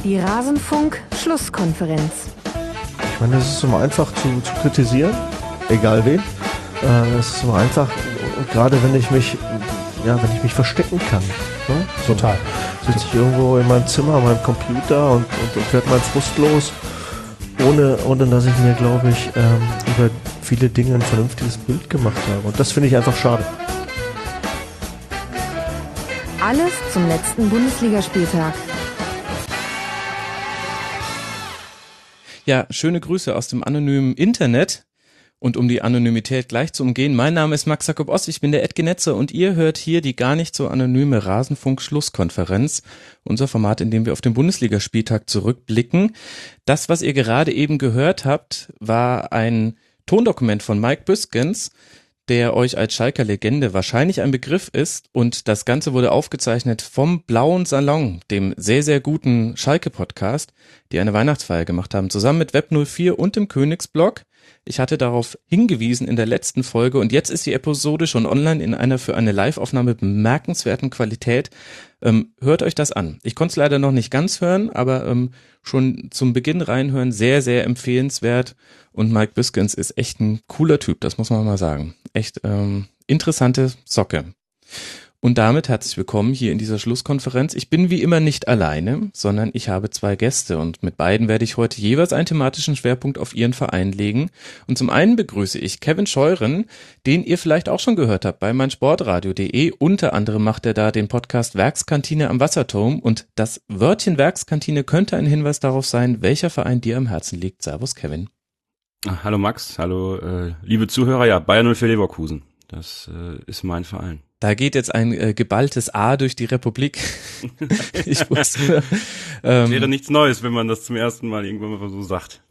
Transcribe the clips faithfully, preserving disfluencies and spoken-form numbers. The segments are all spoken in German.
Die Rasenfunk-Schlusskonferenz. Ich meine, es ist immer einfach zu, zu kritisieren, egal wen. Äh, es ist immer einfach, und gerade wenn ich mich, ja, wenn ich mich verstecken kann. Ne? Total. Sitze ich irgendwo in meinem Zimmer, an meinem Computer und, und, und werde mein Frust los, ohne, ohne dass ich mir, glaube ich, ähm, über viele Dinge ein vernünftiges Bild gemacht habe. Und das finde ich einfach schade. Alles zum letzten Bundesligaspieltag. Ja, schöne Grüße aus dem anonymen Internet. Und um die Anonymität gleich zu umgehen, mein Name ist Max Jakob Ost, ich bin der Ed Genetzer und ihr hört hier die gar nicht so anonyme Rasenfunk-Schlusskonferenz, unser Format, in dem wir auf den Bundesligaspieltag zurückblicken. Das, was ihr gerade eben gehört habt, war ein Tondokument von Mike Büskens, der euch als Schalker Legende wahrscheinlich ein Begriff ist, und das Ganze wurde aufgezeichnet vom Blauen Salon, dem sehr, sehr guten Schalke-Podcast, die eine Weihnachtsfeier gemacht haben, zusammen mit Web null vier und dem Königsblog. Ich hatte darauf hingewiesen in der letzten Folge und jetzt ist die Episode schon online in einer für eine Live-Aufnahme bemerkenswerten Qualität. Ähm, hört euch das an. Ich konnte es leider noch nicht ganz hören, aber ähm, schon zum Beginn reinhören, sehr, sehr empfehlenswert. Und Mike Büskens ist echt ein cooler Typ, das muss man mal sagen. Echt ähm, interessante Socke. Und damit herzlich willkommen hier in dieser Schlusskonferenz. Ich bin wie immer nicht alleine, sondern ich habe zwei Gäste und mit beiden werde ich heute jeweils einen thematischen Schwerpunkt auf ihren Verein legen. Und zum einen begrüße ich Kevin Scheuren, den ihr vielleicht auch schon gehört habt bei meinsportradio punkt de. Unter anderem macht er da den Podcast Werkskantine am Wasserturm und das Wörtchen Werkskantine könnte ein Hinweis darauf sein, welcher Verein dir am Herzen liegt. Servus Kevin. Hallo Max, hallo äh, liebe Zuhörer, ja, Bayern null vier Leverkusen, das äh, ist mein Verein. Da geht jetzt ein äh, geballtes A durch die Republik. Ich wusste, ähm, wäre nichts Neues, wenn man das zum ersten Mal irgendwann mal so sagt.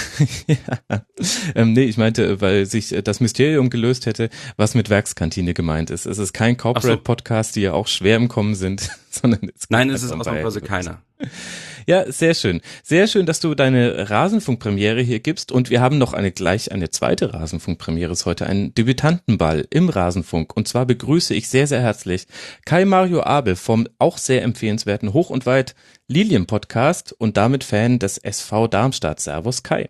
Ja. Ähm, nee, ich meinte, weil sich äh, das Mysterium gelöst hätte, was mit Werkskantine gemeint ist. Es ist kein Corporate-Podcast, die ja auch schwer im Kommen sind, sondern es Nein, es ist ausnahmsweise keiner. Ja, sehr schön. Sehr schön, dass du deine Rasenfunkpremiere hier gibst und wir haben noch eine gleich eine zweite Rasenfunkpremiere ist heute, ein Debütantenball im Rasenfunk und zwar begrüße ich sehr, sehr herzlich Kai Mario Abel vom auch sehr empfehlenswerten Hoch und Weit Lilien-Podcast und damit Fan des S V Darmstadt. Servus Kai.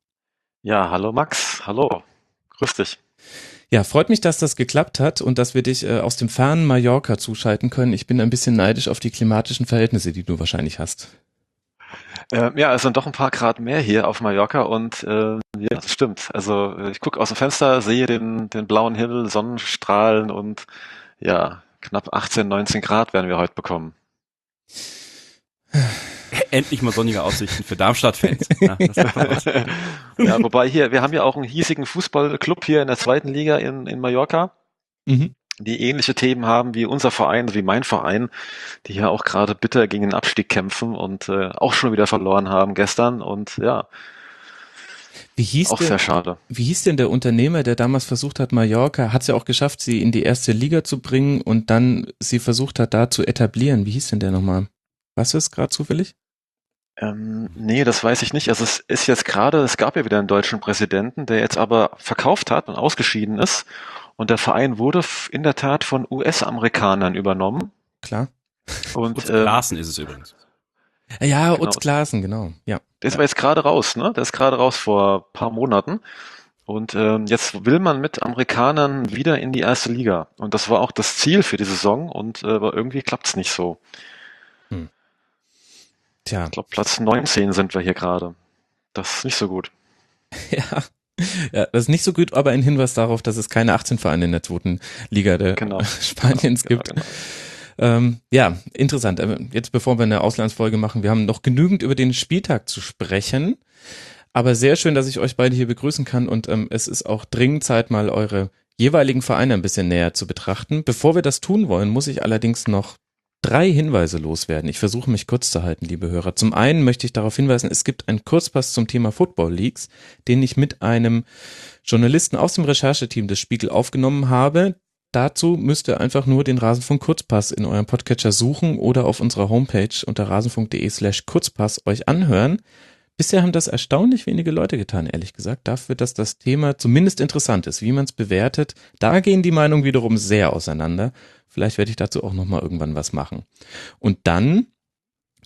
Ja, hallo Max, hallo, grüß dich. Ja, freut mich, dass das geklappt hat und dass wir dich äh, aus dem fernen Mallorca zuschalten können. Ich bin ein bisschen neidisch auf die klimatischen Verhältnisse, die du wahrscheinlich hast. Ähm, ja, es sind doch ein paar Grad mehr hier auf Mallorca und äh, ja, das stimmt. Also ich gucke aus dem Fenster, sehe den, den blauen Himmel, Sonnenstrahlen und ja, knapp achtzehn, neunzehn Grad werden wir heute bekommen. Endlich mal sonnige Aussichten für Darmstadt-Fans. Ja, das ja, wobei hier, wir haben ja auch einen hiesigen Fußballclub hier in der zweiten Liga in, in Mallorca, mhm. die ähnliche Themen haben wie unser Verein, wie mein Verein, die hier auch gerade bitter gegen den Abstieg kämpfen und äh, auch schon wieder verloren haben gestern und ja, wie hieß auch der, sehr schade. Wie hieß denn der Unternehmer, der damals versucht hat, Mallorca, hat es ja auch geschafft, sie in die erste Liga zu bringen und dann sie versucht hat, da zu etablieren. Wie hieß denn der nochmal? Weißt du es gerade zufällig? Ähm, nee, das weiß ich nicht. Also es ist jetzt gerade, es gab ja wieder einen deutschen Präsidenten, der jetzt aber verkauft hat und ausgeschieden ist. Und der Verein wurde in der Tat von U S-Amerikanern übernommen. Klar. Und Utz ähm, Larsen ist es übrigens. Ja, genau. Utz Larsen, genau. Ja. Der ist aber jetzt gerade raus, ne? Der ist gerade raus vor ein paar Monaten. Und ähm, jetzt will man mit Amerikanern wieder in die erste Liga. Und das war auch das Ziel für die Saison. Und äh, aber irgendwie klappt's nicht so. Hm. Tja. Ich glaube, Platz neunzehn sind wir hier gerade. Das ist nicht so gut. Ja. Ja, das ist nicht so gut, aber ein Hinweis darauf, dass es keine achtzehn Vereine in der zweiten Liga der genau. Spaniens genau, gibt. Genau, genau. Ähm, ja, interessant. Jetzt bevor wir eine Auslandsfolge machen, wir haben noch genügend über den Spieltag zu sprechen, aber sehr schön, dass ich euch beide hier begrüßen kann und ähm, es ist auch dringend Zeit, mal eure jeweiligen Vereine ein bisschen näher zu betrachten. Bevor wir das tun wollen, muss ich allerdings noch drei Hinweise loswerden. Ich versuche mich kurz zu halten, liebe Hörer. Zum einen möchte ich darauf hinweisen, es gibt einen Kurzpass zum Thema Football Leagues, den ich mit einem Journalisten aus dem Rechercheteam des Spiegel aufgenommen habe. Dazu müsst ihr einfach nur den Rasenfunk Kurzpass in eurem Podcatcher suchen oder auf unserer Homepage unter rasenfunk.de slash Kurzpass euch anhören. Bisher haben das erstaunlich wenige Leute getan, ehrlich gesagt, dafür, dass das Thema zumindest interessant ist, wie man es bewertet. Da gehen die Meinungen wiederum sehr auseinander. Vielleicht werde ich dazu auch nochmal irgendwann was machen. Und dann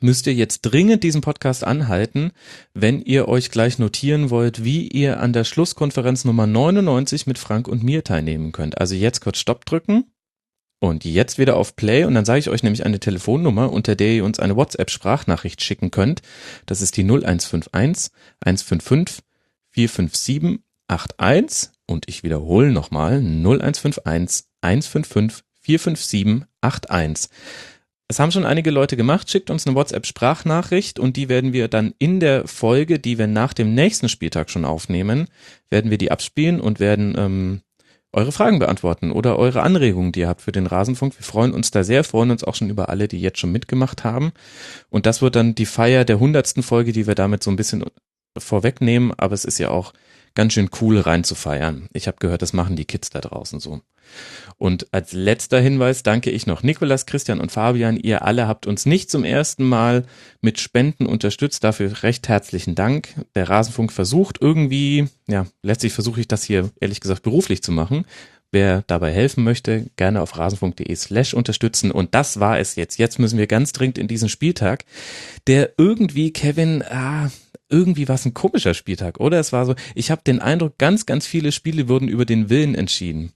müsst ihr jetzt dringend diesen Podcast anhalten, wenn ihr euch gleich notieren wollt, wie ihr an der Schlusskonferenz Nummer neunundneunzig mit Frank und mir teilnehmen könnt. Also jetzt kurz Stopp drücken und jetzt wieder auf Play und dann sage ich euch nämlich eine Telefonnummer, unter der ihr uns eine WhatsApp-Sprachnachricht schicken könnt. Das ist die null eins fünf eins eins fünf fünf vier fünf sieben acht eins und ich wiederhole nochmal null eins fünf eins eins fünf fünf vier fünf sieben acht eins. Es haben schon einige Leute gemacht, schickt uns eine WhatsApp-Sprachnachricht und die werden wir dann in der Folge, die wir nach dem nächsten Spieltag schon aufnehmen, werden wir die abspielen und werden ähm, eure Fragen beantworten oder eure Anregungen, die ihr habt für den Rasenfunk. Wir freuen uns da sehr, freuen uns auch schon über alle, die jetzt schon mitgemacht haben. Und das wird dann die Feier der hundertsten Folge, die wir damit so ein bisschen vorwegnehmen, aber es ist ja auch ganz schön cool rein zu feiern. Ich habe gehört, das machen die Kids da draußen so. Und als letzter Hinweis danke ich noch Nikolas, Christian und Fabian. Ihr alle habt uns nicht zum ersten Mal mit Spenden unterstützt. Dafür recht herzlichen Dank. Der Rasenfunk versucht irgendwie, ja, letztlich versuche ich das hier ehrlich gesagt beruflich zu machen. Wer dabei helfen möchte, gerne auf rasenfunk.de slash unterstützen. Und das war es jetzt. Jetzt müssen wir ganz dringend in diesen Spieltag, der irgendwie, Kevin, ah, irgendwie war es ein komischer Spieltag, oder? Es war so, ich habe den Eindruck, ganz, ganz viele Spiele wurden über den Willen entschieden.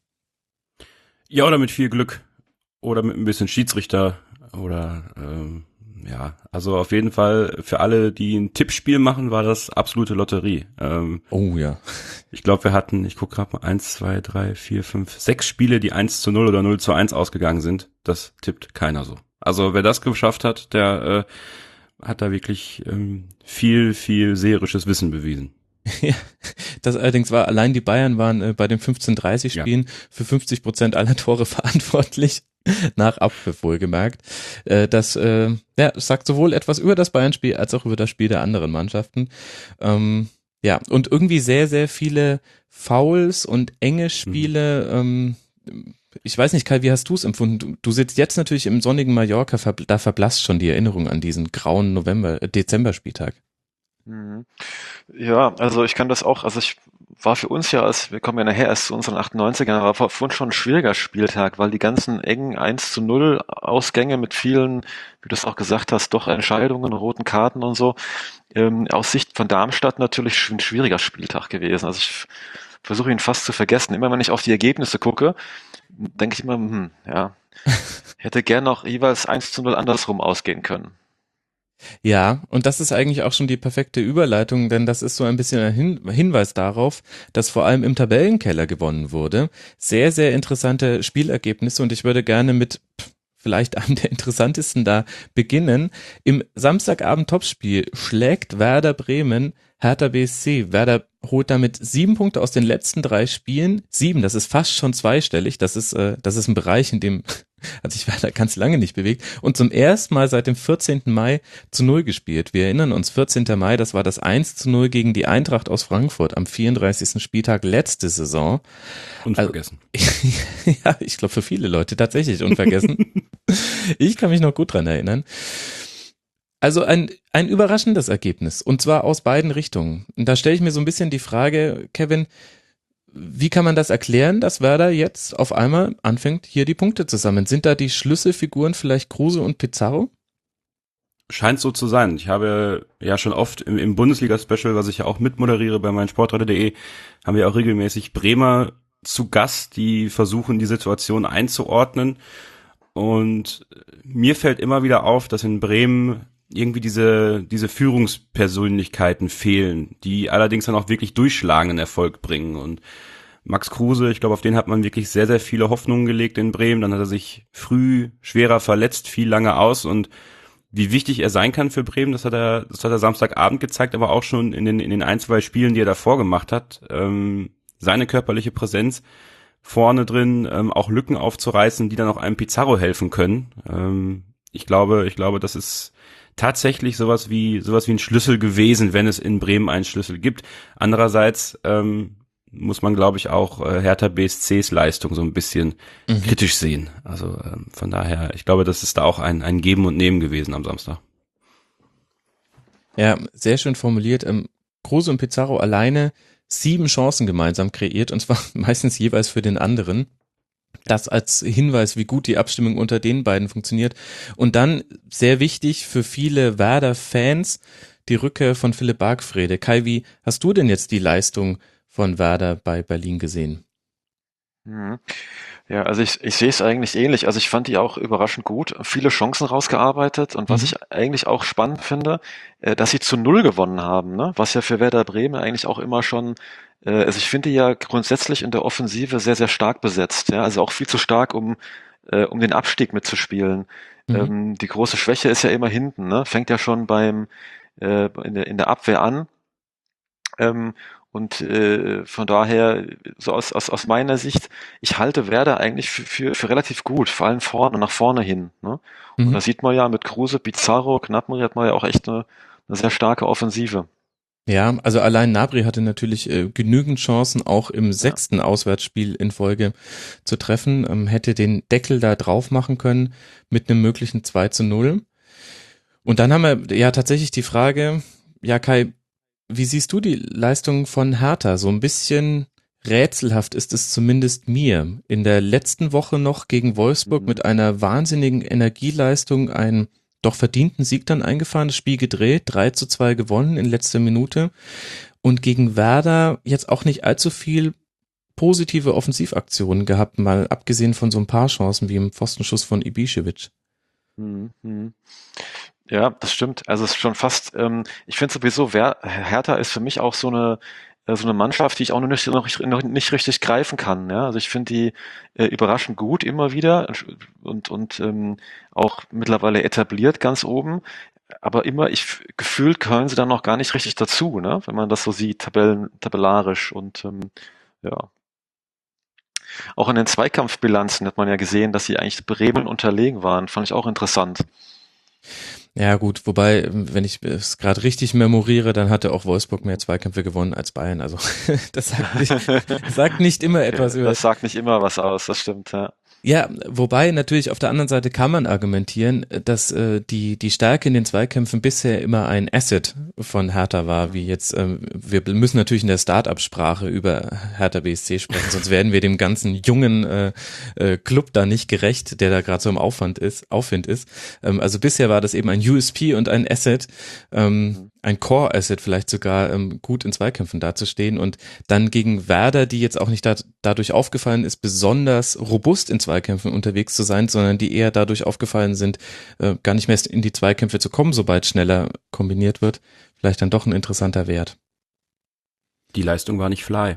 Ja, oder mit viel Glück. Oder mit ein bisschen Schiedsrichter. Oder, ähm, ja, also auf jeden Fall für alle, die ein Tippspiel machen, war das absolute Lotterie. Ähm, oh ja. Ich glaube, wir hatten, ich gucke gerade mal, eins, zwei, drei, vier, fünf, sechs Spiele, die eins zu null oder null zu eins ausgegangen sind. Das tippt keiner so. Also wer das geschafft hat, der äh, hat da wirklich ähm, viel, viel seherisches Wissen bewiesen. Ja, das allerdings war, allein die Bayern waren äh, bei den fünfzehn dreißig Spielen ja. für fünfzig Prozent aller Tore verantwortlich, nach Abpfiff wohlgemerkt. Äh, das äh, ja, sagt sowohl etwas über das Bayern-Spiel als auch über das Spiel der anderen Mannschaften. Ähm, ja, und irgendwie sehr, sehr viele Fouls und enge Spiele. Mhm. Ähm, ich weiß nicht, Kai, wie hast du es empfunden? Du, du sitzt jetzt natürlich im sonnigen Mallorca, da verblasst schon die Erinnerung an diesen grauen November, äh, Dezember-Spieltag. Ja, also ich kann das auch, also ich war für uns ja, als wir kommen ja nachher erst zu unseren achtundneunzigern, war für uns schon ein schwieriger Spieltag, weil die ganzen engen eins zu null Ausgänge mit vielen, wie du es auch gesagt hast, doch Entscheidungen, roten Karten und so, ähm, aus Sicht von Darmstadt natürlich ein schwieriger Spieltag gewesen. Also ich versuche ihn fast zu vergessen. Immer wenn ich auf die Ergebnisse gucke, denke ich immer, hm, ja, hätte gern noch jeweils eins zu null andersrum ausgehen können. Ja, und das ist eigentlich auch schon die perfekte Überleitung, denn das ist so ein bisschen ein Hin- Hinweis darauf, dass vor allem im Tabellenkeller gewonnen wurde. Sehr, sehr interessante Spielergebnisse und ich würde gerne mit vielleicht einem der interessantesten da beginnen. Im Samstagabend-Topspiel schlägt Werder Bremen Hertha B S C. Werder holt damit sieben Punkte aus den letzten drei Spielen. Sieben, das ist fast schon zweistellig. Das ist, äh, das ist ein Bereich, in dem hat sich Werder ganz lange nicht bewegt. Und zum ersten Mal seit dem vierzehnten Mai zu Null gespielt. Wir erinnern uns, vierzehnten Mai, das war das eins zu null gegen die Eintracht aus Frankfurt am vierunddreißigsten Spieltag letzte Saison. Unvergessen. Also, ja, ich glaube für viele Leute tatsächlich unvergessen. Ich kann mich noch gut dran erinnern. Also ein, ein überraschendes Ergebnis und zwar aus beiden Richtungen. Und da stelle ich mir so ein bisschen die Frage, Kevin, wie kann man das erklären, dass Werder jetzt auf einmal anfängt, hier die Punkte zu sammeln? Sind da die Schlüsselfiguren vielleicht Kruse und Pizarro? Scheint so zu sein. Ich habe ja schon oft im, im Bundesliga-Special, was ich ja auch mitmoderiere bei meinsportradio punkt de, haben wir auch regelmäßig Bremer zu Gast, die versuchen, die Situation einzuordnen. Und mir fällt immer wieder auf, dass in Bremen irgendwie diese diese Führungspersönlichkeiten fehlen, die allerdings dann auch wirklich durchschlagenden Erfolg bringen. Und Max Kruse, ich glaube, auf den hat man wirklich sehr, sehr viele Hoffnungen gelegt in Bremen. Dann hat er sich früh schwerer verletzt, fiel lange aus. Und wie wichtig er sein kann für Bremen, das hat er das hat er Samstagabend gezeigt, aber auch schon in den in den ein, zwei Spielen, die er davor gemacht hat. Ähm, seine körperliche Präsenz vorne drin, ähm, auch Lücken aufzureißen, die dann auch einem Pizarro helfen können. Ähm, ich glaube, ich glaube, das ist tatsächlich sowas wie sowas wie ein Schlüssel gewesen, wenn es in Bremen einen Schlüssel gibt. Andererseits ähm, muss man, glaube ich, auch äh, Hertha B S Cs Leistung so ein bisschen mhm. kritisch sehen. Also ähm, von daher, ich glaube, das ist da auch ein ein Geben und Nehmen gewesen am Samstag. Ja, sehr schön formuliert. Ähm, Kruse und Pizarro alleine sieben Chancen gemeinsam kreiert und zwar meistens jeweils für den anderen. Das als Hinweis, wie gut die Abstimmung unter den beiden funktioniert. Und dann, sehr wichtig für viele Werder-Fans, die Rückkehr von Philipp Bargfrede. Kai, wie hast du denn jetzt die Leistung von Werder bei Berlin gesehen? Mhm. Ja, also ich, ich sehe es eigentlich ähnlich. Also ich fand die auch überraschend gut, viele Chancen rausgearbeitet und was Mhm. ich eigentlich auch spannend finde, äh, dass sie zu Null gewonnen haben, ne? Was ja für Werder Bremen eigentlich auch immer schon, äh, also ich finde die ja grundsätzlich in der Offensive sehr, sehr stark besetzt, ja, also auch viel zu stark, um, äh, um den Abstieg mitzuspielen. Mhm. Ähm, die große Schwäche ist ja immer hinten, ne? Fängt ja schon beim, äh, in der, in der Abwehr an. Ähm, und äh, von daher, so aus, aus, aus meiner Sicht, ich halte Werder eigentlich für, für, für relativ gut, vor allem vorne, nach vorne hin. Ne? Und Mhm. da sieht man ja mit Kruse, Pizarro, Gnabry hat man ja auch echt eine, eine sehr starke Offensive. Ja, also allein Gnabry hatte natürlich äh, genügend Chancen, auch im sechsten Auswärtsspiel in Folge zu treffen, ähm, hätte den Deckel da drauf machen können mit einem möglichen zwei zu null. Und dann haben wir ja tatsächlich die Frage, ja Kai, wie siehst du die Leistung von Hertha? So ein bisschen rätselhaft ist es zumindest mir. In der letzten Woche noch gegen Wolfsburg Mhm. mit einer wahnsinnigen Energieleistung einen doch verdienten Sieg dann eingefahren, das Spiel gedreht, drei zu zwei gewonnen in letzter Minute und gegen Werder jetzt auch nicht allzu viel positive Offensivaktionen gehabt, mal abgesehen von so ein paar Chancen wie im Pfostenschuss von Ibišević. Mhm. Mhm. Ja, das stimmt. Also es ist schon fast, ähm, ich finde sowieso, Wer Hertha ist für mich auch so eine äh, so eine Mannschaft, die ich auch noch nicht, noch, nicht- noch nicht richtig greifen kann. Ja? Also ich finde die äh, überraschend gut immer wieder und, und ähm, auch mittlerweile etabliert ganz oben. Aber immer, ich f- gefühlt gehören sie dann noch gar nicht richtig dazu, ne? Wenn man das so sieht, Tabellen, tabellarisch und ähm, ja. Auch in den Zweikampfbilanzen hat man ja gesehen, dass sie eigentlich Bremen unterlegen waren. Fand ich auch interessant. Ja gut, wobei, wenn ich es gerade richtig memoriere, dann hatte auch Wolfsburg mehr Zweikämpfe gewonnen als Bayern. Also das sagt nicht, sagt nicht immer etwas über. Das sagt nicht immer was aus, das stimmt, ja. Ja, wobei natürlich auf der anderen Seite kann man argumentieren, dass äh, die die Stärke in den Zweikämpfen bisher immer ein Asset von Hertha war, wie jetzt, ähm, wir müssen natürlich in der Start-up-Sprache über Hertha B S C sprechen, sonst werden wir dem ganzen jungen äh, äh, Club da nicht gerecht, der da gerade so im Aufwand ist, Aufwind ist. Ähm, also bisher war das eben ein U S P und ein Asset, ähm, ein Core-Asset vielleicht sogar, ähm, gut in Zweikämpfen dazustehen und dann gegen Werder, die jetzt auch nicht da, dadurch aufgefallen ist, besonders robust in Zweikämpfen unterwegs zu sein, sondern die eher dadurch aufgefallen sind, äh, gar nicht mehr in die Zweikämpfe zu kommen, sobald schneller kombiniert wird. Vielleicht dann doch ein interessanter Wert. Die Leistung war nicht Fly.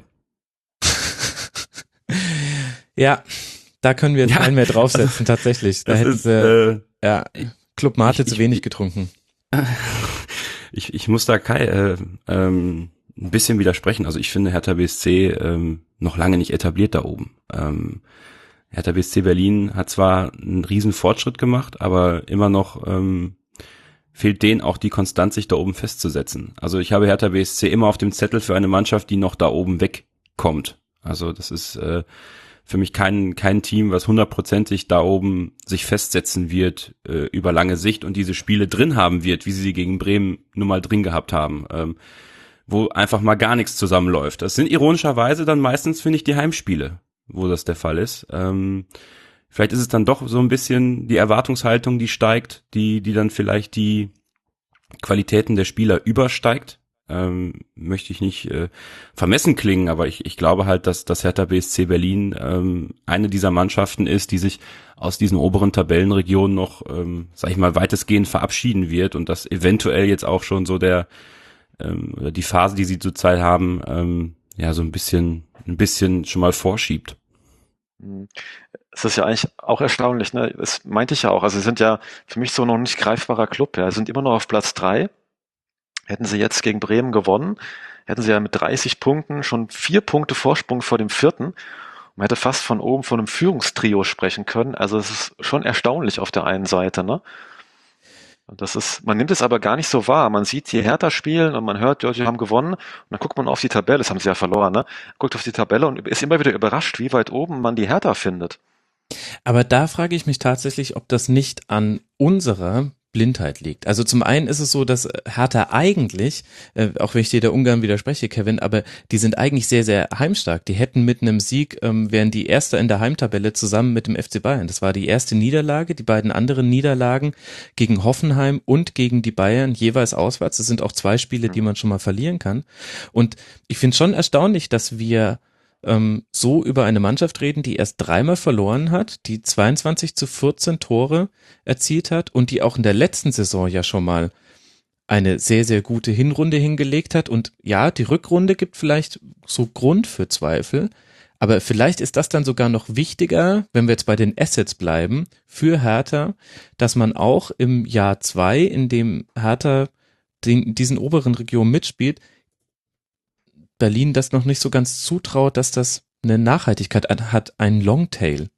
Ja, da können wir jetzt Ja, keinen mehr draufsetzen, also, tatsächlich. Da das hätten ist, sie, äh, ja, Club Mate ich- zu ich- wenig ich- getrunken. Ich, ich muss da Kai äh, ähm, ein bisschen widersprechen. Also ich finde Hertha B S C ähm, noch lange nicht etabliert da oben. Ähm, Hertha B S C Berlin hat zwar einen riesen Fortschritt gemacht, aber immer noch ähm, fehlt denen auch die Konstanz, sich da oben festzusetzen. Also ich habe Hertha B S C immer auf dem Zettel für eine Mannschaft, die noch da oben wegkommt. Also das ist äh, für mich kein kein Team, was hundertprozentig da oben sich festsetzen wird äh, über lange Sicht und diese Spiele drin haben wird, wie sie sie gegen Bremen nun mal drin gehabt haben, ähm, wo einfach mal gar nichts zusammenläuft. Das sind ironischerweise dann meistens, finde ich, die Heimspiele, wo das der Fall ist. Ähm, vielleicht ist es dann doch so ein bisschen die Erwartungshaltung, die steigt, die die dann vielleicht die Qualitäten der Spieler übersteigt. Ähm, möchte ich nicht äh, vermessen klingen, aber ich, ich glaube halt, dass das Hertha B S C Berlin ähm, eine dieser Mannschaften ist, die sich aus diesen oberen Tabellenregionen noch, ähm, sag ich mal, weitestgehend verabschieden wird und dass eventuell jetzt auch schon so der ähm, oder die Phase, die sie zurzeit haben, ähm, ja so ein bisschen ein bisschen schon mal vorschiebt. Es ist ja eigentlich auch erstaunlich, ne? Das meinte ich ja auch. Also sie sind ja für mich so noch nicht greifbarer Club, ja. Sie sind immer noch auf Platz drei. Hätten sie jetzt gegen Bremen gewonnen, hätten sie ja mit dreißig Punkten schon vier Punkte Vorsprung vor dem vierten. Man hätte fast von oben von einem Führungstrio sprechen können. Also es ist schon erstaunlich auf der einen Seite, ne? Und das ist, man nimmt es aber gar nicht so wahr. Man sieht die Hertha spielen und man hört, ja, die haben gewonnen. Und dann guckt man auf die Tabelle, das haben sie ja verloren, ne? Guckt auf die Tabelle und ist immer wieder überrascht, wie weit oben man die Hertha findet. Aber da frage ich mich tatsächlich, ob das nicht an unserer Blindheit liegt. Also zum einen ist es so, dass Hertha eigentlich, äh, auch wenn ich dir da ungern widerspreche, Kevin, aber die sind eigentlich sehr, sehr heimstark. Die hätten mit einem Sieg, ähm, wären die Erste in der Heimtabelle zusammen mit dem F C Bayern. Das war die erste Niederlage. Die beiden anderen Niederlagen gegen Hoffenheim und gegen die Bayern jeweils auswärts. Das sind auch zwei Spiele, die man schon mal verlieren kann. Und ich finde schon erstaunlich, dass wir ähm, so über eine Mannschaft reden, die erst dreimal verloren hat, die zweiundzwanzig zu vierzehn Tore erzielt hat und die auch in der letzten Saison ja schon mal eine sehr, sehr gute Hinrunde hingelegt hat. Und ja, die Rückrunde gibt vielleicht so Grund für Zweifel, aber vielleicht ist das dann sogar noch wichtiger, wenn wir jetzt bei den Assets bleiben, für Hertha, dass man auch im Jahr zwei, in dem Hertha den, diesen oberen Regionen mitspielt, Berlin das noch nicht so ganz zutraut, dass das eine Nachhaltigkeit hat, einen Longtail.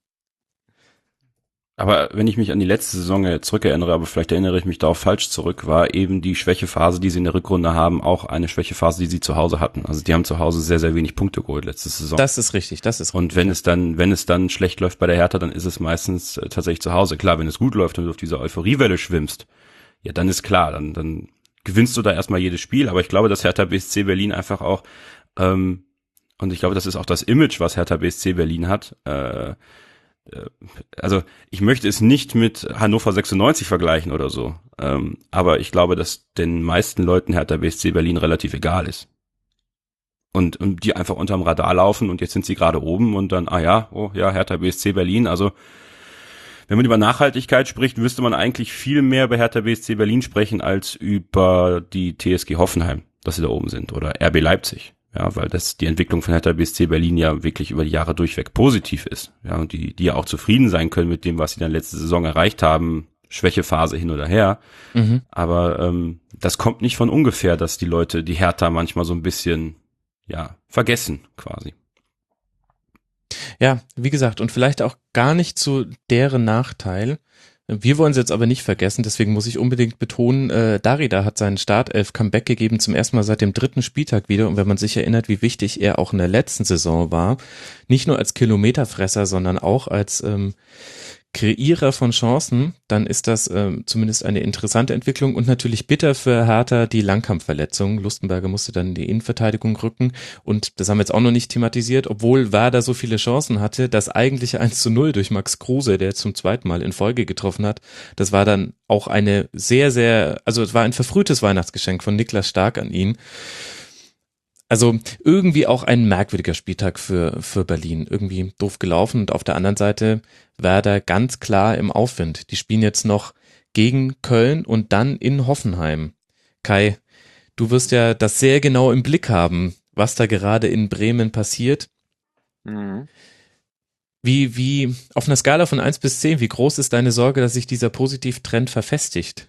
Aber wenn ich mich an die letzte Saison zurückerinnere, aber vielleicht erinnere ich mich da auch falsch zurück, war eben die Schwächephase, die sie in der Rückrunde haben, auch eine Schwächephase, die sie zu Hause hatten. Also die haben zu Hause sehr, sehr wenig Punkte geholt letzte Saison. Das ist richtig, das ist richtig. Und wenn es dann, wenn es dann schlecht läuft bei der Hertha, dann ist es meistens äh, tatsächlich zu Hause. Klar, wenn es gut läuft und du auf dieser Euphoriewelle schwimmst, ja, dann ist klar, dann, dann gewinnst du da erstmal jedes Spiel, aber ich glaube, dass Hertha B S C Berlin einfach auch, ähm, und ich glaube, das ist auch das Image, was Hertha B S C Berlin hat, äh, äh, also ich möchte es nicht mit Hannover sechsundneunzig vergleichen oder so, ähm, aber ich glaube, dass den meisten Leuten Hertha B S C Berlin relativ egal ist. Und, und die einfach unterm Radar laufen und jetzt sind sie gerade oben und dann, ah ja, oh ja, Hertha B S C Berlin, also wenn man über Nachhaltigkeit spricht, müsste man eigentlich viel mehr bei Hertha B S C Berlin sprechen als über die T S G Hoffenheim, dass sie da oben sind, oder R B Leipzig. Ja, weil das die Entwicklung von Hertha B S C Berlin ja wirklich über die Jahre durchweg positiv ist. Ja, und die die ja auch zufrieden sein können mit dem, was sie dann letzte Saison erreicht haben, Schwächephase hin oder her. Mhm. Aber ähm, das kommt nicht von ungefähr, dass die Leute die Hertha manchmal so ein bisschen ja vergessen quasi. Ja, wie gesagt, und vielleicht auch gar nicht zu deren Nachteil. Wir wollen sie jetzt aber nicht vergessen, deswegen muss ich unbedingt betonen, äh, Darida hat seinen Startelf-Comeback gegeben, zum ersten Mal seit dem dritten Spieltag wieder. Und wenn man sich erinnert, wie wichtig er auch in der letzten Saison war, nicht nur als Kilometerfresser, sondern auch als ähm, Kreierer von Chancen, dann ist das ähm, zumindest eine interessante Entwicklung und natürlich bitter für Hertha die Langkampfverletzung. Lustenberger musste dann in die Innenverteidigung rücken und das haben wir jetzt auch noch nicht thematisiert, obwohl Werder so viele Chancen hatte. Das eigentliche eins zu null durch Max Kruse, der jetzt zum zweiten Mal in Folge getroffen hat, das war dann auch eine sehr, sehr, also es war ein verfrühtes Weihnachtsgeschenk von Niklas Stark an ihn. Also irgendwie auch ein merkwürdiger Spieltag für für Berlin. Irgendwie doof gelaufen und auf der anderen Seite Werder ganz klar im Aufwind. Die spielen jetzt noch gegen Köln und dann in Hoffenheim. Kai, du wirst ja das sehr genau im Blick haben, was da gerade in Bremen passiert. Mhm. Wie, wie, auf einer Skala von eins bis zehn, wie groß ist deine Sorge, dass sich dieser Positivtrend verfestigt?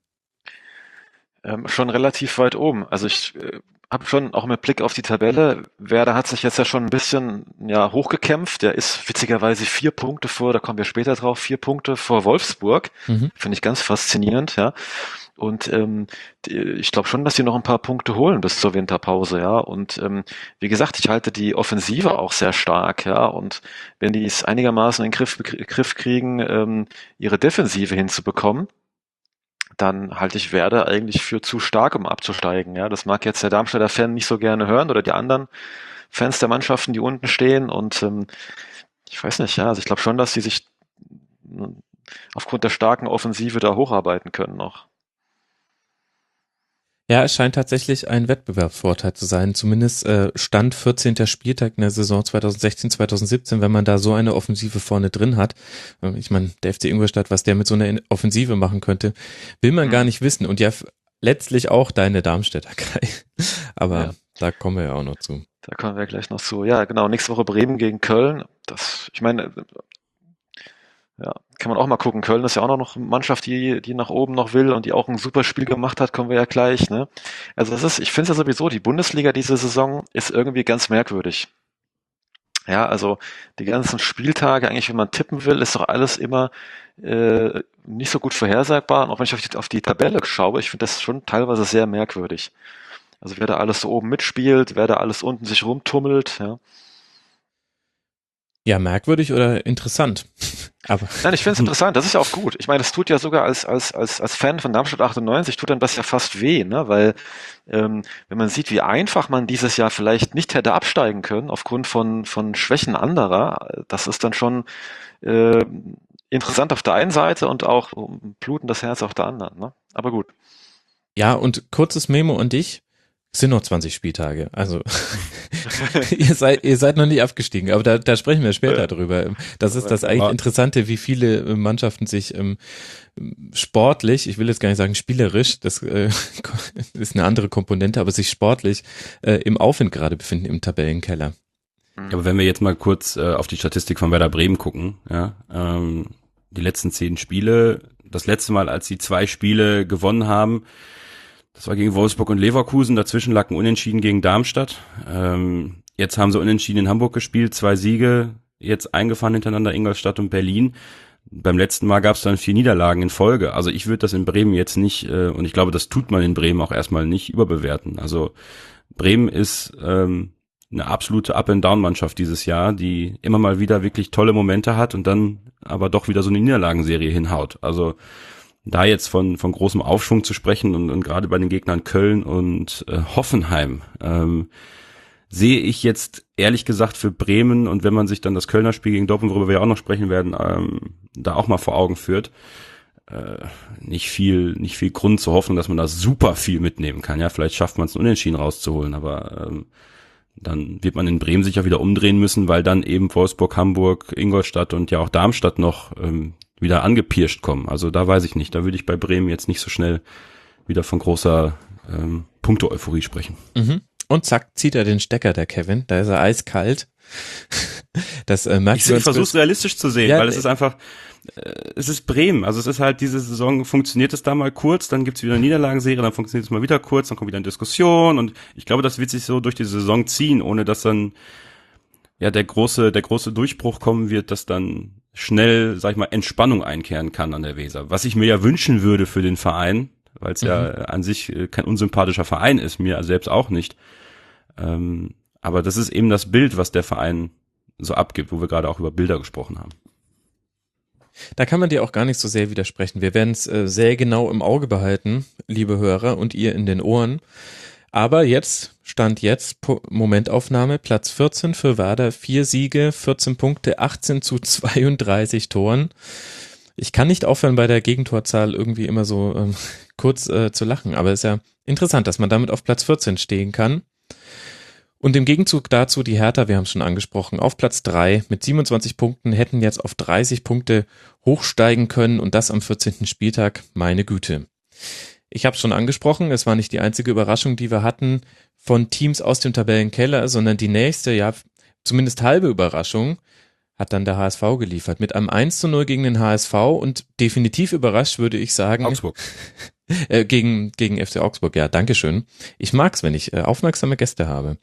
Ähm, schon relativ weit oben. Also ich äh, habe schon auch mit Blick auf die Tabelle, Werder hat sich jetzt ja schon ein bisschen ja hochgekämpft. Der ist witzigerweise vier Punkte vor, da kommen wir später drauf, vier Punkte vor Wolfsburg. Mhm. Finde ich ganz faszinierend, ja. Und ähm, die, ich glaube schon, dass sie noch ein paar Punkte holen bis zur Winterpause, ja. Und ähm, wie gesagt, ich halte die Offensive auch sehr stark, ja. Und wenn die es einigermaßen in den Griff, Griff kriegen, ähm, ihre Defensive hinzubekommen, dann halte ich Werder eigentlich für zu stark, um abzusteigen. Ja, das mag jetzt der Darmstädter Fan nicht so gerne hören oder die anderen Fans der Mannschaften, die unten stehen. Und ähm, ich weiß nicht, ja, also ich glaube schon, dass sie sich aufgrund der starken Offensive da hocharbeiten können noch. Ja, es scheint tatsächlich ein Wettbewerbsvorteil zu sein, zumindest äh, Stand vierzehnter Spieltag in der Saison zweitausendsechzehn zweitausendsiebzehn, wenn man da so eine Offensive vorne drin hat. Ich meine, der F C Ingolstadt, was der mit so einer Offensive machen könnte, will man mhm. gar nicht wissen. Und ja, letztlich auch deine Darmstädter, Kai. Aber ja. Da kommen wir ja auch noch zu. Da kommen wir gleich noch zu. Ja, genau, nächste Woche Bremen gegen Köln. Das, ich meine, ja, kann man auch mal gucken. Köln ist ja auch noch eine Mannschaft, die, die nach oben noch will und die auch ein super Spiel gemacht hat, kommen wir ja gleich, ne? Also das ist, ich finde es ja sowieso, die Bundesliga diese Saison ist irgendwie ganz merkwürdig. Ja, also die ganzen Spieltage, eigentlich, wenn man tippen will, ist doch alles immer äh, nicht so gut vorhersagbar. Und auch wenn ich auf die, auf die Tabelle schaue, ich finde das schon teilweise sehr merkwürdig. Also wer da alles so oben mitspielt, wer da alles unten sich rumtummelt, ja. Ja, merkwürdig oder interessant? Aber Nein, ich finde es interessant, das ist ja auch gut. Ich meine, es tut ja sogar als, als, als, als Fan von Darmstadt achtundneunzig, tut dann das ja fast weh, ne? Weil ähm, wenn man sieht, wie einfach man dieses Jahr vielleicht nicht hätte absteigen können, aufgrund von, von Schwächen anderer, das ist dann schon äh, interessant auf der einen Seite und auch um, blutendes Herz auf der anderen. Ne? Aber gut. ja, und kurzes Memo an dich. Es sind noch zwanzig Spieltage, also ihr seid ihr seid noch nicht abgestiegen, aber da, da sprechen wir später drüber. Das ist das eigentlich Interessante, wie viele Mannschaften sich ähm, sportlich, ich will jetzt gar nicht sagen spielerisch, das äh, ist eine andere Komponente, aber sich sportlich äh, im Aufwind gerade befinden im Tabellenkeller. Ja, aber wenn wir jetzt mal kurz äh, auf die Statistik von Werder Bremen gucken, ja, ähm, die letzten zehn Spiele, das letzte Mal, als sie zwei Spiele gewonnen haben, das war gegen Wolfsburg und Leverkusen, dazwischen lag ein Unentschieden gegen Darmstadt. Ähm, jetzt haben sie unentschieden in Hamburg gespielt, zwei Siege, jetzt eingefahren hintereinander Ingolstadt und Berlin. Beim letzten Mal gab es dann vier Niederlagen in Folge. Also ich würde das in Bremen jetzt nicht, äh, und ich glaube, das tut man in Bremen auch erstmal nicht, überbewerten. Also Bremen ist ähm, eine absolute Up-and-Down-Mannschaft dieses Jahr, die immer mal wieder wirklich tolle Momente hat und dann aber doch wieder so eine Niederlagenserie hinhaut. Also da jetzt von von großem Aufschwung zu sprechen und, und gerade bei den Gegnern Köln und äh, Hoffenheim ähm, sehe ich jetzt ehrlich gesagt für Bremen, und wenn man sich dann das Kölner Spiel gegen Dortmund, worüber wir ja auch noch sprechen werden, ähm, da auch mal vor Augen führt, äh, nicht viel nicht viel Grund zur Hoffnung, dass man da super viel mitnehmen kann. Ja, vielleicht schafft man es, einen Unentschieden rauszuholen, aber ähm, dann wird man in Bremen sicher wieder umdrehen müssen, weil dann eben Wolfsburg, Hamburg, Ingolstadt und ja auch Darmstadt noch ähm, wieder angepirscht kommen. Also da weiß ich nicht, da würde ich bei Bremen jetzt nicht so schnell wieder von großer ähm, Punkte-Euphorie sprechen. Mhm. Und zack, zieht er den Stecker, der Kevin, da ist er eiskalt. Das äh, merkt Ich, ich versuche es realistisch zu sehen, ja, weil es ist einfach, äh, es ist Bremen, also es ist halt diese Saison, funktioniert es da mal kurz, dann gibt's wieder eine Niederlagenserie, dann funktioniert es mal wieder kurz, dann kommt wieder eine Diskussion, und ich glaube, das wird sich so durch die Saison ziehen, ohne dass dann ja der große, der große Durchbruch kommen wird, dass dann schnell, sag ich mal, Entspannung einkehren kann an der Weser. Was ich mir ja wünschen würde für den Verein, weil es mhm. ja an sich kein unsympathischer Verein ist, mir selbst auch nicht. Ähm, aber das ist eben das Bild, was der Verein so abgibt, wo wir gerade auch über Bilder gesprochen haben. Da kann man dir auch gar nicht so sehr widersprechen. Wir werden es äh, sehr genau im Auge behalten, liebe Hörer, und ihr in den Ohren. Aber jetzt, Stand jetzt, Momentaufnahme, Platz vierzehn für Werder, vier Siege, vierzehn Punkte, achtzehn zu zweiunddreißig Toren. Ich kann nicht aufhören, bei der Gegentorzahl irgendwie immer so ähm, kurz äh, zu lachen, aber es ist ja interessant, dass man damit auf Platz vierzehn stehen kann. Und im Gegenzug dazu die Hertha, wir haben es schon angesprochen, auf Platz drei mit siebenundzwanzig Punkten, hätten jetzt auf dreißig Punkte hochsteigen können, und das am vierzehnten Spieltag, meine Güte. Ich habe es schon angesprochen, es war nicht die einzige Überraschung, die wir hatten von Teams aus dem Tabellenkeller, sondern die nächste, ja zumindest halbe Überraschung, hat dann der H S V geliefert. Mit einem eins zu null gegen den H S V und definitiv überrascht, würde ich sagen. Augsburg. äh, gegen, gegen F C Augsburg, ja, dankeschön. Ich mag's, wenn ich äh, aufmerksame Gäste habe.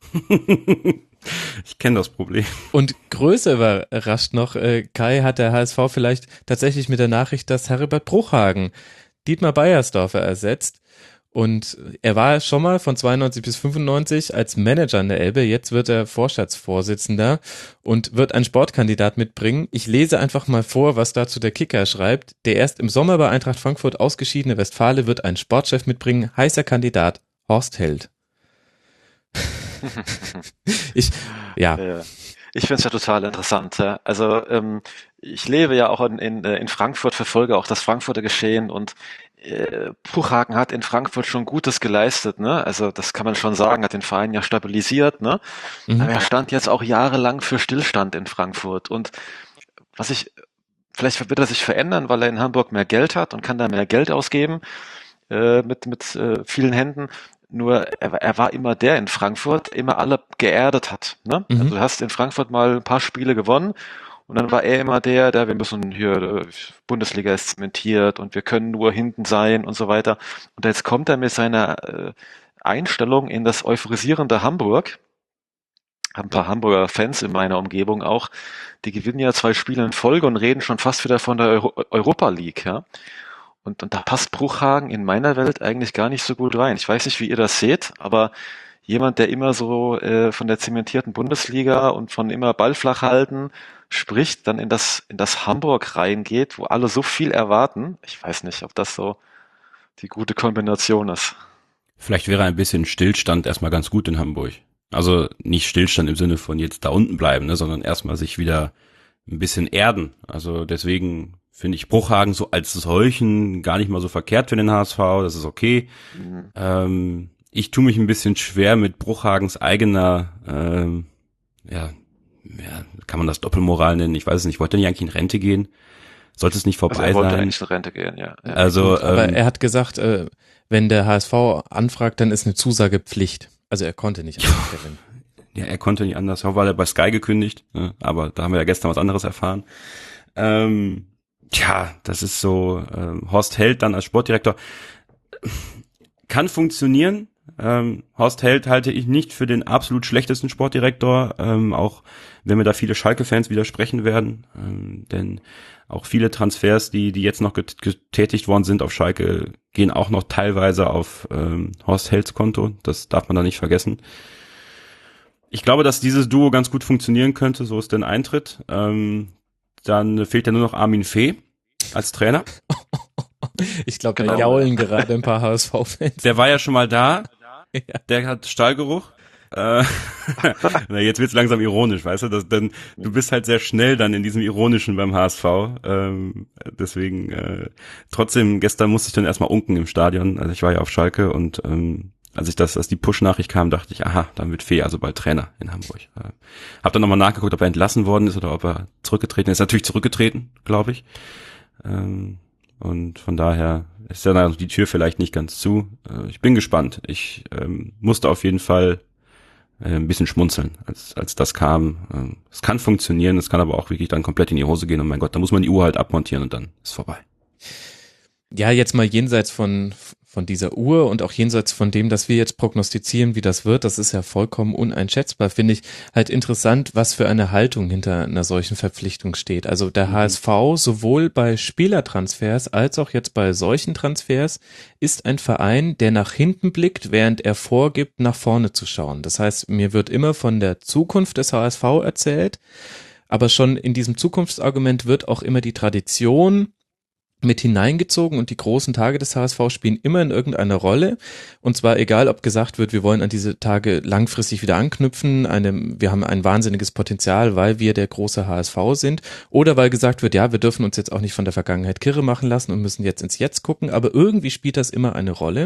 Ich kenne das Problem. Und größer überrascht noch, äh, Kai, hat der H S V vielleicht tatsächlich mit der Nachricht, dass Heribert Bruchhagen Dietmar Beiersdorfer ersetzt. Und er war schon mal von zweiundneunzig bis fünfundneunzig als Manager in der Elbe. Jetzt wird er Vorstandsvorsitzender und wird einen Sportkandidat mitbringen. Ich lese einfach mal vor, was dazu der Kicker schreibt. Der erst im Sommer bei Eintracht Frankfurt ausgeschiedene Westfale wird einen Sportchef mitbringen. Heißer Kandidat Horst Held. ich, ja. Ich finde es ja total interessant. Ja. Also ähm, ich lebe ja auch in, in, in Frankfurt, verfolge auch das Frankfurter Geschehen, und äh, Bruchhagen hat in Frankfurt schon Gutes geleistet, ne? Also das kann man schon sagen, hat den Verein ja stabilisiert, ne? Mhm. Aber er stand jetzt auch jahrelang für Stillstand in Frankfurt, und was ich, vielleicht wird er sich verändern, weil er in Hamburg mehr Geld hat und kann da mehr Geld ausgeben äh, mit mit äh, vielen Händen. Nur er, er war immer der in Frankfurt, immer alle geerdet hat. Ne? Mhm. Also du hast in Frankfurt mal ein paar Spiele gewonnen, und dann war er immer der, der, wir müssen hier, Bundesliga ist zementiert und wir können nur hinten sein und so weiter. Und jetzt kommt er mit seiner äh, Einstellung in das euphorisierende Hamburg. Haben ein paar Hamburger Fans in meiner Umgebung auch, die gewinnen ja zwei Spiele in Folge und reden schon fast wieder von der Euro- Europa League, ja. Und, und da passt Bruchhagen in meiner Welt eigentlich gar nicht so gut rein. Ich weiß nicht, wie ihr das seht, aber jemand, der immer so äh, von der zementierten Bundesliga und von immer Ball flach halten, spricht, dann in das, in das Hamburg reingeht, wo alle so viel erwarten. Ich weiß nicht, ob das so die gute Kombination ist. Vielleicht wäre ein bisschen Stillstand erstmal ganz gut in Hamburg. Also nicht Stillstand im Sinne von jetzt da unten bleiben, ne, sondern erstmal sich wieder ein bisschen erden. Also deswegen finde ich Bruchhagen so als solchen gar nicht mal so verkehrt für den H S V. Das ist okay. Mhm. Ähm, ich tue mich ein bisschen schwer mit Bruchhagens eigener, ähm, ja, ja, kann man das Doppelmoral nennen? Ich weiß es nicht. Wollte er nicht eigentlich in Rente gehen? Sollte es nicht vorbei sein? Also er wollte sein? eigentlich in Rente gehen, ja. ja. Also, Gut, aber ähm, er hat gesagt, äh, wenn der H S V anfragt, dann ist eine Zusage Pflicht. Also er konnte nicht anders, Kevin. Ja, er konnte nicht anders. War er bei Sky gekündigt, ne? Aber da haben wir ja gestern was anderes erfahren. Ähm, tja, das ist so, ähm, Horst Held dann als Sportdirektor. Kann funktionieren. Ähm, Horst Held halte ich nicht für den absolut schlechtesten Sportdirektor, ähm, auch wenn mir da viele Schalke-Fans widersprechen werden, ähm, denn auch viele Transfers, die die jetzt noch get- getätigt worden sind auf Schalke, gehen auch noch teilweise auf ähm, Horst Helds Konto, das darf man da nicht vergessen. Ich glaube, dass dieses Duo ganz gut funktionieren könnte, so ist der Eintritt. Ähm, dann fehlt ja nur noch Armin Fee als Trainer. Ich glaube, Genau. da jaulen gerade ein paar H S V-Fans. Der war ja schon mal da. Ja. Der hat Stallgeruch. Äh, na, jetzt wird's langsam ironisch, weißt du? Das, dann, du bist halt sehr schnell dann in diesem Ironischen beim H S V. Ähm, deswegen, äh, trotzdem, gestern musste ich dann erstmal unken im Stadion. Also ich war ja auf Schalke und ähm, als ich das, als die Push-Nachricht kam, dachte ich, aha, dann wird Fee also bald Trainer in Hamburg. Äh, hab dann nochmal nachgeguckt, ob er entlassen worden ist oder ob er zurückgetreten ist. Er ist natürlich zurückgetreten, glaube ich. Ähm, Und von daher ist ja die Tür vielleicht nicht ganz zu. Ich bin gespannt. Ich ähm, musste auf jeden Fall äh, ein bisschen schmunzeln, als als das kam. Es kann funktionieren, es kann aber auch wirklich dann komplett in die Hose gehen. Und mein Gott, da muss man die Uhr halt abmontieren und dann ist vorbei. Ja, jetzt mal jenseits von von dieser Uhr und auch jenseits von dem, dass wir jetzt prognostizieren, wie das wird, das ist ja vollkommen uneinschätzbar, finde ich halt interessant, was für eine Haltung hinter einer solchen Verpflichtung steht. Also der mhm. H S V sowohl bei Spielertransfers als auch jetzt bei solchen Transfers ist ein Verein, der nach hinten blickt, während er vorgibt, nach vorne zu schauen. Das heißt, mir wird immer von der Zukunft des H S V erzählt, aber schon in diesem Zukunftsargument wird auch immer die Tradition mit hineingezogen und die großen Tage des H S V spielen immer in irgendeiner Rolle und zwar egal, ob gesagt wird, wir wollen an diese Tage langfristig wieder anknüpfen, eine, wir haben ein wahnsinniges Potenzial, weil wir der große H S V sind oder weil gesagt wird, ja, wir dürfen uns jetzt auch nicht von der Vergangenheit kirre machen lassen und müssen jetzt ins Jetzt gucken, aber irgendwie spielt das immer eine Rolle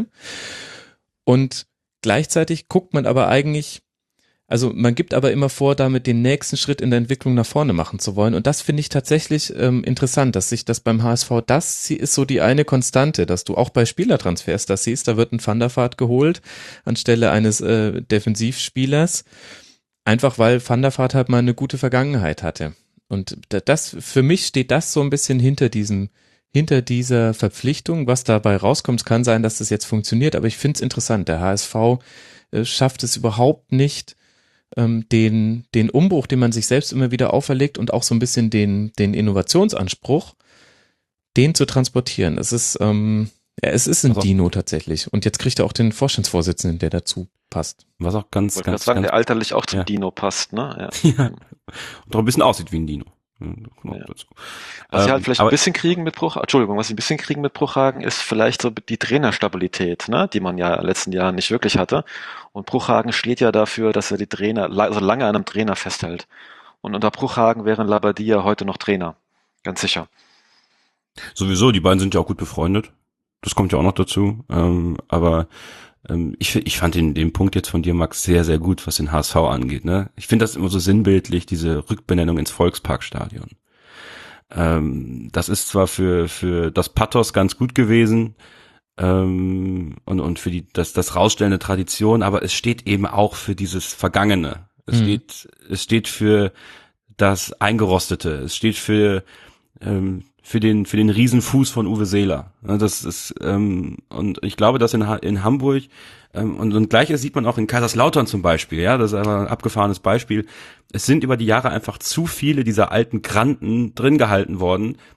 und gleichzeitig guckt man aber eigentlich Also man gibt aber immer vor, damit den nächsten Schritt in der Entwicklung nach vorne machen zu wollen. Und das finde ich tatsächlich ähm, interessant, dass sich das beim H S V, das ist so die eine Konstante, dass du auch bei Spielertransfers das siehst, da wird ein Van der Vaart geholt anstelle eines äh, Defensivspielers, einfach weil Van der Vaart halt mal eine gute Vergangenheit hatte. Und das, für mich steht das so ein bisschen hinter diesem hinter dieser Verpflichtung, was dabei rauskommt. Es kann sein, dass das jetzt funktioniert, aber ich finde es interessant. Der H S V äh, schafft es überhaupt nicht, den den Umbruch, den man sich selbst immer wieder auferlegt und auch so ein bisschen den den Innovationsanspruch, den zu transportieren. Es ist ähm, ja, es ist ein also, Dino tatsächlich. Und jetzt kriegt er auch den Vorstandsvorsitzenden, der dazu passt. Was auch ganz, ganz, sagen, ganz der alterlich auch zum ja. Dino passt, ne? Ja. ja. Und auch ein bisschen aussieht wie ein Dino. Ja. Was sie halt vielleicht ein bisschen kriegen mit Bruch, Entschuldigung, was sie ein bisschen kriegen mit Bruchhagen ist vielleicht so die Trainerstabilität, ne, die man ja in den letzten Jahren nicht wirklich hatte. Und Bruchhagen steht ja dafür, dass er die Trainer, also lange an einem Trainer festhält. Und unter Bruchhagen wären Labbadia heute noch Trainer. Ganz sicher. Sowieso, die beiden sind ja auch gut befreundet. Das kommt ja auch noch dazu. Ähm, aber ähm, ich, ich fand den, den Punkt jetzt von dir, Max, sehr, sehr gut, was den H S V angeht. Ne? Ich finde das immer so sinnbildlich, diese Rückbenennung ins Volksparkstadion. Ähm, das ist zwar für für das Pathos ganz gut gewesen ähm, und und für die das das rausstellende Tradition, aber es steht eben auch für dieses Vergangene. Es mhm. steht es steht für das Eingerostete. Es steht für ähm, für den für den Riesenfuß von Uwe Seeler. Das ist ähm, und ich glaube, dass in in Hamburg ähm, und und Gleiches sieht man auch in Kaiserslautern zum Beispiel. Ja, das ist einfach ein abgefahrenes Beispiel. Es sind über die Jahre einfach zu viele dieser alten Granden drin gehalten worden,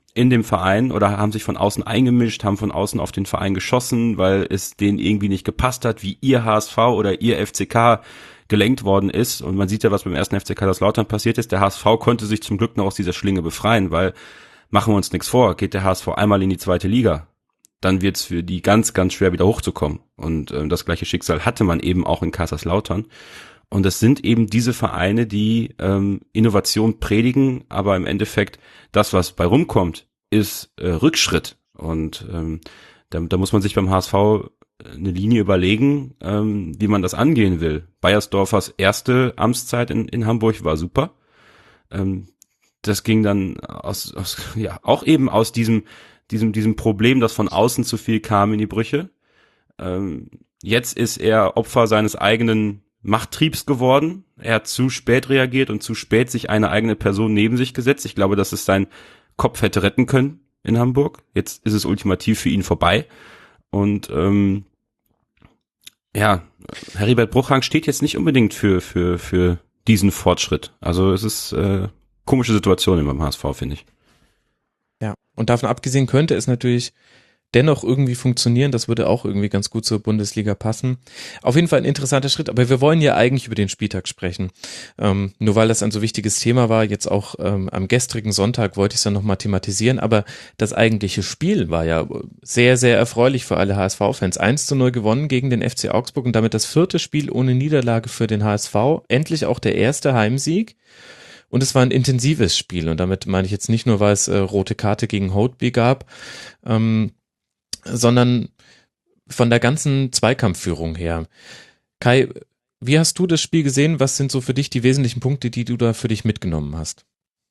in dem Verein oder haben sich von außen eingemischt, haben von außen auf den Verein geschossen, weil es denen irgendwie nicht gepasst hat, wie ihr H S V oder ihr F C K gelenkt worden ist. Und man sieht ja, was beim ersten F C Kaiserslautern passiert ist. Der H S V konnte sich zum Glück noch aus dieser Schlinge befreien, weil, machen wir uns nichts vor, geht der H S V einmal in die zweite Liga, dann wird's für die ganz, ganz schwer wieder hochzukommen. Und äh, das gleiche Schicksal hatte man eben auch in Kaiserslautern. Und es sind eben diese Vereine, die ähm, Innovation predigen, aber im Endeffekt das, was bei rumkommt, ist äh, Rückschritt. Und ähm, da, da muss man sich beim H S V eine Linie überlegen, ähm, wie man das angehen will. Beiersdorfers erste Amtszeit in, in Hamburg war super. Ähm, das ging dann aus, aus ja auch eben aus diesem diesem diesem Problem, dass von außen zu viel kam, in die Brüche. Ähm, jetzt ist er Opfer seines eigenen Machttriebs geworden. Er hat zu spät reagiert und zu spät sich eine eigene Person neben sich gesetzt. Ich glaube, dass es sein Kopf hätte retten können in Hamburg. Jetzt ist es ultimativ für ihn vorbei. Und ähm, ja, Heribert Bruchhang steht jetzt nicht unbedingt für für für diesen Fortschritt. Also es ist äh, komische Situation beim H S V, finde ich. Ja, und davon abgesehen könnte es natürlich dennoch irgendwie funktionieren. Das würde auch irgendwie ganz gut zur Bundesliga passen. Auf jeden Fall ein interessanter Schritt, aber wir wollen ja eigentlich über den Spieltag sprechen. Ähm, nur weil das ein so wichtiges Thema war, jetzt auch ähm, am gestrigen Sonntag wollte ich es ja nochmal thematisieren, aber das eigentliche Spiel war ja sehr, sehr erfreulich für alle H S V-Fans. eins zu null gewonnen gegen den F C Augsburg und damit das vierte Spiel ohne Niederlage für den H S V. Endlich auch der erste Heimsieg. Und es war ein intensives Spiel und damit meine ich jetzt nicht nur, weil es äh, rote Karte gegen Holtby gab, ähm, sondern von der ganzen Zweikampfführung her. Kai, wie hast du das Spiel gesehen? Was sind so für dich die wesentlichen Punkte, die du da für dich mitgenommen hast?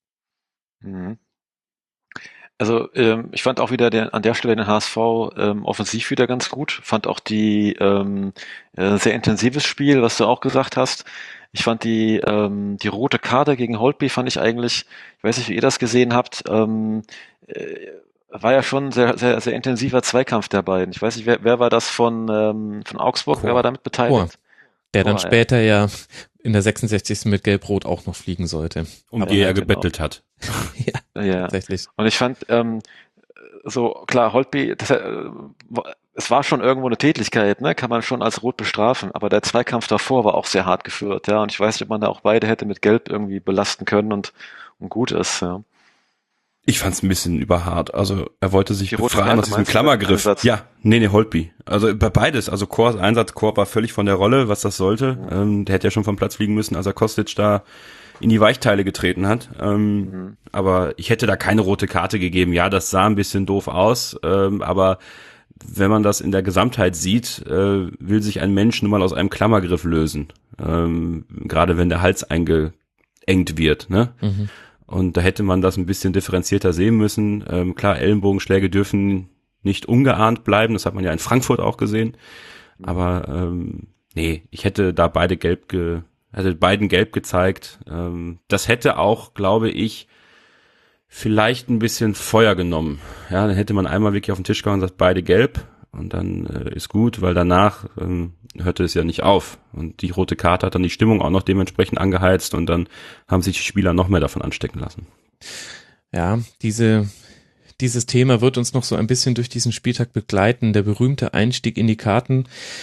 Also ähm, ich fand auch wieder den, an der Stelle den H S V ähm, offensiv wieder ganz gut. Fand auch die ähm, äh, sehr intensives Spiel, was du auch gesagt hast. Ich fand die ähm, die rote Karte gegen Holtby fand ich eigentlich, ich weiß nicht, wie ihr das gesehen habt, ähm, äh, war ja schon ein sehr, sehr, sehr intensiver Zweikampf der beiden. Ich weiß nicht, wer, wer war das von, ähm, von Augsburg? Chor. Wer war damit beteiligt? Chor. Der dann Chor, später ja. ja in der sechsundsechzigsten mit Gelb-Rot auch noch fliegen sollte. Um Aber die er halt gebettelt genau. hat. ja, Ja. tatsächlich. Und ich fand, ähm, so klar, Holtby, das, äh, es war schon irgendwo eine Tätlichkeit, ne? Kann man schon als rot bestrafen, aber der Zweikampf davor war auch sehr hart geführt, ja. Und ich weiß nicht, ob man da auch beide hätte mit Gelb irgendwie belasten können und, und gut ist, ja. Ich fand's ein bisschen überhart. Also er wollte sich Die rote befreien Karte aus diesem meinst du, Klammergriff. Einsatz? Ja, nee, nee, Holtby. Also bei beides. Also Chors Einsatz, Chor war völlig von der Rolle, was das sollte. Mhm. Ähm, der hätte ja schon vom Platz fliegen müssen, als er Kostic da in die Weichteile getreten hat. Ähm, mhm. Aber ich hätte da keine rote Karte gegeben. Ja, das sah ein bisschen doof aus, ähm, aber wenn man das in der Gesamtheit sieht, äh, will sich ein Mensch nun mal aus einem Klammergriff lösen. Ähm, gerade wenn der Hals eingeengt wird, ne? Mhm. Und da hätte man das ein bisschen differenzierter sehen müssen. Ähm, klar, Ellenbogenschläge dürfen nicht ungeahnt bleiben. Das hat man ja in Frankfurt auch gesehen. Aber ähm, nee, ich hätte da beide gelb, ge hätte beiden gelb gezeigt. Ähm, das hätte auch, glaube ich, vielleicht ein bisschen Feuer genommen. Ja, dann hätte man einmal wirklich auf den Tisch gehauen und sagt, beide gelb. Und dann äh, ist gut, weil danach ähm, hörte es ja nicht auf. Und die rote Karte hat dann die Stimmung auch noch dementsprechend angeheizt und dann haben sich die Spieler noch mehr davon anstecken lassen. Ja, diese, dieses Thema wird uns noch so ein bisschen durch diesen Spieltag begleiten, der berühmte Einstieg in die Karten.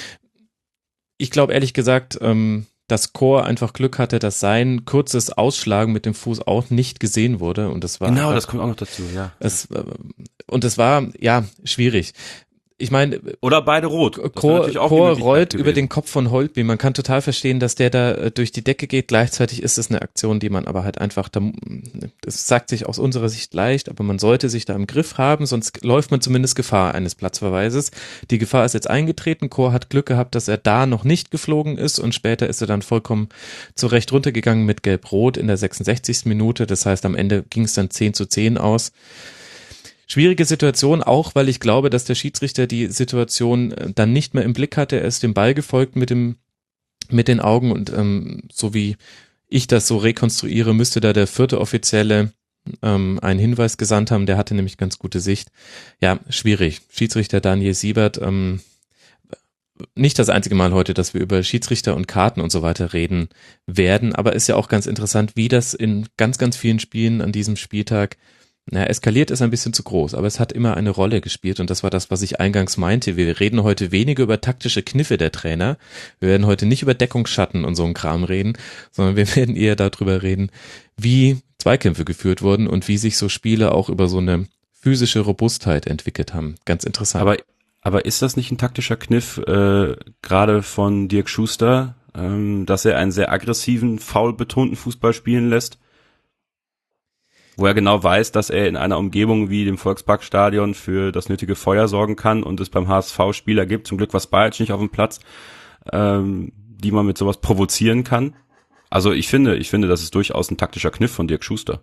Ich glaube ehrlich gesagt, ähm, dass Chor einfach Glück hatte, dass sein kurzes Ausschlagen mit dem Fuß auch nicht gesehen wurde. Und das war genau, einfach, das kommt auch noch dazu, ja. Es, äh, und es war, ja, schwierig. Ich meine, oder beide rot. Chor, Chor rollt gewesen. Über den Kopf von Holtby. Man kann total verstehen, dass der da durch die Decke geht. Gleichzeitig ist es eine Aktion, die man aber halt einfach, das sagt sich aus unserer Sicht leicht, aber man sollte sich da im Griff haben, sonst läuft man zumindest Gefahr eines Platzverweises. Die Gefahr ist jetzt eingetreten. Chor hat Glück gehabt, dass er da noch nicht geflogen ist und später ist er dann vollkommen zurecht runtergegangen mit Gelb-Rot in der sechsundsechzigsten Minute. Das heißt, am Ende ging es dann zehn zu zehn aus. Schwierige Situation, auch weil ich glaube, dass der Schiedsrichter die Situation dann nicht mehr im Blick hatte. Er ist dem Ball gefolgt mit dem mit den Augen und ähm, so wie ich das so rekonstruiere, müsste da der vierte Offizielle ähm, einen Hinweis gesandt haben. Der hatte nämlich ganz gute Sicht. Ja, schwierig. Schiedsrichter Daniel Siebert, ähm, nicht das einzige Mal heute, dass wir über Schiedsrichter und Karten und so weiter reden werden, aber ist ja auch ganz interessant, wie das in ganz, ganz vielen Spielen an diesem Spieltag Na, eskaliert ist ein bisschen zu groß, aber es hat immer eine Rolle gespielt und das war das, was ich eingangs meinte. Wir reden heute weniger über taktische Kniffe der Trainer. Wir werden heute nicht über Deckungsschatten und so einen Kram reden, sondern wir werden eher darüber reden, wie Zweikämpfe geführt wurden und wie sich so Spiele auch über so eine physische Robustheit entwickelt haben. Ganz interessant. Aber, aber ist das nicht ein taktischer Kniff, äh, gerade von Dirk Schuster, ähm, dass er einen sehr aggressiven, foulbetonten Fußball spielen lässt? Wo er genau weiß, dass er in einer Umgebung wie dem Volksparkstadion für das nötige Feuer sorgen kann und es beim H S V Spieler gibt, zum Glück war Spajic nicht auf dem Platz, ähm, die man mit sowas provozieren kann. Also ich finde, ich finde, das ist durchaus ein taktischer Kniff von Dirk Schuster.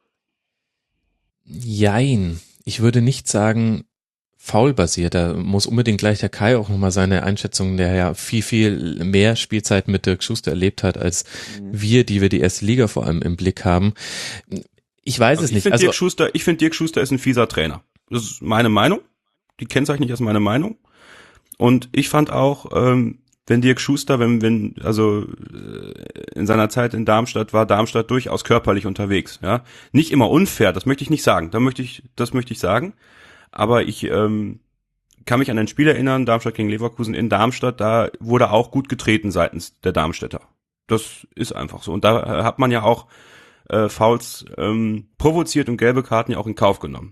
Jein. Ich würde nicht sagen, faulbasiert. Da muss unbedingt gleich der Kai auch nochmal seine Einschätzung, der ja viel, viel mehr Spielzeit mit Dirk Schuster erlebt hat, als mhm. wir, die wir die erste Liga vor allem im Blick haben. Ich weiß also es ich nicht. Find also Dirk Schuster, ich finde, Dirk Schuster ist ein fieser Trainer. Das ist meine Meinung. Die kennzeichne ich als meine Meinung. Und ich fand auch, ähm, wenn Dirk Schuster, wenn, wenn, also in seiner Zeit in Darmstadt war Darmstadt durchaus körperlich unterwegs. Ja, nicht immer unfair. Das möchte ich nicht sagen. Da möchte ich, das möchte ich sagen. Aber ich ähm, kann mich an ein Spiel erinnern, Darmstadt gegen Leverkusen in Darmstadt. Da wurde auch gut getreten seitens der Darmstädter. Das ist einfach so. Und da hat man ja auch Äh, Fouls ähm, provoziert und gelbe Karten ja auch in Kauf genommen.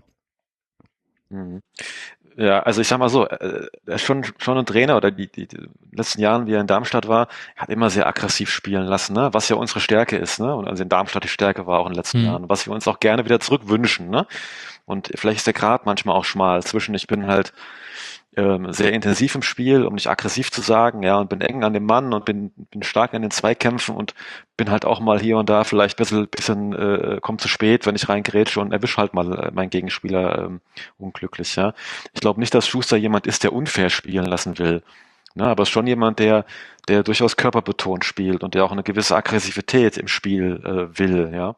Ja, also ich sag mal so, äh, er ist schon schon ein Trainer oder die, die, die letzten Jahren, wie er in Darmstadt war, hat immer sehr aggressiv spielen lassen, ne? Was ja unsere Stärke ist, ne? Und also in Darmstadt die Stärke war auch in den letzten Mhm. Jahren, was wir uns auch gerne wieder zurückwünschen, ne? Und vielleicht ist der Grat manchmal auch schmal zwischen, ich bin halt ähm, sehr intensiv im Spiel, um nicht aggressiv zu sagen, ja, und bin eng an dem Mann und bin bin stark in den Zweikämpfen und bin halt auch mal hier und da vielleicht ein bisschen, bisschen äh, komm zu spät, wenn ich reingrätsche und erwische halt mal äh, meinen Gegenspieler ähm, unglücklich, ja. Ich glaube nicht, dass Schuster jemand ist, der unfair spielen lassen will, ne, aber ist schon jemand, der der durchaus körperbetont spielt und der auch eine gewisse Aggressivität im Spiel äh, will, ja.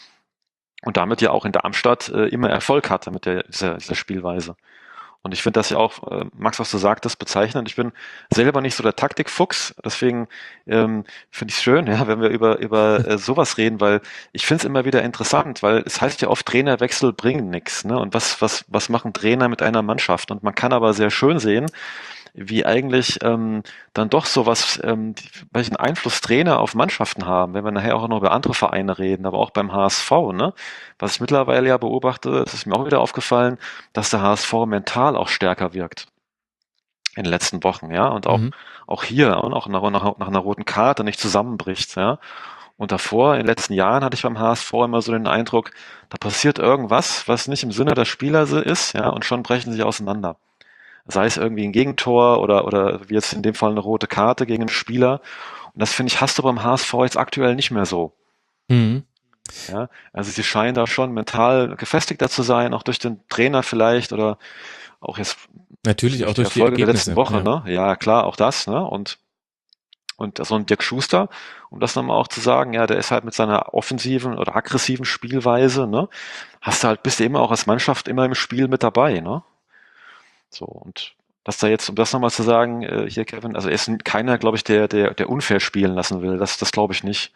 Und damit ja auch in Darmstadt äh, immer Erfolg hatte mit der, dieser, dieser Spielweise. Und ich finde das ja auch, äh, Max, was du sagtest, bezeichnend. Ich bin selber nicht so der Taktikfuchs, deswegen ähm, finde ich es schön, ja, wenn wir über über äh, sowas reden, weil ich finde es immer wieder interessant, weil es heißt ja oft, Trainerwechsel bringen nichts, ne? Und was was was machen Trainer mit einer Mannschaft? Und man kann aber sehr schön sehen, wie eigentlich ähm, dann doch sowas, ähm, die, welchen Einfluss Trainer auf Mannschaften haben, wenn wir nachher auch noch über andere Vereine reden, aber auch beim H S V, ne? Was ich mittlerweile ja beobachte, das ist mir auch wieder aufgefallen, dass der H S V mental auch stärker wirkt in den letzten Wochen, ja, und auch Mhm. auch hier und auch nach, nach, nach einer roten Karte nicht zusammenbricht, ja. Und davor, in den letzten Jahren, hatte ich beim H S V immer so den Eindruck, da passiert irgendwas, was nicht im Sinne der Spieler so ist, ja, und schon brechen sie auseinander. Sei es irgendwie ein Gegentor oder, oder wie jetzt in dem Fall eine rote Karte gegen einen Spieler. Und das finde ich, hast du beim H S V jetzt aktuell nicht mehr so. Mhm. Ja, also sie scheinen da schon mental gefestigter zu sein, auch durch den Trainer vielleicht oder auch jetzt Natürlich auch durch die Erfolge der Ergebnisse. letzten Woche, Ja. ne? Ja, klar, auch das, ne? Und und so ein Dirk Schuster, um das nochmal auch zu sagen, ja, der ist halt mit seiner offensiven oder aggressiven Spielweise, ne? Hast du halt, bist du immer auch als Mannschaft immer im Spiel mit dabei, ne? So, und dass da jetzt, um das nochmal zu sagen, äh, hier Kevin, also er ist keiner, glaube ich, der, der, der unfair spielen lassen will. Das, das glaube ich nicht.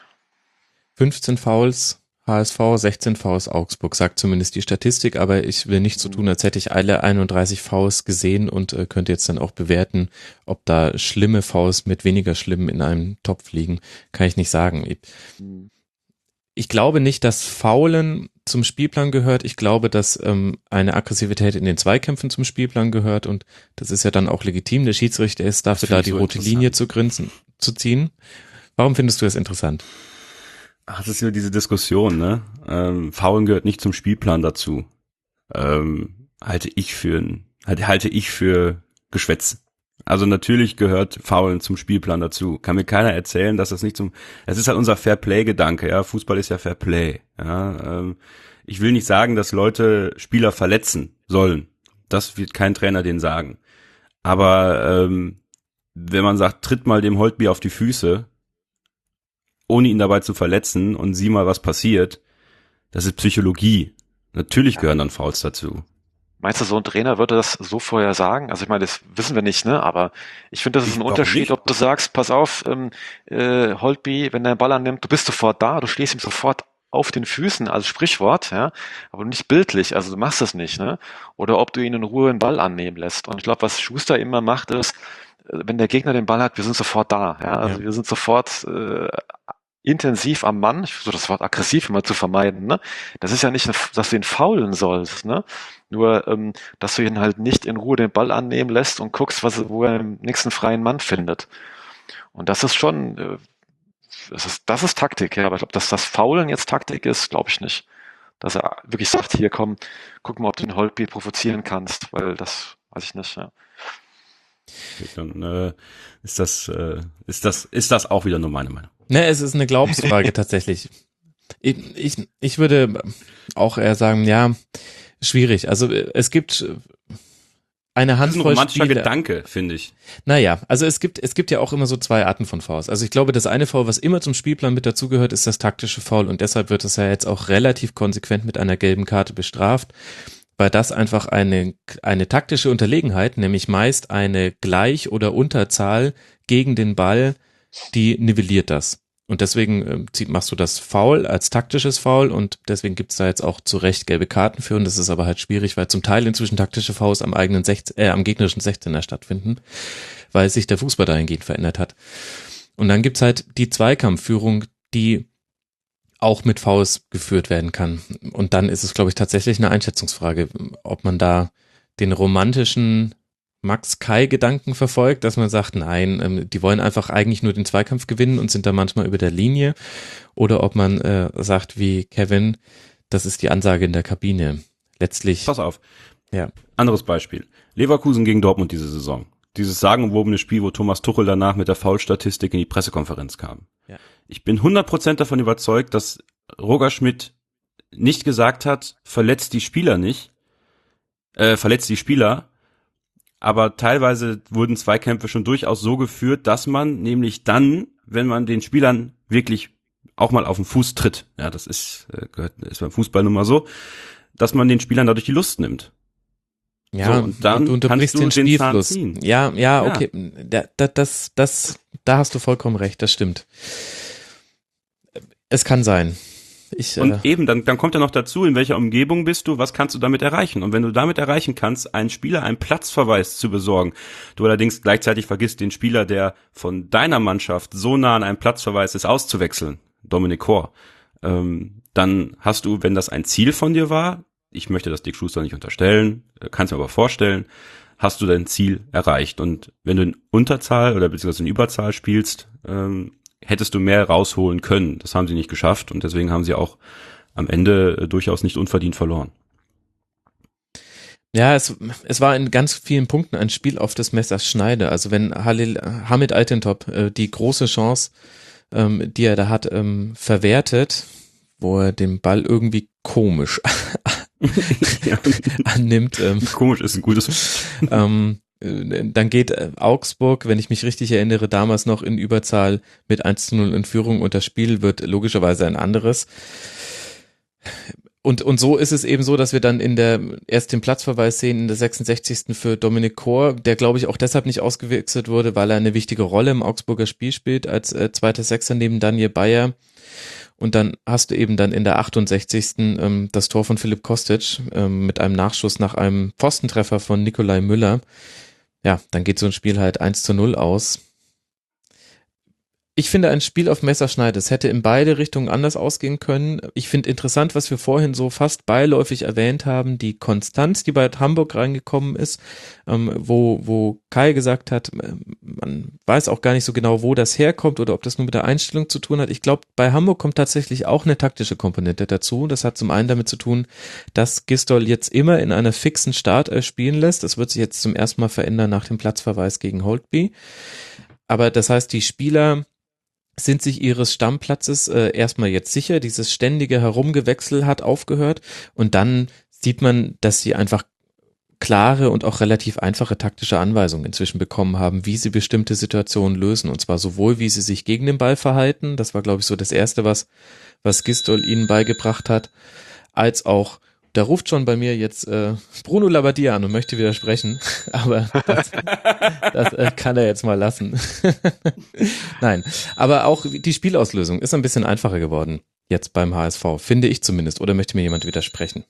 fünfzehn Fouls H S V, sechzehn Fouls Augsburg, sagt zumindest die Statistik, aber ich will nicht so tun, als hätte ich alle einunddreißig Fouls gesehen und äh, könnte jetzt dann auch bewerten, ob da schlimme Fouls mit weniger schlimmen in einem Topf liegen. Kann ich nicht sagen. Ich, ich glaube nicht, dass Foulen zum Spielplan gehört. Ich glaube, dass ähm, eine Aggressivität in den Zweikämpfen zum Spielplan gehört und das ist ja dann auch legitim. Der Schiedsrichter ist dafür da, die so rote Linie zu grinsen, zu ziehen. Warum findest du das interessant? Ach, das ist ja diese Diskussion, ne? Ähm, Foulen gehört nicht zum Spielplan dazu. Ähm, halte ich für ein, halte, halte ich für Geschwätz. Also natürlich gehört Foulen zum Spielplan dazu. Kann mir keiner erzählen, dass das nicht zum, es ist halt unser Fairplay-Gedanke, ja. Fußball ist ja Fairplay, ja. Ähm, ich will nicht sagen, dass Leute Spieler verletzen sollen. Das wird kein Trainer denen sagen. Aber ähm, wenn man sagt, tritt mal dem Holtby auf die Füße, ohne ihn dabei zu verletzen und sieh mal, was passiert, das ist Psychologie. Natürlich gehören dann Fouls dazu. Meinst du, so ein Trainer würde das so vorher sagen? Also ich meine, das wissen wir nicht, ne? Aber ich finde, das ist ein Warum Unterschied, nicht? ob du sagst, pass auf, ähm, äh, Holtby, wenn der einen Ball annimmt, du bist sofort da, du stehst ihm sofort auf den Füßen als Sprichwort, ja, aber nicht bildlich, also du machst das nicht, ne? Oder ob du ihn in Ruhe den Ball annehmen lässt. Und ich glaube, was Schuster immer macht, ist, wenn der Gegner den Ball hat, wir sind sofort da, ja, also ja. wir sind sofort äh, intensiv am Mann, ich versuche das Wort aggressiv immer zu vermeiden, ne? Das ist ja nicht, dass du ihn faulen sollst, ne? Nur, ähm, dass du ihn halt nicht in Ruhe den Ball annehmen lässt und guckst, was, wo er den nächsten freien Mann findet. Und das ist schon, äh, Das ist, das ist Taktik, ja, aber ich glaube, dass das Faulen jetzt Taktik ist, glaube ich nicht. Dass er wirklich sagt, hier komm, guck mal, ob du den Holtby provozieren kannst, weil das weiß ich nicht, ja. Dann äh, ist das, äh, ist das, ist das auch wieder nur meine Meinung. Ne, es ist eine Glaubensfrage tatsächlich. Ich, ich, ich würde auch eher sagen, ja, schwierig. Also es gibt eine Handvoll das ist ein romantischer Spiele. Gedanke, finde ich. Naja, also es gibt, es gibt ja auch immer so zwei Arten von Fouls. Also ich glaube, das eine Foul, was immer zum Spielplan mit dazugehört, ist das taktische Foul und deshalb wird es ja jetzt auch relativ konsequent mit einer gelben Karte bestraft, weil das einfach eine, eine taktische Unterlegenheit, nämlich meist eine Gleich- oder Unterzahl gegen den Ball, die nivelliert das. Und deswegen äh, zieht, machst du das Foul als taktisches Foul und deswegen gibt's da jetzt auch zu Recht gelbe Karten für und das ist aber halt schwierig, weil zum Teil inzwischen taktische Fouls am eigenen sechzehn, äh, am gegnerischen sechzehner stattfinden, weil sich der Fußball dahingehend verändert hat. Und dann gibt's halt die Zweikampfführung, die auch mit Fouls geführt werden kann. Und dann ist es, glaube ich, tatsächlich eine Einschätzungsfrage, ob man da den romantischen Max-Kai-Gedanken verfolgt, dass man sagt, nein, ähm, die wollen einfach eigentlich nur den Zweikampf gewinnen und sind da manchmal über der Linie, oder ob man äh, sagt wie Kevin, das ist die Ansage in der Kabine. Letztlich. Pass auf. Ja. Anderes Beispiel. Leverkusen gegen Dortmund diese Saison. Dieses sagenumwobene Spiel, wo Thomas Tuchel danach mit der Foul-Statistik in die Pressekonferenz kam. Ja. Ich bin hundert Prozent davon überzeugt, dass Roger Schmidt nicht gesagt hat, verletzt die Spieler nicht, äh, verletzt die Spieler, aber teilweise wurden Zweikämpfe schon durchaus so geführt, dass man nämlich dann, wenn man den Spielern wirklich auch mal auf den Fuß tritt, ja, das ist, gehört, ist beim Fußball nun mal so, dass man den Spielern dadurch die Lust nimmt. Ja, so, und dann du unterbrichst kannst du den den Zahn Spielfluss. ziehen. Ja, ja, Ja. okay. Da, da, das, das, da hast du vollkommen recht, das stimmt. Es kann sein. Ich, Und äh, eben, dann, dann kommt ja noch dazu, in welcher Umgebung bist du, was kannst du damit erreichen? Und wenn du damit erreichen kannst, einen Spieler einen Platzverweis zu besorgen, du allerdings gleichzeitig vergisst, den Spieler, der von deiner Mannschaft so nah an einem Platzverweis ist, auszuwechseln, Dominic Kor, ähm, dann hast du, wenn das ein Ziel von dir war, ich möchte das Dick Schuster nicht unterstellen, kannst mir aber vorstellen, hast du dein Ziel erreicht. Und wenn du in Unterzahl oder beziehungsweise in Überzahl spielst, ähm, hättest du mehr rausholen können. Das haben sie nicht geschafft und deswegen haben sie auch am Ende äh, durchaus nicht unverdient verloren. Ja, es, es war in ganz vielen Punkten ein Spiel auf des Messers Schneide. Also wenn Halil, Hamid Altintop äh, die große Chance, ähm, die er da hat, ähm, verwertet, wo er den Ball irgendwie komisch annimmt. Ähm, Komisch ist ein gutes. ähm, Dann geht Augsburg, wenn ich mich richtig erinnere, damals noch in Überzahl mit eins zu null in Führung und das Spiel wird logischerweise ein anderes. Und, und so ist es eben so, dass wir dann in der, erst den Platzverweis sehen in der sechsundsechzigsten für Dominic Kor, der glaube ich auch deshalb nicht ausgewechselt wurde, weil er eine wichtige Rolle im Augsburger Spiel spielt als äh, zweiter Sechser neben Daniel Bayer. Und dann hast du eben dann in der achtundsechzigsten Ähm, das Tor von Philipp Kostic ähm, mit einem Nachschuss nach einem Pfostentreffer von Nikolai Müller. Ja, dann geht so ein Spiel halt eins zu null aus. Ich finde ein Spiel auf Messerschneide, es hätte in beide Richtungen anders ausgehen können. Ich finde interessant, was wir vorhin so fast beiläufig erwähnt haben, die Konstanz, die bei Hamburg reingekommen ist, ähm, wo, wo Kai gesagt hat, man weiß auch gar nicht so genau, wo das herkommt oder ob das nur mit der Einstellung zu tun hat. Ich glaube, bei Hamburg kommt tatsächlich auch eine taktische Komponente dazu. Das hat zum einen damit zu tun, dass Gistol jetzt immer in einer fixen Startelf spielen lässt. Das wird sich jetzt zum ersten Mal verändern nach dem Platzverweis gegen Holtby. Aber das heißt, die Spieler sind sich ihres Stammplatzes äh, erstmal jetzt sicher, dieses ständige Herumgewechsel hat aufgehört und dann sieht man, dass sie einfach klare und auch relativ einfache taktische Anweisungen inzwischen bekommen haben, wie sie bestimmte Situationen lösen und zwar sowohl, wie sie sich gegen den Ball verhalten, das war glaube ich so das Erste, was, was Gistol ihnen beigebracht hat, als auch da ruft schon bei mir jetzt äh, Bruno Labbadia an und möchte widersprechen, aber das, das äh, kann er jetzt mal lassen. Nein, aber auch die Spielauslösung ist ein bisschen einfacher geworden. jetzt beim H S V, finde ich zumindest. Oder möchte mir jemand widersprechen?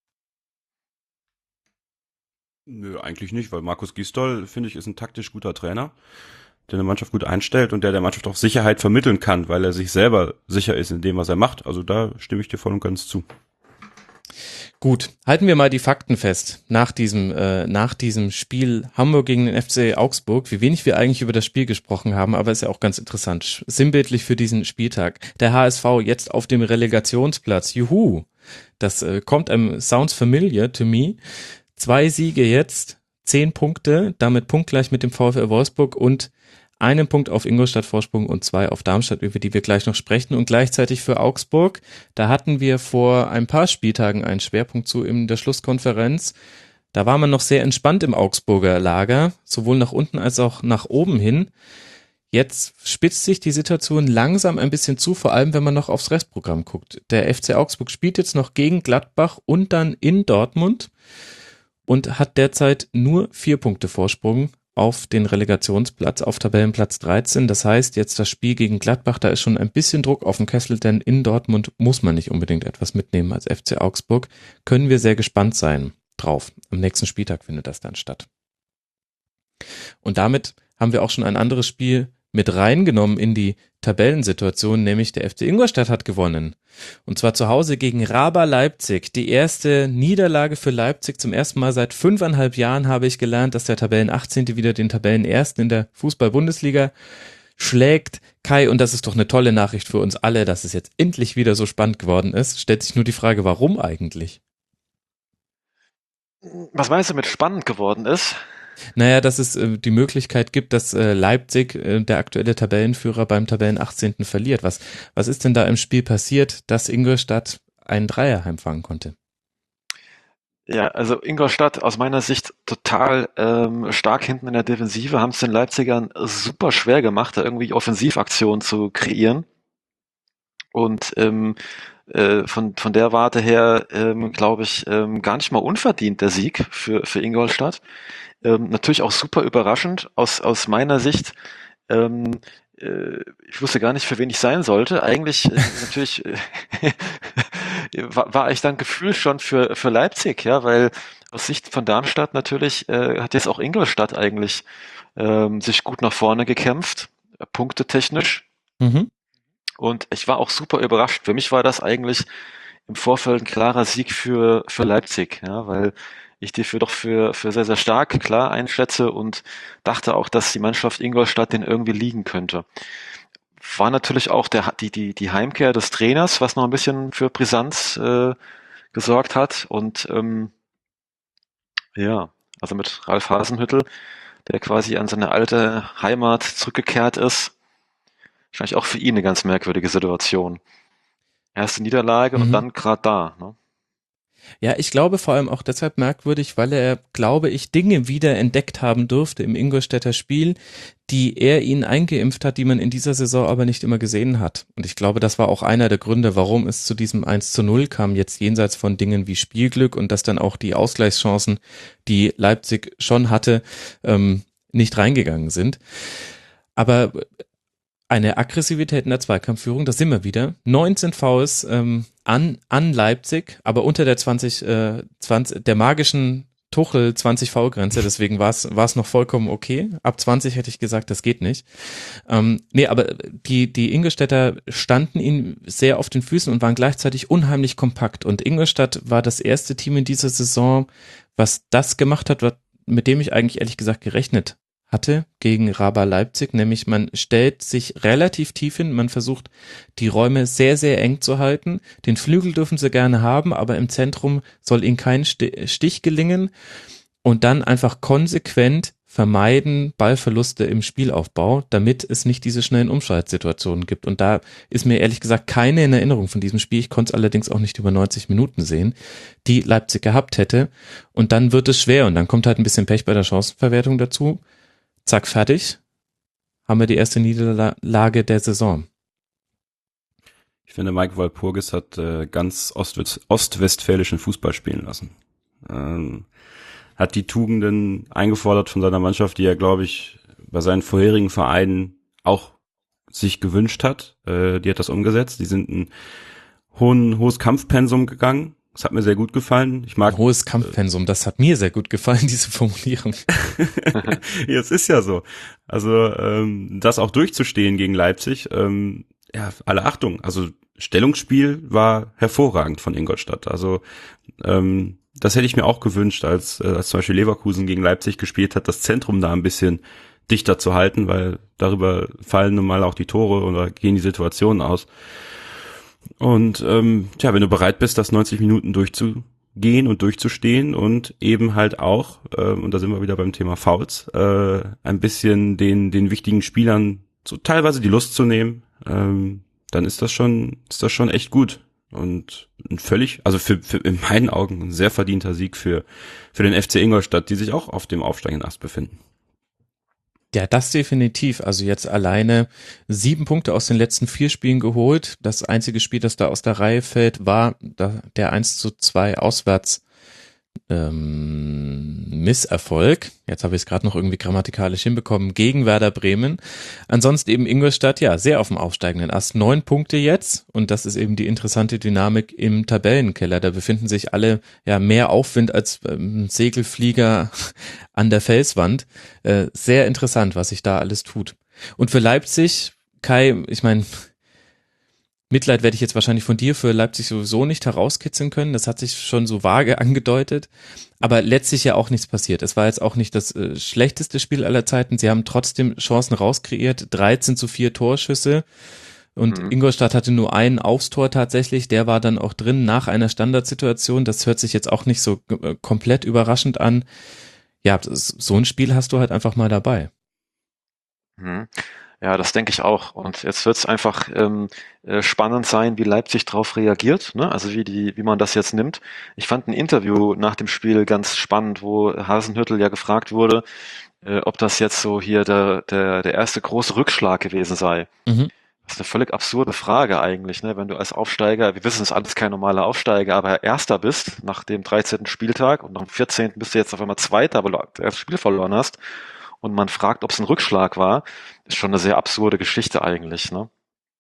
Nö, eigentlich nicht, weil Markus Gisdol, finde ich, ist ein taktisch guter Trainer, der eine Mannschaft gut einstellt und der der Mannschaft auch Sicherheit vermitteln kann, weil er sich selber sicher ist in dem, was er macht. Also da stimme ich dir voll und ganz zu. Gut, halten wir mal die Fakten fest nach diesem äh, nach diesem Spiel Hamburg gegen den F C Augsburg, wie wenig wir eigentlich über das Spiel gesprochen haben, aber ist ja auch ganz interessant, sinnbildlich für diesen Spieltag. Der H S V jetzt auf dem Relegationsplatz, juhu, das äh, kommt einem sounds familiar to me. Zwei Siege jetzt, zehn Punkte, damit punktgleich mit dem VfL Wolfsburg und einen Punkt auf Ingolstadt Vorsprung und zwei auf Darmstadt, über die wir gleich noch sprechen. Und gleichzeitig für Augsburg, da hatten wir vor ein paar Spieltagen einen Schwerpunkt zu in der Schlusskonferenz. Da war man noch sehr entspannt im Augsburger Lager, sowohl nach unten als auch nach oben hin. Jetzt spitzt sich die Situation langsam ein bisschen zu, vor allem wenn man noch aufs Restprogramm guckt. Der F C Augsburg spielt jetzt noch gegen Gladbach und dann in Dortmund und hat derzeit nur vier Punkte Vorsprung auf den Relegationsplatz, auf Tabellenplatz dreizehn. Das heißt, jetzt das Spiel gegen Gladbach, da ist schon ein bisschen Druck auf dem Kessel, denn in Dortmund muss man nicht unbedingt etwas mitnehmen als F C Augsburg. Können wir sehr gespannt sein drauf. Am nächsten Spieltag findet das dann statt. Und damit haben wir auch schon ein anderes Spiel mit reingenommen in die Tabellensituation, nämlich der F C Ingolstadt hat gewonnen. Und zwar zu Hause gegen Raba Leipzig. Die erste Niederlage für Leipzig. Zum ersten Mal seit fünfeinhalb Jahren habe ich gelernt, dass der Tabellenachtzehnte wieder den Tabellenersten in der Fußball-Bundesliga schlägt. Kai, und das ist doch eine tolle Nachricht für uns alle, dass es jetzt endlich wieder so spannend geworden ist. Stellt sich nur die Frage, warum eigentlich? Was meinst du mit spannend geworden ist? Naja, dass es äh, die Möglichkeit gibt, dass äh, Leipzig, äh, der aktuelle Tabellenführer, beim Tabellenachtzehnten verliert. Was, was ist denn da im Spiel passiert, dass Ingolstadt einen Dreier heimfangen konnte? Ja, also Ingolstadt aus meiner Sicht total ähm, stark hinten in der Defensive, haben es den Leipzigern super schwer gemacht, da irgendwie Offensivaktionen zu kreieren. Und ähm, äh, von, von der Warte her, ähm, glaube ich, ähm, gar nicht mal unverdient der Sieg für, für Ingolstadt. Ähm, natürlich auch super überraschend aus, aus meiner Sicht. Ähm, äh, ich wusste gar nicht, für wen ich sein sollte. Eigentlich äh, natürlich äh, war, war ich dann gefühlt schon für, für Leipzig, ja, weil aus Sicht von Darmstadt natürlich äh, hat jetzt auch Ingolstadt eigentlich ähm, sich gut nach vorne gekämpft, äh, punktetechnisch. Mhm. Und ich war auch super überrascht. Für mich war das eigentlich im Vorfeld ein klarer Sieg für, für Leipzig, ja, weil ich die für doch für, für sehr, sehr stark, klar einschätze und dachte auch, dass die Mannschaft Ingolstadt den irgendwie liegen könnte. War natürlich auch der, die, die, die Heimkehr des Trainers, was noch ein bisschen für Brisanz äh, gesorgt hat. Und ähm, ja, also mit Ralf Hasenhüttl, der quasi an seine alte Heimat zurückgekehrt ist. Wahrscheinlich auch für ihn eine ganz merkwürdige Situation. Erste Niederlage mhm. und dann gerade da, ne? Ja, ich glaube vor allem auch deshalb merkwürdig, weil er, glaube ich, Dinge wieder entdeckt haben durfte im Ingolstädter Spiel, die er ihnen eingeimpft hat, die man in dieser Saison aber nicht immer gesehen hat. Und ich glaube, das war auch einer der Gründe, warum es zu diesem eins zu null kam, jetzt jenseits von Dingen wie Spielglück und dass dann auch die Ausgleichschancen, die Leipzig schon hatte, ähm, nicht reingegangen sind. Aber eine Aggressivität in der Zweikampfführung, das sind wir wieder. neunzehn Fouls ähm, an, an Leipzig, aber unter der zwanzig, äh, zwanzig, der magischen Tuchel zwanzig Foul-Grenze, deswegen war es war es noch vollkommen okay. Ab zwanzig hätte ich gesagt, das geht nicht. Ähm, nee, aber die, die Ingolstädter standen ihnen sehr auf den Füßen und waren gleichzeitig unheimlich kompakt. Und Ingolstadt war das erste Team in dieser Saison, was das gemacht hat, was, mit dem ich eigentlich ehrlich gesagt gerechnet hatte gegen Raba Leipzig, nämlich man stellt sich relativ tief hin, man versucht die Räume sehr, sehr eng zu halten, den Flügel dürfen sie gerne haben, aber im Zentrum soll ihnen kein Stich gelingen und dann einfach konsequent vermeiden Ballverluste im Spielaufbau, damit es nicht diese schnellen Umschaltsituationen gibt. Und da ist mir ehrlich gesagt keine in Erinnerung von diesem Spiel, ich konnte es allerdings auch nicht über neunzig Minuten sehen, die Leipzig gehabt hätte und dann wird es schwer und dann kommt halt ein bisschen Pech bei der Chancenverwertung dazu. Zack, fertig, haben wir die erste Niederlage der Saison. Ich finde, Mike Walpurgis hat äh, ganz Ostwest- ostwestfälischen Fußball spielen lassen. Ähm, hat die Tugenden eingefordert von seiner Mannschaft, die er, glaube ich, bei seinen vorherigen Vereinen auch sich gewünscht hat. Äh, die hat das umgesetzt. Die sind ein hohen, hohes Kampfpensum gegangen. Das hat mir sehr gut gefallen. Ich mag hohes Kampfpensum, das hat mir sehr gut gefallen, diese Formulierung. Ja, es ist ja so. Also ähm, das auch durchzustehen gegen Leipzig, ähm, ja, alle Achtung. Also Stellungsspiel war hervorragend von Ingolstadt. Also ähm, das hätte ich mir auch gewünscht, als, äh, als zum Beispiel Leverkusen gegen Leipzig gespielt hat, das Zentrum da ein bisschen dichter zu halten, weil darüber fallen nun mal auch die Tore oder gehen die Situationen aus. Und ähm, tja, wenn du bereit bist, das neunzig Minuten durchzugehen und durchzustehen und eben halt auch, ähm, und da sind wir wieder beim Thema Fouls, äh, ein bisschen den den wichtigen Spielern so teilweise die Lust zu nehmen, ähm, dann ist das schon ist das schon echt gut und ein völlig, also für, für in meinen Augen ein sehr verdienter Sieg für für den F C Ingolstadt, die sich auch auf dem aufsteigenden Ast befinden. Ja, das definitiv. Also jetzt alleine sieben Punkte aus den letzten vier Spielen geholt. Das einzige Spiel, das da aus der Reihe fällt, war der eins zu zwei Auswärts ähm, Misserfolg. Jetzt habe ich es gerade noch irgendwie grammatikalisch hinbekommen, gegen Werder Bremen. Ansonsten eben Ingolstadt, ja, sehr auf dem aufsteigenden Ast. Neun Punkte jetzt und das ist eben die interessante Dynamik im Tabellenkeller. Da befinden sich alle ja mehr Aufwind als ähm, Segelflieger an der Felswand. Äh, sehr interessant, was sich da alles tut. Und für Leipzig, Kai, ich meine, Mitleid werde ich jetzt wahrscheinlich von dir für Leipzig sowieso nicht herauskitzeln können. Das hat sich schon so vage angedeutet. Aber letztlich ja auch nichts passiert. Es war jetzt auch nicht das äh, schlechteste Spiel aller Zeiten. Sie haben trotzdem Chancen rauskreiert. dreizehn zu vier Torschüsse. Und mhm. Ingolstadt hatte nur einen Aufstor tatsächlich. Der war dann auch drin nach einer Standardsituation. Das hört sich jetzt auch nicht so äh, komplett überraschend an. Ja, das, so ein Spiel hast du halt einfach mal dabei. Mhm. Ja, das denke ich auch. Und jetzt wird es einfach ähm, äh, spannend sein, wie Leipzig darauf reagiert, ne? Also wie die, wie man das jetzt nimmt. Ich fand ein Interview nach dem Spiel ganz spannend, wo Hasenhüttl ja gefragt wurde, äh, ob das jetzt so hier der, der, der erste große Rückschlag gewesen sei. Mhm. Das ist eine völlig absurde Frage eigentlich, ne? Wenn du als Aufsteiger, wir wissen, es ist alles kein normaler Aufsteiger, aber Erster bist nach dem dreizehnten Spieltag und nach dem vierzehnten bist du jetzt auf einmal Zweiter, weil du das Spiel verloren hast. Und man fragt, ob es ein Rückschlag war, ist schon eine sehr absurde Geschichte eigentlich, ne?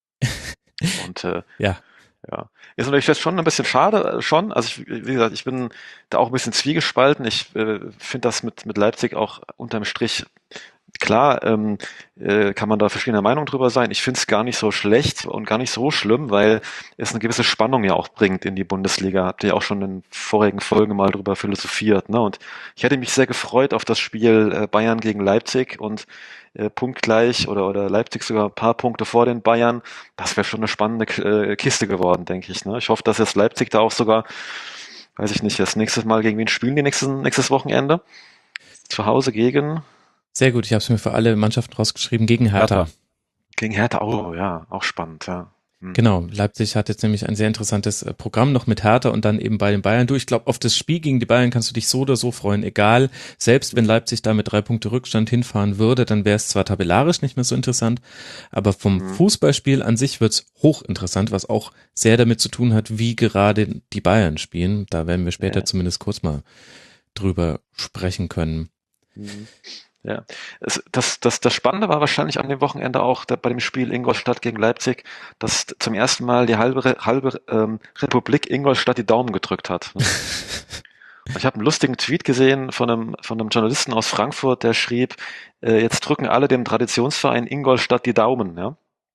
Und äh, ja. ja, ist natürlich jetzt schon ein bisschen schade, schon. Also ich, wie gesagt, ich bin da auch ein bisschen zwiegespalten. Ich äh, finde das mit mit Leipzig auch unterm Strich klar, ähm, äh, kann man da verschiedener Meinung drüber sein. Ich finde es gar nicht so schlecht und gar nicht so schlimm, weil es eine gewisse Spannung ja auch bringt in die Bundesliga. Habt ihr ja auch schon in vorigen Folgen mal drüber philosophiert, ne? Und ich hätte mich sehr gefreut auf das Spiel äh, Bayern gegen Leipzig und äh, punktgleich oder oder Leipzig sogar ein paar Punkte vor den Bayern. Das wäre schon eine spannende äh, Kiste geworden, denke ich, ne? Ich hoffe, dass jetzt Leipzig da auch sogar, weiß ich nicht, das nächstes Mal gegen wen spielen die nächsten, nächstes Wochenende? Zu Hause gegen Sehr gut, ich habe es mir für alle Mannschaften rausgeschrieben, gegen Hertha. Hertha. Gegen Hertha, oh ja, auch spannend, ja. Hm. Genau, Leipzig hat jetzt nämlich ein sehr interessantes Programm noch mit Hertha und dann eben bei den Bayern. Du, ich glaube, auf das Spiel gegen die Bayern kannst du dich so oder so freuen, egal, selbst wenn Leipzig da mit drei Punkte Rückstand hinfahren würde, dann wäre es zwar tabellarisch nicht mehr so interessant, aber vom hm. Fußballspiel an sich wird's hochinteressant, was auch sehr damit zu tun hat, wie gerade die Bayern spielen. Da werden wir später ja. zumindest kurz mal drüber sprechen können. Hm. Ja, es, das, das, das Spannende war wahrscheinlich an dem Wochenende auch da, bei dem Spiel Ingolstadt gegen Leipzig, dass zum ersten Mal die halbe, halbe ähm, Republik Ingolstadt die Daumen gedrückt hat. Ne? Ich habe einen lustigen Tweet gesehen von einem, von einem Journalisten aus Frankfurt, der schrieb, äh, jetzt drücken alle dem Traditionsverein Ingolstadt die Daumen. Ja?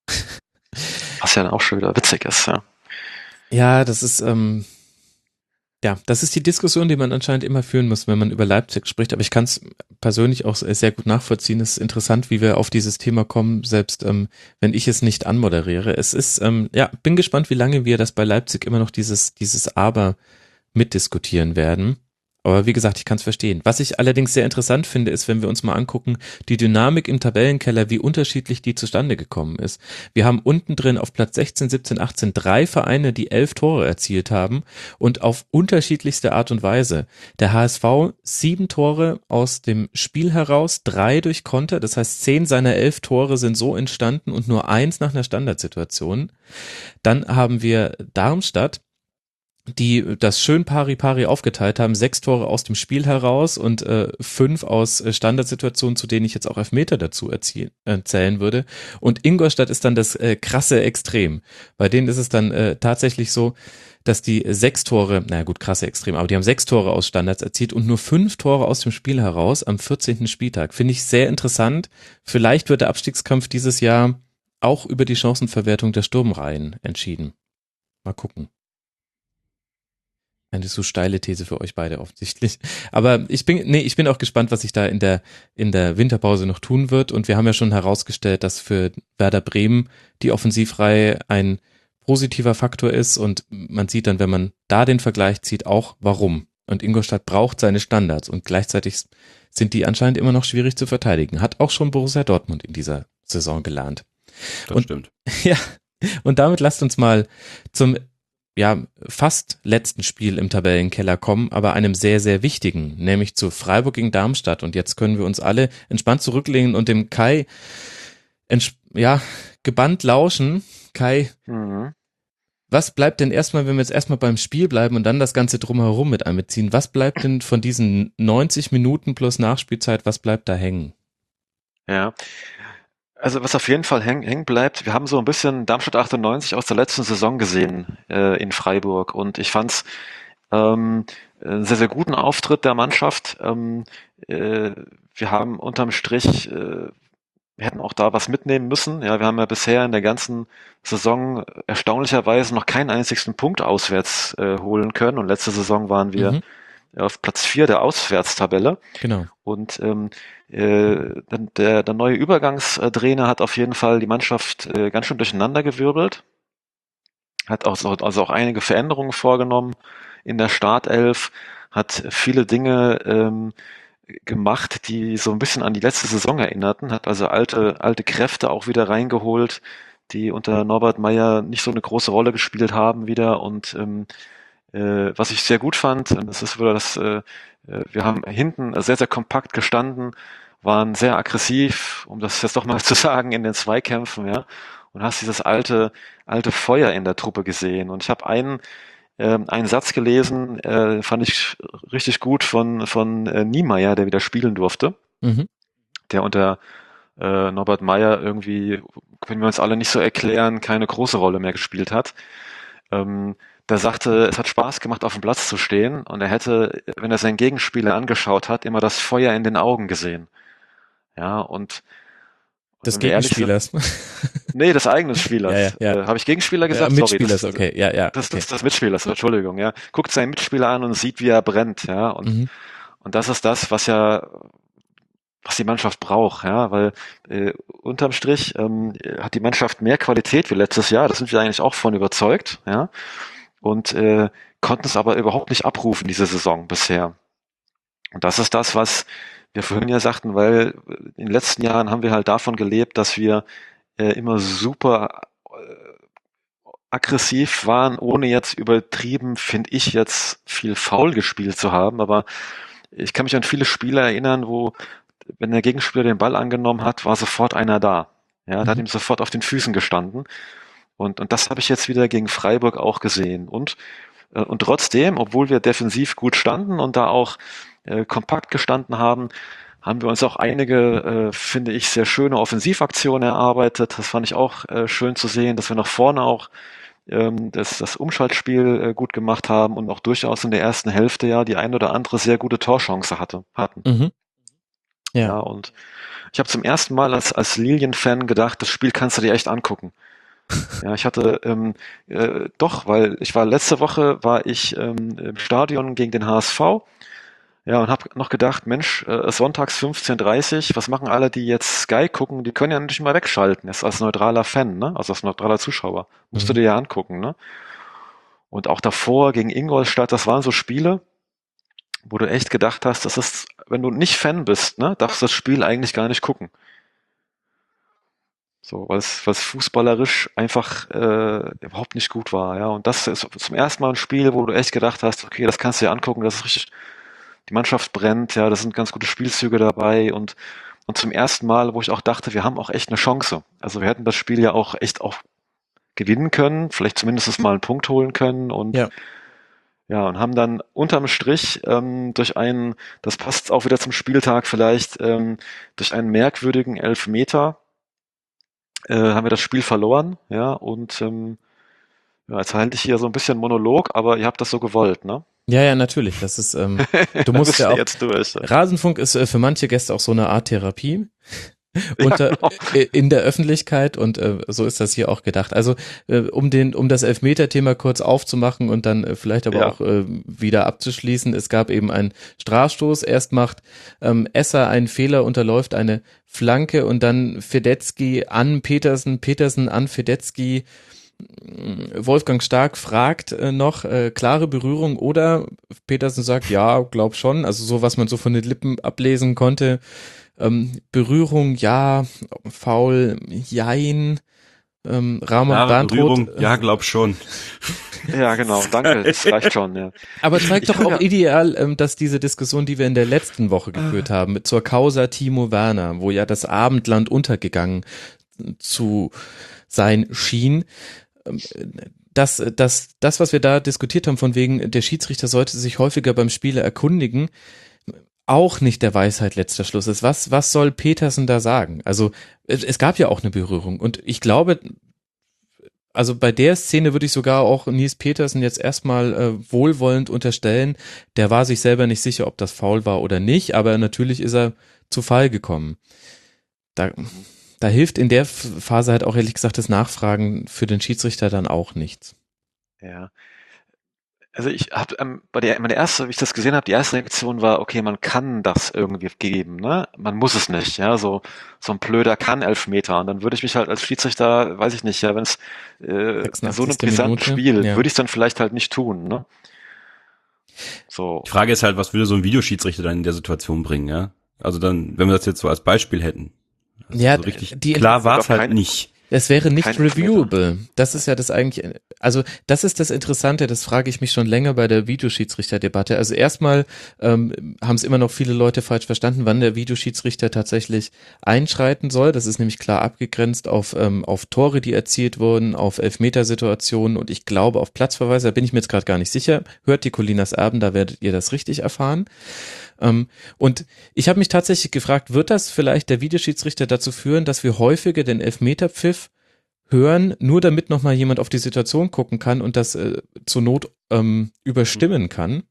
Was ja dann auch schon wieder witzig ist. Ja, ja das ist... Ähm Ja, das ist die Diskussion, die man anscheinend immer führen muss, wenn man über Leipzig spricht. Aber ich kann es persönlich auch sehr gut nachvollziehen. Es ist interessant, wie wir auf dieses Thema kommen, selbst ähm, wenn ich es nicht anmoderiere. Es ist, ähm, ja, bin gespannt, wie lange wir das bei Leipzig immer noch dieses dieses Aber mitdiskutieren werden. Aber wie gesagt, ich kann es verstehen. Was ich allerdings sehr interessant finde, ist, wenn wir uns mal angucken, die Dynamik im Tabellenkeller, wie unterschiedlich die zustande gekommen ist. Wir haben unten drin auf Platz sechzehn, siebzehn, achtzehn drei Vereine, die elf Tore erzielt haben und auf unterschiedlichste Art und Weise. Der H S V sieben Tore aus dem Spiel heraus, drei durch Konter, das heißt zehn seiner elf Tore sind so entstanden und nur eins nach einer Standardsituation. Dann haben wir Darmstadt, die das schön pari-pari aufgeteilt haben, sechs Tore aus dem Spiel heraus und äh, fünf aus äh, Standardsituationen, zu denen ich jetzt auch Elfmeter dazu erzielen, äh, zählen würde. Und Ingolstadt ist dann das äh, krasse Extrem. Bei denen ist es dann äh, tatsächlich so, dass die sechs Tore, naja gut, krasse Extrem, aber die haben sechs Tore aus Standards erzielt und nur fünf Tore aus dem Spiel heraus am vierzehnten Spieltag. Finde ich sehr interessant. Vielleicht wird der Abstiegskampf dieses Jahr auch über die Chancenverwertung der Sturmreihen entschieden. Mal gucken. Eine so steile These für euch beide offensichtlich. Aber ich bin, nee, ich bin auch gespannt, was sich da in der, in der Winterpause noch tun wird. Und wir haben ja schon herausgestellt, dass für Werder Bremen die Offensivreihe ein positiver Faktor ist. Und man sieht dann, wenn man da den Vergleich zieht, auch warum. Und Ingolstadt braucht seine Standards. Und gleichzeitig sind die anscheinend immer noch schwierig zu verteidigen. Hat auch schon Borussia Dortmund in dieser Saison gelernt. Das und, stimmt. Ja, und damit lasst uns mal zum ja, fast letzten Spiel im Tabellenkeller kommen, aber einem sehr, sehr wichtigen, nämlich zu Freiburg gegen Darmstadt. Und jetzt können wir uns alle entspannt zurücklehnen und dem Kai ents- ja, gebannt lauschen. Kai, mhm. Was bleibt denn erstmal, wenn wir jetzt erstmal beim Spiel bleiben und dann das Ganze drumherum mit einbeziehen, was bleibt denn von diesen neunzig Minuten plus Nachspielzeit, was bleibt da hängen? Ja, also was auf jeden Fall hängen, hängen bleibt, wir haben so ein bisschen Darmstadt achtundneunzig aus der letzten Saison gesehen äh, in Freiburg und ich fand's ähm, einen sehr, sehr guten Auftritt der Mannschaft. Ähm, äh, wir haben unterm Strich, äh, wir hätten auch da was mitnehmen müssen. Ja, wir haben ja bisher in der ganzen Saison erstaunlicherweise noch keinen einzigen Punkt auswärts äh, holen können und letzte Saison waren wir mhm. auf Platz vier der Auswärtstabelle. Genau. Und ähm, äh, der, der neue Übergangstrainer hat auf jeden Fall die Mannschaft äh, ganz schön durcheinander gewirbelt. Hat auch, also auch einige Veränderungen vorgenommen in der Startelf, hat viele Dinge ähm, gemacht, die so ein bisschen an die letzte Saison erinnerten, hat also alte, alte Kräfte auch wieder reingeholt, die unter Norbert Meyer nicht so eine große Rolle gespielt haben wieder und ähm, Äh, was ich sehr gut fand, das ist wieder das, äh, wir haben hinten sehr, sehr kompakt gestanden, waren sehr aggressiv, um das jetzt doch mal zu sagen, in den Zweikämpfen, ja, und hast dieses alte, alte Feuer in der Truppe gesehen. Und ich habe einen, äh, einen Satz gelesen, äh, fand ich richtig gut von, von äh, Niemeyer, der wieder spielen durfte, mhm. der unter äh, Norbert Meyer irgendwie, können wir uns alle nicht so erklären, keine große Rolle mehr gespielt hat. Ähm, Der sagte, es hat Spaß gemacht, auf dem Platz zu stehen und er hätte, wenn er seinen Gegenspieler angeschaut hat, immer das Feuer in den Augen gesehen. Ja, und des Gegenspielers? Sind, nee, des eigenen Spielers. ja, ja, ja. Äh, Habe ich Gegenspieler gesagt? Ja, Mitspielers, Sorry, das, okay. Ja, ja, das okay. ist das Mitspielers, Entschuldigung. Ja, guckt seinen Mitspieler an und sieht, wie er brennt. Ja, und, mhm. und das ist das, was ja was die Mannschaft braucht, ja, weil äh, unterm Strich ähm, hat die Mannschaft mehr Qualität wie letztes Jahr, da sind wir eigentlich auch von überzeugt, ja, und äh, konnten es aber überhaupt nicht abrufen, diese Saison bisher. Und das ist das, was wir vorhin ja sagten, weil in den letzten Jahren haben wir halt davon gelebt, dass wir äh, immer super äh, aggressiv waren, ohne jetzt übertrieben, finde ich, jetzt viel faul gespielt zu haben, aber ich kann mich an viele Spiele erinnern, wo wenn der Gegenspieler den Ball angenommen hat, war sofort einer da. Ja, mhm. da hat ihm sofort auf den Füßen gestanden. Und, und das habe ich jetzt wieder gegen Freiburg auch gesehen. Und, äh, und trotzdem, obwohl wir defensiv gut standen und da auch äh, kompakt gestanden haben, haben wir uns auch einige, äh, finde ich, sehr schöne Offensivaktionen erarbeitet. Das fand ich auch äh, schön zu sehen, dass wir nach vorne auch ähm, das, das Umschaltspiel äh, gut gemacht haben und auch durchaus in der ersten Hälfte ja die ein oder andere sehr gute Torchance hatte, hatten. Mhm. Ja. ja, und ich habe zum ersten Mal als, als Lilien-Fan gedacht, das Spiel kannst du dir echt angucken. Ja, ich hatte ähm, äh, doch, weil ich war letzte Woche war ich ähm, im Stadion gegen den H S V, ja, und habe noch gedacht, Mensch, äh, sonntags fünfzehn Uhr dreißig, was machen alle, die jetzt Sky gucken, die können ja natürlich mal wegschalten, jetzt als neutraler Fan, ne, also als neutraler Zuschauer, musst mhm. du dir ja angucken, ne. Und auch davor gegen Ingolstadt, das waren so Spiele, wo du echt gedacht hast, das ist, wenn du nicht Fan bist, ne, darfst du das Spiel eigentlich gar nicht gucken. So, weil es, weil es fußballerisch einfach äh, überhaupt nicht gut war, ja. Und das ist zum ersten Mal ein Spiel, wo du echt gedacht hast, okay, das kannst du dir angucken, das ist richtig, die Mannschaft brennt, ja, das sind ganz gute Spielzüge dabei und und zum ersten Mal, wo ich auch dachte, wir haben auch echt eine Chance. Also wir hätten das Spiel ja auch echt auch gewinnen können, vielleicht zumindest mal einen Punkt holen können und ja. Ja, und haben dann unterm Strich ähm, durch einen, das passt auch wieder zum Spieltag vielleicht, ähm, durch einen merkwürdigen Elfmeter äh, haben wir das Spiel verloren, ja, und ähm, ja, jetzt halte ich hier so ein bisschen Monolog, aber ihr habt das so gewollt, ne? Ja, ja, natürlich. Das ist, ähm, du Da musst bist ja du auch, jetzt durch. Rasenfunk ist äh, für manche Gäste auch so eine Art Therapie. Ja, unter, genau. äh, in der Öffentlichkeit und äh, so ist das hier auch gedacht. Also äh, um den um das Elfmeter-Thema kurz aufzumachen und dann äh, vielleicht aber Ja. auch äh, wieder abzuschließen. Es gab eben einen Strafstoß. Erst macht ähm, Esser einen Fehler, unterläuft eine Flanke und dann Fedetzky an Petersen, Petersen an Fedetzky. Wolfgang Stark fragt äh, noch, äh, klare Berührung oder Petersen sagt, ja, glaub schon. Also so, was man so von den Lippen ablesen konnte. Ähm, Berührung, ja, Foul, jein, ähm, Ramon Klare Barntroth. Berührung, ja, glaub schon. Ja, genau, danke, das reicht schon, ja. Aber zeigt Ich doch kann auch ja- ideal, ähm, dass diese Diskussion, die wir in der letzten Woche geführt haben, mit zur Causa Timo Werner, wo ja das Abendland untergegangen zu sein schien, ähm, dass, dass das, was wir da diskutiert haben, von wegen, der Schiedsrichter sollte sich häufiger beim Spieler erkundigen, auch nicht der Weisheit letzter Schluss ist. Was, was soll Petersen da sagen? Also es, es gab ja auch eine Berührung und ich glaube, also bei der Szene würde ich sogar auch Nils Petersen jetzt erstmal äh, wohlwollend unterstellen, der war sich selber nicht sicher, ob das Foul war oder nicht, aber natürlich ist er zu Fall gekommen. Da, da hilft in der Phase halt auch ehrlich gesagt das Nachfragen für den Schiedsrichter dann auch nichts. Ja. Also ich habe ähm, bei der meine erste, wie ich das gesehen habe, die erste Reaktion war, okay, man kann das irgendwie geben, ne? Man muss es nicht, ja, so so ein blöder kann Elfmeter und dann würde ich mich halt als Schiedsrichter, weiß ich nicht, ja, wenn es äh, in so einem sechsundachtzigste brisanten Minute, Spiel, ja. würde ich es dann vielleicht halt nicht tun, ne? So. Die Frage ist halt, was würde so ein Videoschiedsrichter dann in der Situation bringen, ja? Also dann, wenn wir das jetzt so als Beispiel hätten. Also Ja, so richtig die- klar war es aber halt kein- nicht. Es wäre nicht Kein reviewable. Das ist ja das eigentlich, also das ist das Interessante, das frage ich mich schon länger bei der Videoschiedsrichterdebatte. Also erstmal ähm, haben es immer noch viele Leute falsch verstanden, wann der Videoschiedsrichter tatsächlich einschreiten soll. Das ist nämlich klar abgegrenzt auf, ähm, auf Tore, die erzielt wurden, auf Elfmetersituationen und ich glaube auf Platzverweise, da bin ich mir jetzt gerade gar nicht sicher. Hört die Colinas Erben, da werdet ihr das richtig erfahren. Ähm, und ich habe mich tatsächlich gefragt, wird das vielleicht der Videoschiedsrichter dazu führen, dass wir häufiger den Elfmeterpfiff hören, nur damit nochmal jemand auf die Situation gucken kann und das äh, zur Not ähm, überstimmen kann?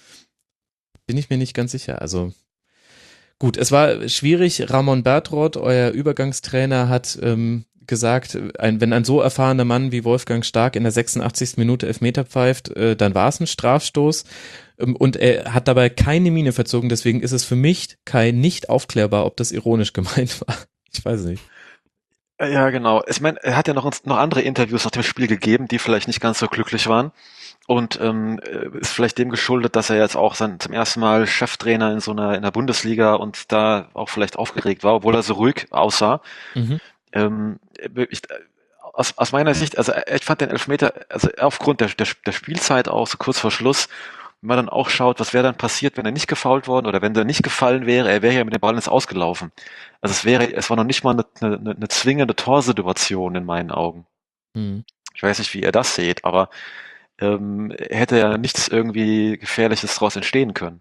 Bin ich mir nicht ganz sicher. Also gut, es war schwierig. Ramon Barntroth, euer Übergangstrainer, hat ähm, gesagt, ein, wenn ein so erfahrener Mann wie Wolfgang Stark in der sechsundachtzigsten Minute Elfmeter pfeift, äh, dann war es ein Strafstoß. Ähm, und er hat dabei keine Miene verzogen, deswegen ist es für mich kein nicht aufklärbar, ob das ironisch gemeint war. Ich weiß nicht. Ja, genau. Ich meine, er hat ja noch, noch andere Interviews nach dem Spiel gegeben, die vielleicht nicht ganz so glücklich waren. Und ähm, ist vielleicht dem geschuldet, dass er jetzt auch sein, zum ersten Mal Cheftrainer in so einer in der Bundesliga und da auch vielleicht aufgeregt war, obwohl er so ruhig aussah. Mhm. Ähm, ich, aus, aus meiner Sicht, also ich fand den Elfmeter, also aufgrund der, der, der Spielzeit auch so kurz vor Schluss, wenn man dann auch schaut, was wäre dann passiert, wenn er nicht gefoult worden oder wenn er nicht gefallen wäre, er wäre ja mit dem Ball ins Ausgelaufen. Also es wäre, es war noch nicht mal eine, eine, eine zwingende Torsituation in meinen Augen. Mhm. Ich weiß nicht, wie ihr das seht, aber ähm, hätte ja nichts irgendwie Gefährliches daraus entstehen können.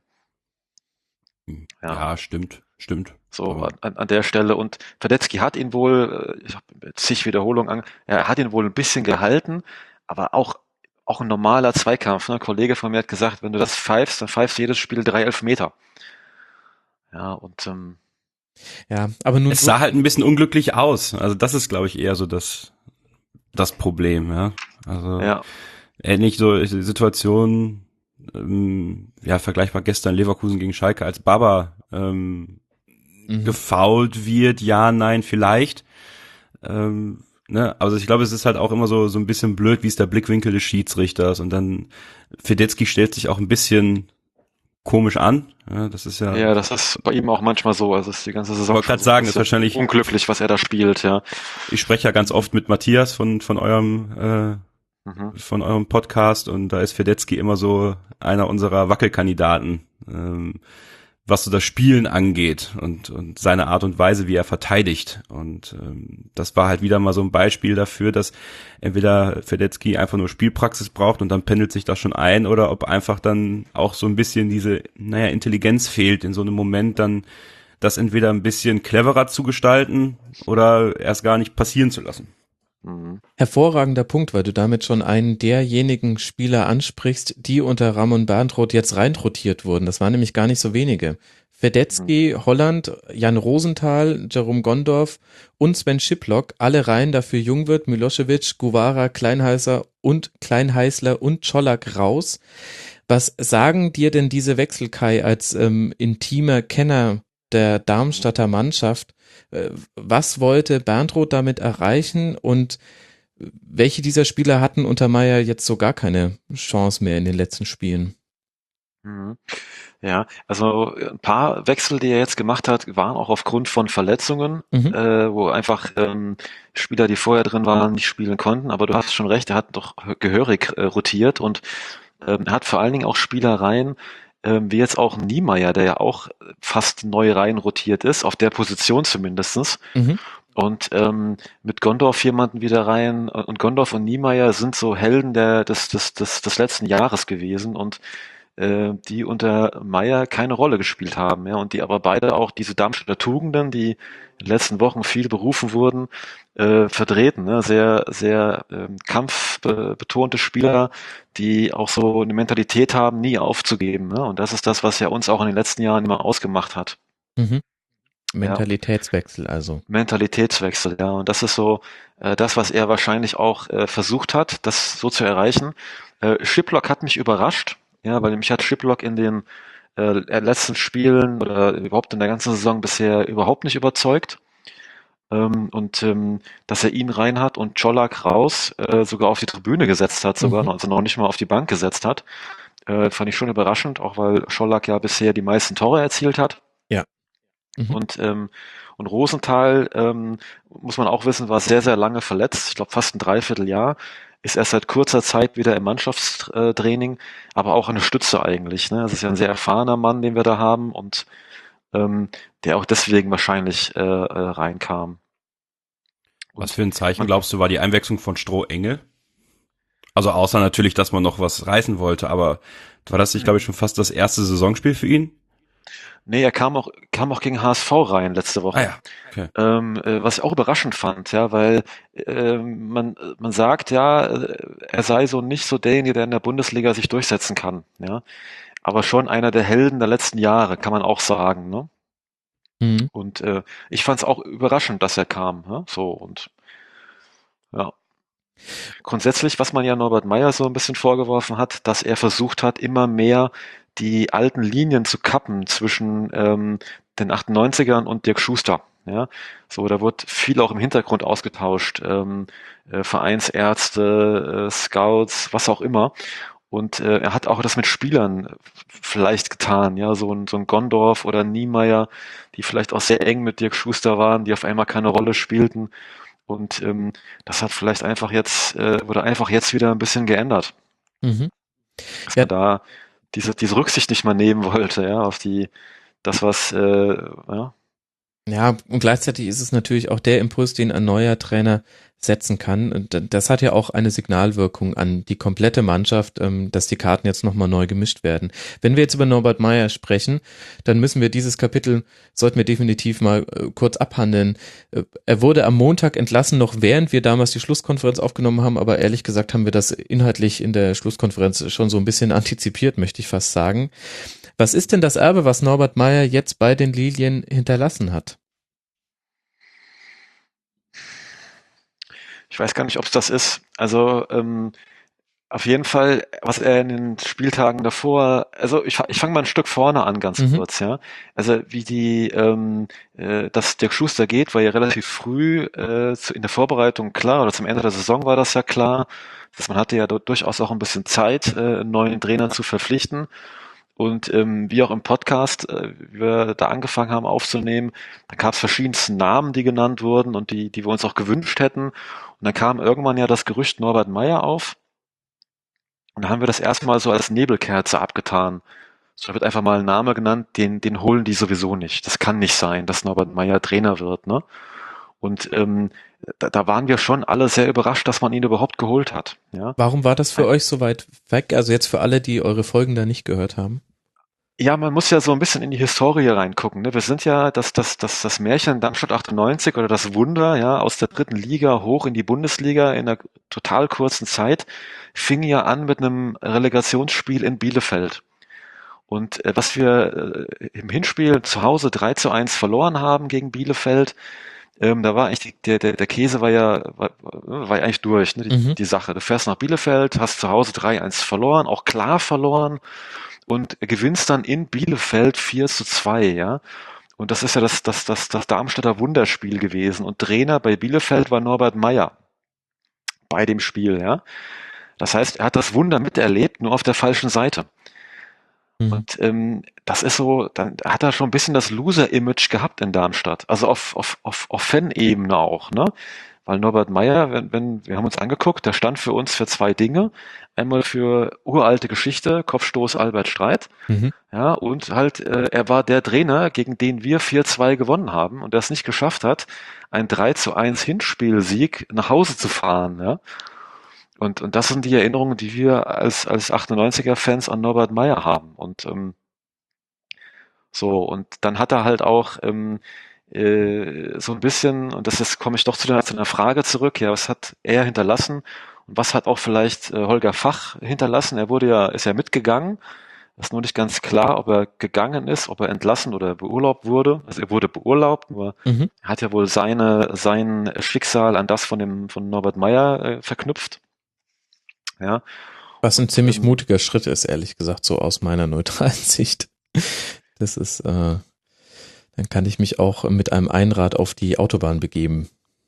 Ja, Ja. stimmt, stimmt. So Aber- an, an der Stelle. Und Fedetzky hat ihn wohl, äh, ich habe zig Wiederholungen an, er hat ihn wohl ein bisschen gehalten, aber auch auch ein normaler Zweikampf. Ne? Ein Kollege von mir hat gesagt, wenn du das pfeifst, dann pfeifst du jedes Spiel drei Elfmeter. Ja, und ähm, Ja, aber nun Es sah halt ein bisschen unglücklich aus. Also das ist, glaube ich, eher so das, das Problem, ja. Also ja, ähnlich so Situation, ähm, ja, vergleichbar gestern Leverkusen gegen Schalke, als Baba ähm, Mhm. gefoult wird, ja, nein, vielleicht. Ähm, ne, also ich glaube, es ist halt auch immer so so ein bisschen blöd, wie ist der Blickwinkel des Schiedsrichters und dann Fedetzky stellt sich auch ein bisschen komisch an. Ja, das ist ja, ja, das ist bei ihm auch manchmal so. Also es ist die ganze Saison wollte grad schon sagen, ein ist bisschen wahrscheinlich- unglücklich, was er da spielt. Ja, ich spreche ja ganz oft mit Matthias von von eurem äh, mhm. von eurem Podcast und da ist Fedetzky immer so einer unserer Wackelkandidaten, ähm, was so das Spielen angeht und, und seine Art und Weise, wie er verteidigt. Und ähm, das war halt wieder mal so ein Beispiel dafür, dass entweder Fedetsky einfach nur Spielpraxis braucht und dann pendelt sich das schon ein, oder ob einfach dann auch so ein bisschen diese, naja, Intelligenz fehlt, in so einem Moment dann das entweder ein bisschen cleverer zu gestalten oder erst gar nicht passieren zu lassen. Hervorragender Punkt, weil du damit schon einen derjenigen Spieler ansprichst, die unter Ramon Berntroth jetzt reinrotiert wurden. Das waren nämlich gar nicht so wenige. Fedetsky, Holland, Jan Rosenthal, Jerome Gondorf und Sven Schiplock, alle rein, dafür Jungwirth, Milosevic, Guevara, Kleinheißer und Kleinheißler und Czolak raus. Was sagen dir denn diese Wechsel, Kai, als ähm, intimer Kenner der Darmstadter Mannschaft? Was wollte Berntroth damit erreichen und welche dieser Spieler hatten unter Meyer jetzt so gar keine Chance mehr in den letzten Spielen? Ja, also ein paar Wechsel, die er jetzt gemacht hat, waren auch aufgrund von Verletzungen, mhm. äh, wo einfach ähm, Spieler, die vorher drin waren, nicht spielen konnten. Aber du hast schon recht, er hat doch gehörig äh, rotiert und ähm, hat vor allen Dingen auch Spieler rein, ähm, wie jetzt auch Niemeyer, der ja auch fast neu rein rotiert ist, auf der Position zumindestens. Mhm. Und ähm, mit Gondorf jemanden wieder rein, und Gondorf und Niemeyer sind so Helden der, des, des, des, des letzten Jahres gewesen und äh, die unter Meyer keine Rolle gespielt haben, ja, und die aber beide auch diese Darmstädter Tugenden, die in den letzten Wochen viel berufen wurden, äh, vertreten, ne? Sehr, sehr äh, kampfbetonte Spieler, die auch so eine Mentalität haben, nie aufzugeben, ne? Und das ist das, was ja uns auch in den letzten Jahren immer ausgemacht hat. Mhm. Mentalitätswechsel also. Mentalitätswechsel, ja. Und das ist so äh, das, was er wahrscheinlich auch äh, versucht hat, das so zu erreichen. Äh, Schiplock hat mich überrascht, ja, weil mich hat Schiplock in den äh, letzten Spielen oder überhaupt in der ganzen Saison bisher überhaupt nicht überzeugt. Ähm, und ähm, dass er ihn rein hat und Czolak raus, äh, sogar auf die Tribüne gesetzt hat, sogar, mhm. also noch nicht mal auf die Bank gesetzt hat, äh, fand ich schon überraschend, auch weil Czolak ja bisher die meisten Tore erzielt hat. Ja. Mhm. Und, ähm, und Rosenthal, ähm, muss man auch wissen, war sehr, sehr lange verletzt. Ich glaube, fast ein Dreivierteljahr. Ist erst seit kurzer Zeit wieder im Mannschaftstraining, aber auch eine Stütze eigentlich. Ne? Das ist ja ein sehr erfahrener Mann, den wir da haben und ähm, der auch deswegen wahrscheinlich äh, äh, reinkam. Und was für ein Zeichen, glaubst du, war die Einwechslung von Stroh-Engel? Also außer natürlich, dass man noch was reißen wollte, aber war das nicht, glaube ich, schon fast das erste Saisonspiel für ihn? Nee, er kam auch, kam auch gegen H S V rein letzte Woche. Ah ja, okay. Ähm, äh, was ich auch überraschend fand, ja, weil äh, man, man sagt ja, er sei so nicht so derjenige, der in der Bundesliga sich durchsetzen kann, ja. Aber schon einer der Helden der letzten Jahre, kann man auch sagen, ne? Mhm. Und äh, ich fand es auch überraschend, dass er kam, ja? So und ja. Grundsätzlich, was man ja Norbert Meyer so ein bisschen vorgeworfen hat, dass er versucht hat, immer mehr die alten Linien zu kappen zwischen ähm, den achtundneunzigern und Dirk Schuster. Ja, so, da wird viel auch im Hintergrund ausgetauscht, ähm, äh, Vereinsärzte, äh, Scouts, was auch immer. Und äh, er hat auch das mit Spielern vielleicht getan, ja, so ein, so ein Gondorf oder Niemeyer, die vielleicht auch sehr eng mit Dirk Schuster waren, die auf einmal keine Rolle spielten. Und ähm, das hat vielleicht einfach jetzt, äh, wurde einfach jetzt wieder ein bisschen geändert. Mhm. Dass ja. man da diese, diese Rücksicht nicht mal nehmen wollte, ja, auf die, das, was, äh, ja. Ja, und gleichzeitig ist es natürlich auch der Impuls, den ein neuer Trainer setzen kann. Und das hat ja auch eine Signalwirkung an die komplette Mannschaft, dass die Karten jetzt nochmal neu gemischt werden. Wenn wir jetzt über Norbert Meyer sprechen, dann müssen wir dieses Kapitel, sollten wir definitiv mal kurz abhandeln. Er wurde am Montag entlassen, noch während wir damals die Schlusskonferenz aufgenommen haben, aber ehrlich gesagt haben wir das inhaltlich in der Schlusskonferenz schon so ein bisschen antizipiert, möchte ich fast sagen. Was ist denn das Erbe, was Norbert Meyer jetzt bei den Lilien hinterlassen hat? Ich weiß gar nicht, ob es das ist. Also ähm, auf jeden Fall, was er in den Spieltagen davor, also ich, ich fange mal ein Stück vorne an, ganz mhm. kurz, ja. Also wie die, ähm, äh, dass Dirk Schuster geht, war ja relativ früh äh, zu, in der Vorbereitung klar, oder zum Ende der Saison war das ja klar, dass man hatte ja dort durchaus auch ein bisschen Zeit, äh, einen neuen Trainer zu verpflichten. Und ähm, wie auch im Podcast, äh, wie wir da angefangen haben aufzunehmen, dann gab es verschiedenste Namen, die genannt wurden und die, die wir uns auch gewünscht hätten. Und dann kam irgendwann ja das Gerücht Norbert Meyer auf. Und dann haben wir das erstmal so als Nebelkerze abgetan. So, da wird einfach mal ein Name genannt, den, den holen die sowieso nicht. Das kann nicht sein, dass Norbert Meyer Trainer wird, ne? Und ähm, da, da waren wir schon alle sehr überrascht, dass man ihn überhaupt geholt hat. Ja? Warum war das für euch so weit weg? Also jetzt für alle, die eure Folgen da nicht gehört haben. Ja, man muss ja so ein bisschen in die Historie reingucken. Ne? Wir sind ja das, das, das, das Märchen Darmstadt achtundneunzig oder das Wunder, ja, aus der dritten Liga hoch in die Bundesliga in einer total kurzen Zeit, fing ja an mit einem Relegationsspiel in Bielefeld. Und äh, was wir äh, im Hinspiel zu Hause drei zu eins verloren haben gegen Bielefeld, ähm, da war eigentlich die, der, der, der Käse war ja, war, war ja eigentlich durch, ne, die, Mhm. die Sache. Du fährst nach Bielefeld, hast zu Hause drei eins verloren, auch klar verloren und gewinnst dann in Bielefeld vier zu zwei, ja. Und das ist ja das, das, das, das Darmstädter Wunderspiel gewesen. Und Trainer bei Bielefeld war Norbert Meyer bei dem Spiel, ja. Das heißt, er hat das Wunder miterlebt, nur auf der falschen Seite. Mhm. Und ähm, das ist so, dann hat er schon ein bisschen das Loser-Image gehabt in Darmstadt. Also auf, auf, auf, auf Fan-Ebene auch, ne? Weil Norbert Meyer, wenn, wenn, wir haben uns angeguckt, der stand für uns für zwei Dinge. Einmal für uralte Geschichte, Kopfstoß Albert Streit, Mhm. ja, und halt, äh, er war der Trainer, gegen den wir vier zwei gewonnen haben und der es nicht geschafft hat, ein drei zu eins Hinspielsieg nach Hause zu fahren, ja. Und, und das sind die Erinnerungen, die wir als, als achtundneunziger-Fans an Norbert Meyer haben. Und ähm, so, und dann hat er halt auch ähm, äh, so ein bisschen, und das ist, komme ich doch zu der, zu einer Frage zurück, ja, was hat er hinterlassen und was hat auch vielleicht äh, Holger Fach hinterlassen? Er wurde ja, ist ja mitgegangen. Es ist nur nicht ganz klar, ob er gegangen ist, ob er entlassen oder beurlaubt wurde. Also er wurde beurlaubt, nur Mhm. er hat ja wohl seine, sein Schicksal an das von dem, von Norbert Meyer äh, verknüpft. Ja. Was ein Und, ziemlich ähm, mutiger Schritt ist, ehrlich gesagt, so aus meiner neutralen Sicht. Das ist, äh, dann kann ich mich auch mit einem Einrad auf die Autobahn begeben.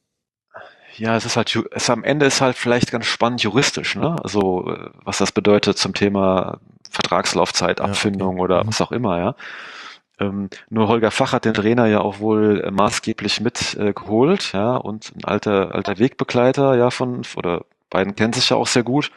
Ja, es ist halt, ju- es am Ende ist halt vielleicht ganz spannend juristisch, ne? Also, äh, was das bedeutet zum Thema Vertragslaufzeit, Ja, Abfindung okay. oder Mhm. was auch immer, ja. Ähm, nur Holger Fach hat den Trainer ja auch wohl äh, maßgeblich mit äh, geholt, ja, und ein alter, alter Wegbegleiter, ja, von, oder beiden kennen sich ja auch sehr gut.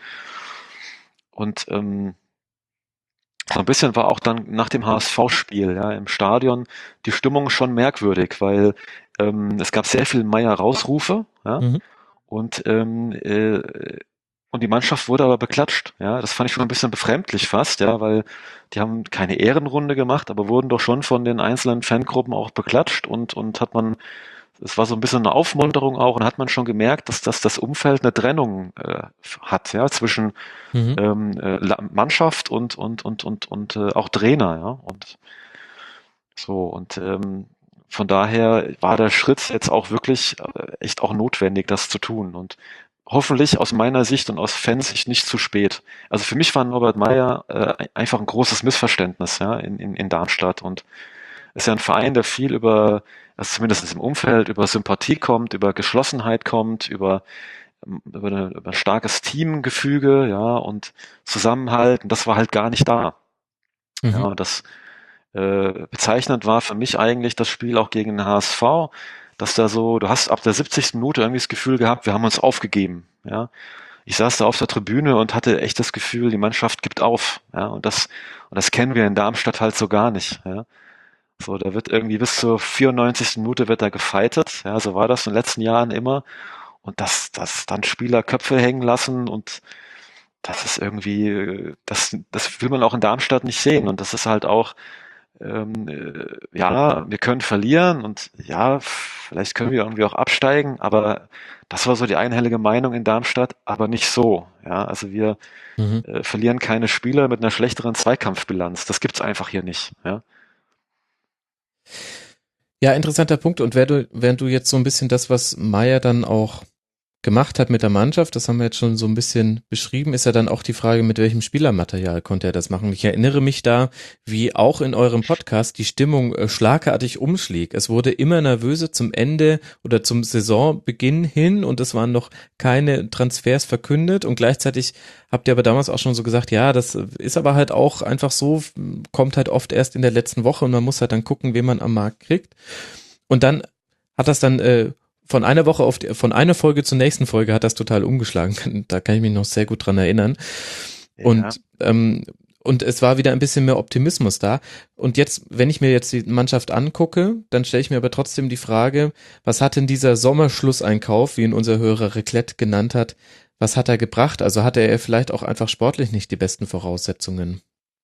Und ähm, so ein bisschen war auch dann nach dem H S V-Spiel, ja, im Stadion die Stimmung schon merkwürdig, weil ähm, es gab sehr viel Meier-Rausrufe, ja. Mhm. Und, ähm, äh, und die Mannschaft wurde aber beklatscht. Ja, das fand ich schon ein bisschen befremdlich fast, ja, weil die haben keine Ehrenrunde gemacht, aber wurden doch schon von den einzelnen Fangruppen auch beklatscht und, und hat man, es war so ein bisschen eine Aufmunterung auch und hat man schon gemerkt, dass, dass das Umfeld eine Trennung äh, hat, ja, zwischen Mhm. ähm, äh, La- Mannschaft und, und, und, und, und äh, auch Trainer, ja. Und so, und ähm, von daher war der Schritt jetzt auch wirklich äh, echt auch notwendig, das zu tun. Und hoffentlich aus meiner Sicht und aus Fansicht nicht zu spät. Also für mich war Norbert Meyer äh, einfach ein großes Missverständnis, ja, in, in, in Darmstadt. Und ist ja ein Verein, der viel über, also zumindest im Umfeld, über Sympathie kommt, über Geschlossenheit kommt, über, über, eine, über ein starkes Teamgefüge, ja, und Zusammenhalt. Und das war halt gar nicht da. Mhm. Ja, das äh, bezeichnend war für mich eigentlich das Spiel auch gegen den H S V, dass da so, du hast ab der siebzigsten Minute irgendwie das Gefühl gehabt, wir haben uns aufgegeben, ja. Ich saß da auf der Tribüne und hatte echt das Gefühl, die Mannschaft gibt auf, ja, und das, und das kennen wir in Darmstadt halt so gar nicht, ja. So, da wird irgendwie bis zur vierundneunzigsten Minute wird da gefightet, ja, so war das in den letzten Jahren immer. Und dass, dass dann Spieler Köpfe hängen lassen und das ist irgendwie, äh, das, das will man auch in Darmstadt nicht sehen. Und das ist halt auch, ähm, äh, ja, wir können verlieren und ja, vielleicht können wir irgendwie auch absteigen, aber das war so die einhellige Meinung in Darmstadt, aber nicht so. Ja, also wir Mhm. äh, verlieren keine Spieler mit einer schlechteren Zweikampfbilanz. Das gibt's einfach hier nicht. Ja. Ja, interessanter Punkt. Und während du, während du jetzt so ein bisschen das, was Meyer dann auch gemacht hat mit der Mannschaft, das haben wir jetzt schon so ein bisschen beschrieben, ist ja dann auch die Frage, mit welchem Spielermaterial konnte er das machen. Ich erinnere mich da, wie auch in eurem Podcast die Stimmung äh, schlagartig umschlägt. Es wurde immer nervöser zum Ende oder zum Saisonbeginn hin und es waren noch keine Transfers verkündet und gleichzeitig habt ihr aber damals auch schon so gesagt, ja, das ist aber halt auch einfach so, kommt halt oft erst in der letzten Woche und man muss halt dann gucken, wen man am Markt kriegt. Und dann hat das dann äh, von einer Woche auf die, von einer Folge zur nächsten Folge hat das total umgeschlagen. Da kann ich mich noch sehr gut dran erinnern. Ja. Und ähm, und es war wieder ein bisschen mehr Optimismus da. Und jetzt, wenn ich mir jetzt die Mannschaft angucke, dann stelle ich mir aber trotzdem die Frage, was hat denn dieser Sommerschlusseinkauf, wie ihn unser Hörer Reclette genannt hat, was hat er gebracht? Also hatte er vielleicht auch einfach sportlich nicht die besten Voraussetzungen?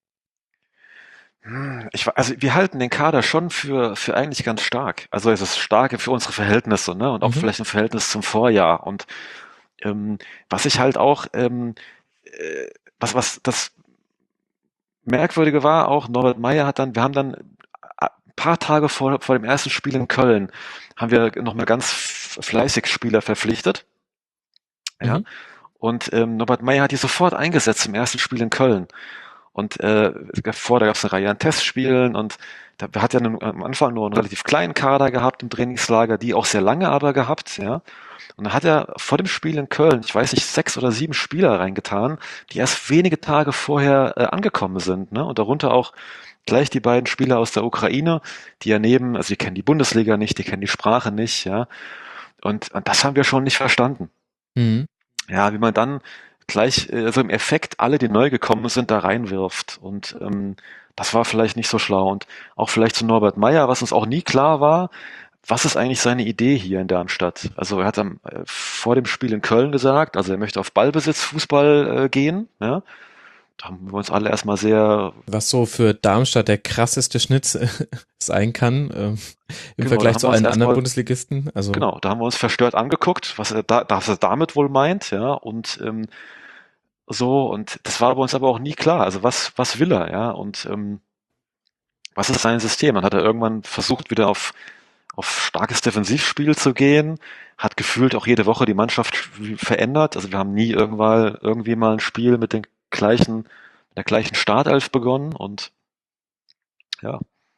Ich, also wir halten den Kader schon für, für eigentlich ganz stark. Also es ist stark für unsere Verhältnisse, ne? Und auch mhm. vielleicht im Verhältnis zum Vorjahr. Und ähm, was ich halt auch, ähm, äh, was, was das Merkwürdige war, auch Norbert Meyer hat dann, wir haben dann ein paar Tage vor, vor dem ersten Spiel in Köln, haben wir nochmal ganz fleißig Spieler verpflichtet. Ja. Mhm. Und ähm, Norbert Meyer hat die sofort eingesetzt im ersten Spiel in Köln. Und äh, davor, da gab es eine Reihe an Testspielen und da hat er am Anfang nur einen relativ kleinen Kader gehabt im Trainingslager, die auch sehr lange aber gehabt, ja. Und dann hat er vor dem Spiel in Köln, ich weiß nicht, sechs oder sieben Spieler reingetan, die erst wenige Tage vorher äh, angekommen sind, ne? Und darunter auch gleich die beiden Spieler aus der Ukraine, die ja neben, also die kennen die Bundesliga nicht, die kennen die Sprache nicht, ja. Und, und das haben wir schon nicht verstanden. Mhm. Ja, wie man dann gleich, also im Effekt alle, die neu gekommen sind, da reinwirft. Und ähm, das war vielleicht nicht so schlau. Und auch vielleicht zu Norbert Meyer, was uns auch nie klar war, was ist eigentlich seine Idee hier in Darmstadt? Also er hat am, äh, vor dem Spiel in Köln gesagt, also er möchte auf Ballbesitzfußball äh, gehen. Ja? Da haben wir uns alle erstmal sehr... Was so für Darmstadt der krasseste Schnitt sein kann, äh, im genau, Vergleich zu allen anderen mal, Bundesligisten. Also genau, da haben wir uns verstört angeguckt, was er, da, was er damit wohl meint, ja, und ähm, so, und das war bei uns aber auch nie klar. Also was, was will er, ja, und ähm, was ist sein System? Dann hat er irgendwann versucht, wieder auf, auf starkes Defensivspiel zu gehen, hat gefühlt auch jede Woche die Mannschaft verändert. Also wir haben nie irgendwann irgendwie mal ein Spiel mit den gleichen, mit der gleichen Startelf begonnen und ja.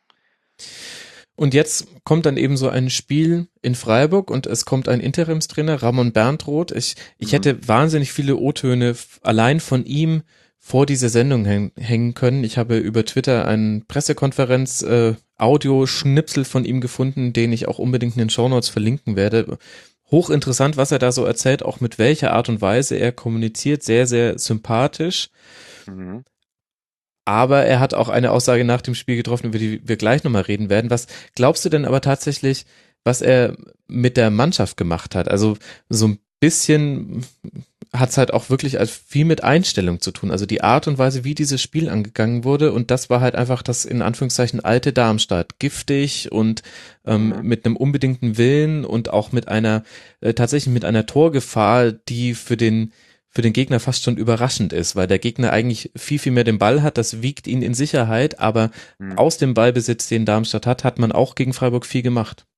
Und jetzt kommt dann eben so ein Spiel in Freiburg und es kommt ein Interimstrainer, Ramon Berntroth. Ich, ich mhm. hätte wahnsinnig viele O-Töne allein von ihm vor dieser Sendung häng, hängen können. Ich habe über Twitter einen Pressekonferenz äh, Audioschnipsel von ihm gefunden, den ich auch unbedingt in den Shownotes verlinken werde. Hochinteressant, was er da so erzählt, auch mit welcher Art und Weise er kommuniziert. Sehr, sehr sympathisch. Mhm. Aber er hat auch eine Aussage nach dem Spiel getroffen, über die wir gleich nochmal reden werden. Was glaubst du denn aber tatsächlich, was er mit der Mannschaft gemacht hat? Also so ein bisschen hat es halt auch wirklich als viel mit Einstellung zu tun. Also die Art und Weise, wie dieses Spiel angegangen wurde. Und das war halt einfach das in Anführungszeichen alte Darmstadt. Giftig und ähm, mhm. mit einem unbedingten Willen und auch mit einer, äh, tatsächlich mit einer Torgefahr, die für den für den Gegner fast schon überraschend ist, weil der Gegner eigentlich viel, viel mehr den Ball hat, das wiegt ihn in Sicherheit, aber mhm. aus dem Ballbesitz, den Darmstadt hat, hat man auch gegen Freiburg viel gemacht.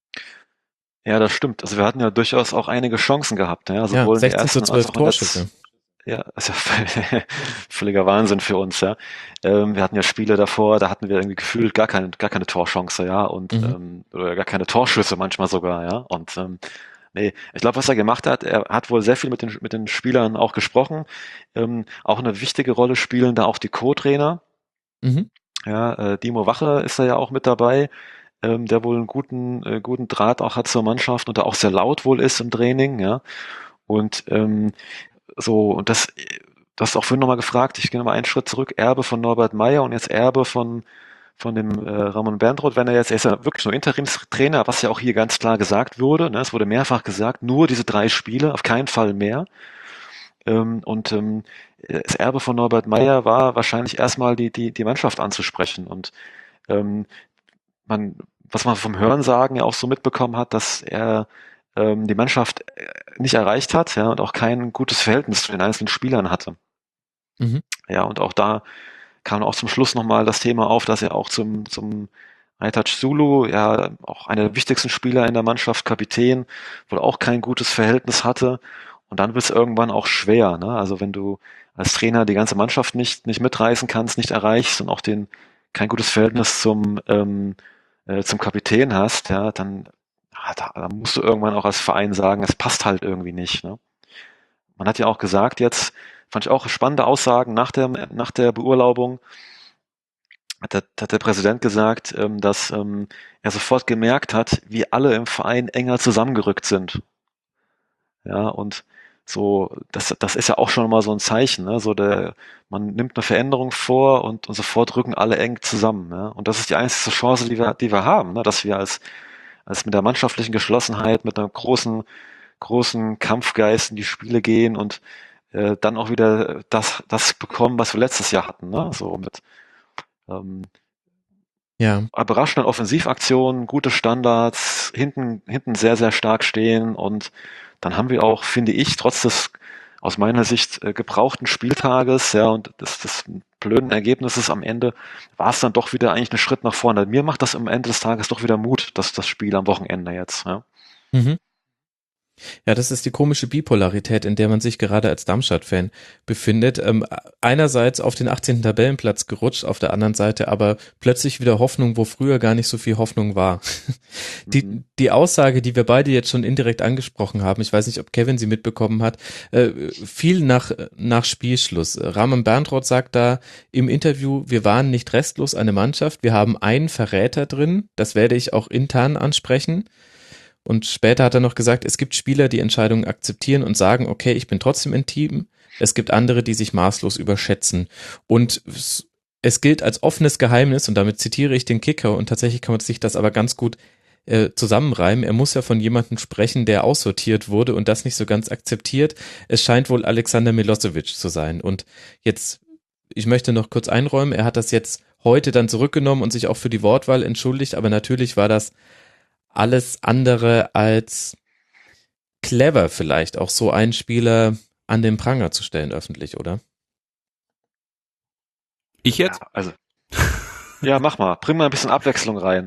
Ja, das stimmt. Also wir hatten ja durchaus auch einige Chancen gehabt. Ja, sowohl ja, sechzehn zu zwölf Torschüsse. Ja, das ist ja völliger Wahnsinn für uns, ja. Ähm, wir hatten ja Spiele davor, da hatten wir irgendwie gefühlt gar keine, gar keine Torchance, ja, und mhm. ähm, oder gar keine Torschüsse manchmal sogar, ja. Und ähm, nee, ich glaube, was er gemacht hat, er hat wohl sehr viel mit den mit den Spielern auch gesprochen. Ähm, auch eine wichtige Rolle spielen da auch die Co-Trainer. Mhm. Ja, äh, Dimo Wache ist da ja auch mit dabei, ähm, der wohl einen guten äh, guten Draht auch hat zur Mannschaft und da auch sehr laut wohl ist im Training, ja. Und ähm, so, und das, das auch vorhin nochmal gefragt, ich gehe nochmal einen Schritt zurück, Erbe von Norbert Meyer und jetzt Erbe von, von dem äh, Ramon Berntroth, wenn er jetzt, er ist ja wirklich nur Interimstrainer, was ja auch hier ganz klar gesagt wurde, ne, es wurde mehrfach gesagt, nur diese drei Spiele, auf keinen Fall mehr. Ähm, und ähm, das Erbe von Norbert Meyer war wahrscheinlich erstmal die, die, die Mannschaft anzusprechen und ähm, man, was man vom Hörensagen ja auch so mitbekommen hat, dass er die Mannschaft nicht erreicht hat, ja, und auch kein gutes Verhältnis zu den einzelnen Spielern hatte. Mhm. Ja, und auch da kam auch zum Schluss nochmal das Thema auf, dass er auch zum, zum Aytac Zulu, ja, auch einer der wichtigsten Spieler in der Mannschaft, Kapitän, wohl auch kein gutes Verhältnis hatte. Und dann wird es irgendwann auch schwer, ne? Also wenn du als Trainer die ganze Mannschaft nicht, nicht mitreißen kannst, nicht erreichst und auch den, kein gutes Verhältnis zum, ähm, äh, zum Kapitän hast, ja, dann Da, da musst du irgendwann auch als Verein sagen, es passt halt irgendwie nicht. Ne? Man hat ja auch gesagt jetzt, fand ich auch spannende Aussagen nach der, nach der Beurlaubung, hat der, hat der Präsident gesagt, ähm, dass ähm, er sofort gemerkt hat, wie alle im Verein enger zusammengerückt sind. Ja, und so, das, das ist ja auch schon mal so ein Zeichen, ne? So der, man nimmt eine Veränderung vor und, und sofort rücken alle eng zusammen, ne? Und das ist die einzige Chance, die wir, die wir haben, ne? Dass wir als, als mit der mannschaftlichen Geschlossenheit, mit einem großen, großen Kampfgeist in die Spiele gehen und äh, dann auch wieder das, das bekommen, was wir letztes Jahr hatten, ne? So mit ähm, Ja. überraschenden Offensivaktionen, gute Standards, hinten, hinten sehr, sehr stark stehen und dann haben wir auch, finde ich, trotz des aus meiner Sicht äh, gebrauchten Spieltages, ja, und des, des blöden Ergebnisses am Ende, war es dann doch wieder eigentlich ein Schritt nach vorne. Mir macht das am Ende des Tages doch wieder Mut, dass das Spiel am Wochenende jetzt, ja. Mhm. Ja, das ist die komische Bipolarität, in der man sich gerade als Darmstadt-Fan befindet. Ähm, einerseits auf den achtzehnten Tabellenplatz gerutscht, auf der anderen Seite aber plötzlich wieder Hoffnung, wo früher gar nicht so viel Hoffnung war. Die, mhm. die Aussage, die wir beide jetzt schon indirekt angesprochen haben, ich weiß nicht, ob Kevin sie mitbekommen hat, äh, viel nach, nach Spielschluss. Raman Berntroth sagt da im Interview, wir waren nicht restlos eine Mannschaft, wir haben einen Verräter drin, das werde ich auch intern ansprechen. Und später hat er noch gesagt, es gibt Spieler, die Entscheidungen akzeptieren und sagen, okay, ich bin trotzdem im Team. Es gibt andere, die sich maßlos überschätzen. Und es, es gilt als offenes Geheimnis, und damit zitiere ich den Kicker, und tatsächlich kann man sich das aber ganz gut äh, zusammenreimen. Er muss ja von jemandem sprechen, der aussortiert wurde und das nicht so ganz akzeptiert. Es scheint wohl Alexander Milosevic zu sein. Und jetzt, ich möchte noch kurz einräumen, er hat das jetzt heute dann zurückgenommen und sich auch für die Wortwahl entschuldigt, aber natürlich war das alles andere als clever, vielleicht auch so einen Spieler an den Pranger zu stellen öffentlich, oder? Ich jetzt? Ja, also, ja, mach mal. Bring mal ein bisschen Abwechslung rein.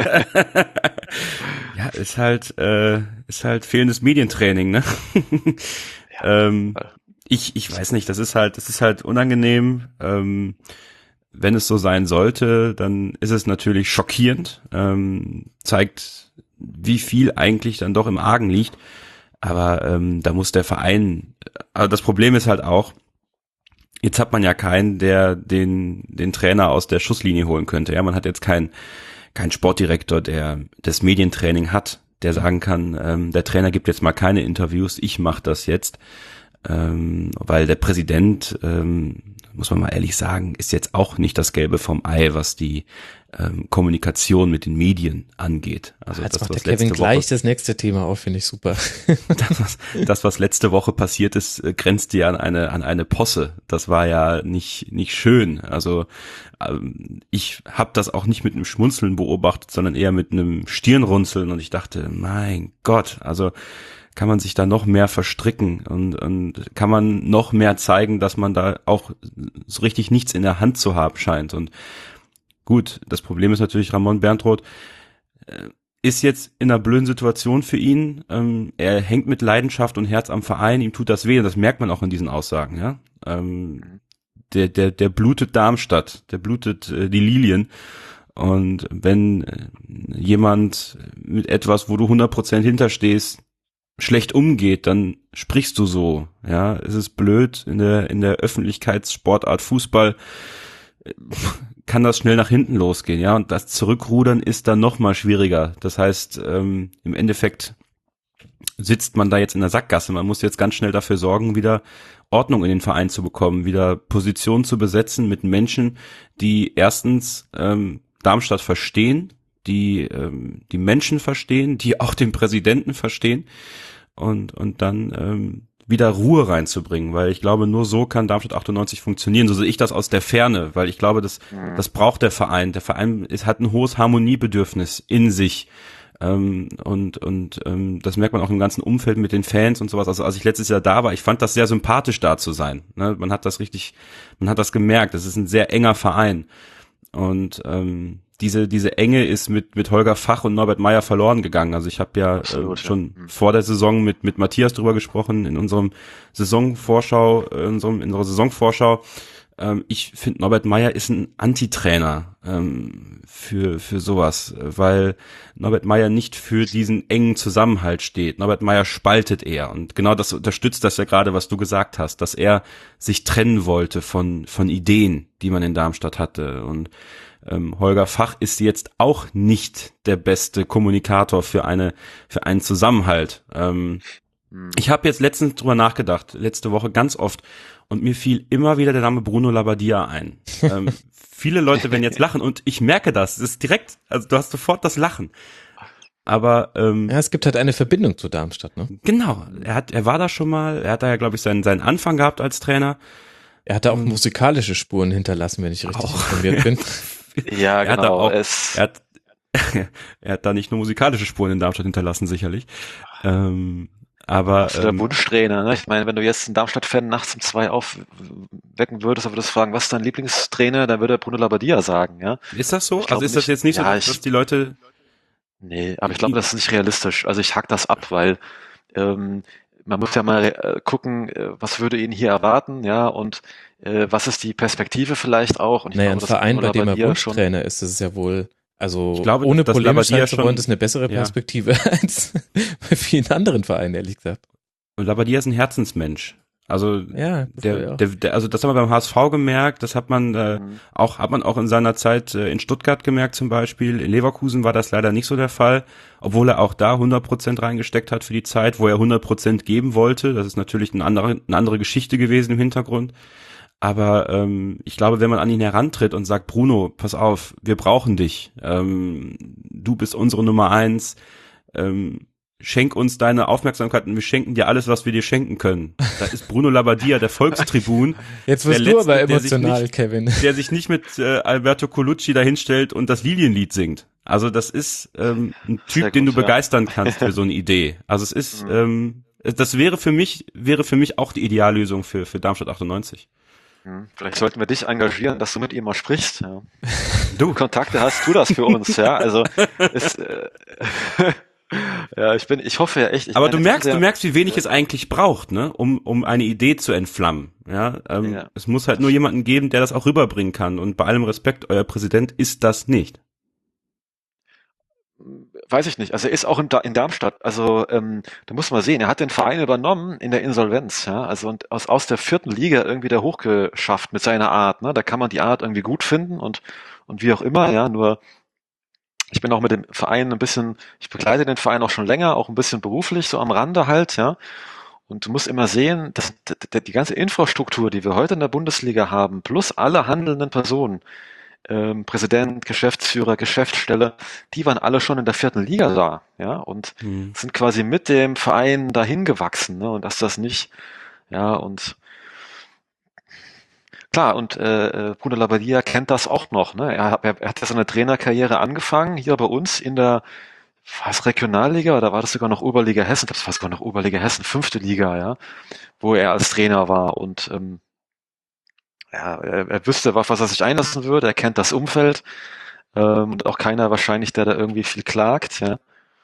Ja, ist halt, äh, ist halt fehlendes Medientraining, ne? Ja, ähm, ich, ich weiß nicht, das ist halt, das ist halt unangenehm. Ähm, wenn es so sein sollte, dann ist es natürlich schockierend, ähm, zeigt, wie viel eigentlich dann doch im Argen liegt. Aber ähm, da muss der Verein, also das Problem ist halt auch, jetzt hat man ja keinen, der den den Trainer aus der Schusslinie holen könnte. Ja, man hat jetzt keinen keinen Sportdirektor, der das Medientraining hat, der sagen kann, ähm, der Trainer gibt jetzt mal keine Interviews, ich mache das jetzt. Ähm, weil der Präsident, ähm, muss man mal ehrlich sagen, ist jetzt auch nicht das Gelbe vom Ei, was die ähm, Kommunikation mit den Medien angeht. Also Jetzt das, macht was der Kevin letzte gleich Woche, das nächste Thema auf, finde ich super. das, was, das, was letzte Woche passiert ist, grenzt ja an eine an eine Posse. Das war ja nicht nicht schön. Also ähm, ich habe das auch nicht mit einem Schmunzeln beobachtet, sondern eher mit einem Stirnrunzeln und ich dachte, mein Gott, also kann man sich da noch mehr verstricken und, und kann man noch mehr zeigen, dass man da auch so richtig nichts in der Hand zu haben scheint. Und gut, das Problem ist natürlich, Raman Berntroth äh, ist jetzt in einer blöden Situation für ihn. Ähm, er hängt mit Leidenschaft und Herz am Verein, ihm tut das weh und das merkt man auch in diesen Aussagen. Ja, ähm, der der der blutet Darmstadt, der blutet äh, die Lilien. Und wenn äh, jemand mit etwas, wo du hundert Prozent hinterstehst, schlecht umgeht, dann sprichst du so, ja, es ist blöd, in der in der Öffentlichkeitssportart Fußball kann das schnell nach hinten losgehen, ja, und das Zurückrudern ist dann noch mal schwieriger, das heißt, ähm, im Endeffekt sitzt man da jetzt in der Sackgasse, man muss jetzt ganz schnell dafür sorgen, wieder Ordnung in den Verein zu bekommen, wieder Positionen zu besetzen mit Menschen, die erstens ähm, Darmstadt verstehen, die ähm, die Menschen verstehen, die auch den Präsidenten verstehen und und dann ähm, wieder Ruhe reinzubringen, weil ich glaube, nur so kann Darmstadt achtundneunzig funktionieren. So sehe ich das aus der Ferne, weil ich glaube, das das braucht der Verein. Der Verein ist, hat ein hohes Harmoniebedürfnis in sich. Ähm, und und ähm, das merkt man auch im ganzen Umfeld mit den Fans und sowas. Also als ich letztes Jahr da war, ich fand das sehr sympathisch, da zu sein. Ne? Man hat das richtig, man hat das gemerkt. Das ist ein sehr enger Verein und ähm, diese diese Enge ist mit mit Holger Fach und Norbert Meyer verloren gegangen. Also ich habe ja Absolut, äh, schon ja. vor der Saison mit mit Matthias drüber gesprochen in unserem Saisonvorschau, in unserem in unserer Saisonvorschau. Ähm, ich finde, Norbert Meyer ist ein Antitrainer ähm, für für sowas, weil Norbert Meyer nicht für diesen engen Zusammenhalt steht. Norbert Meyer spaltet eher und genau das unterstützt das ja gerade, was du gesagt hast, dass er sich trennen wollte von von Ideen, die man in Darmstadt hatte und Ähm, Holger Fach ist jetzt auch nicht der beste Kommunikator für eine für einen Zusammenhalt. Ähm, Ich habe jetzt letztens drüber nachgedacht, letzte Woche ganz oft, und mir fiel immer wieder der Name Bruno Labbadia ein. ähm, viele Leute werden jetzt lachen und ich merke das. Es ist direkt, also du hast sofort das Lachen. Aber ähm, ja, es gibt halt eine Verbindung zu Darmstadt, ne? Genau, er hat, er war da schon mal, er hat da ja, glaube ich, seinen seinen Anfang gehabt als Trainer. Er hat da auch musikalische Spuren hinterlassen, wenn ich richtig auch informiert bin. Ja, er genau. Hat da auch, es er, hat, er hat da nicht nur musikalische Spuren in Darmstadt hinterlassen, sicherlich. Ähm, aber das ist der ähm, Wunschtrainer, ne? Ich meine, wenn du jetzt einen Darmstadt-Fan nachts um zwei aufwecken würdest, dann würdest du fragen, was ist dein Lieblingstrainer? Dann würde Bruno Labbadia sagen, ja. Ist das so? Ich glaube Also ist das nicht- jetzt nicht ja, so, dass, ich- dass die Leute Nee, aber ich glaube, das ist nicht realistisch. Also ich hack das ab, weil ähm, man muss ja mal äh, gucken, äh, was würde ihn hier erwarten, ja, und äh, was ist die Perspektive vielleicht auch. Und ich Naja, ein glaube, dass Verein, Bruno bei dem er Labbadia schon Wunschtrainer ist, das ist ja wohl, also Ich glaube, ohne dass Probleme Labbadia scheint zu wollen, schon- das ist eine bessere ja. Perspektive als bei vielen anderen Vereinen, ehrlich gesagt. Labbadia ist ein Herzensmensch. Also Ja, das der, war ja auch. der, der, also das haben wir beim H S V gemerkt, das hat man äh, Mhm. auch, hat man auch in seiner Zeit äh, in Stuttgart gemerkt zum Beispiel. In Leverkusen war das leider nicht so der Fall, obwohl er auch da hundert Prozent reingesteckt hat für die Zeit, wo er hundert Prozent geben wollte. Das ist natürlich eine andere, eine andere Geschichte gewesen im Hintergrund. Aber ähm, ich glaube, wenn man an ihn herantritt und sagt, Bruno, pass auf, wir brauchen dich, ähm, du bist unsere Nummer eins, ähm, schenk uns deine Aufmerksamkeit und wir schenken dir alles, was wir dir schenken können. Da ist Bruno Labbadia, der Volkstribun, Jetzt der wirst du Letzte, aber der sich emotional, nicht- Kevin. der sich nicht mit äh, Alberto Colucci dahinstellt und das Lilienlied singt. Also das ist ähm, ein Typ, Sehr den gut, du ja. begeistern kannst für so eine Idee. Also es ist, Mhm. ähm, das wäre für mich, wäre für mich auch die Ideallösung für für Darmstadt achtundneunzig. Hm, Vielleicht sollten wir dich engagieren, dass du mit ihm mal sprichst. Ja. Du, Kontakte hast, tu das für uns, ja. Also ist, äh, ja, ich bin, ich hoffe ja echt. Ich aber meine, du jetzt merkst, haben du wir- merkst, wie wenig es eigentlich braucht, ne, um um eine Idee zu entflammen. Ja, ähm, Ja. es muss halt nur jemanden geben, der das auch rüberbringen kann. Und bei allem Respekt, euer Präsident ist das nicht. Weiß ich nicht. Also er ist auch in, da in Darmstadt. Also ähm, da muss man sehen, er hat den Verein übernommen in der Insolvenz, ja. Also und aus, aus der vierten Liga irgendwie da hochgeschafft mit seiner Art. Ne? Da kann man die Art irgendwie gut finden und und wie auch immer, ja. Nur ich bin auch mit dem Verein ein bisschen, ich begleite den Verein auch schon länger, auch ein bisschen beruflich, so am Rande halt, ja. Und du musst immer sehen, dass d- d- die ganze Infrastruktur, die wir heute in der Bundesliga haben, plus alle handelnden Personen, ähm, Präsident, Geschäftsführer, Geschäftsstelle, die waren alle schon in der vierten Liga da, ja, und Hm. sind quasi mit dem Verein dahin gewachsen, ne, und dass das nicht, ja, und klar, und äh, äh, Bruno Labbadia kennt das auch noch, ne, er, hat- er, er hat ja seine Trainerkarriere angefangen, hier bei uns in der, was, Regionalliga, oder war das sogar noch Oberliga Hessen, ich glaube, das war sogar noch Oberliga Hessen, fünfte Liga, ja, wo er als Trainer war und, ähm, ja, er, er wüsste, auf was er sich einlassen würde, er kennt das Umfeld, ähm, und auch keiner wahrscheinlich, der da irgendwie viel klagt, ja.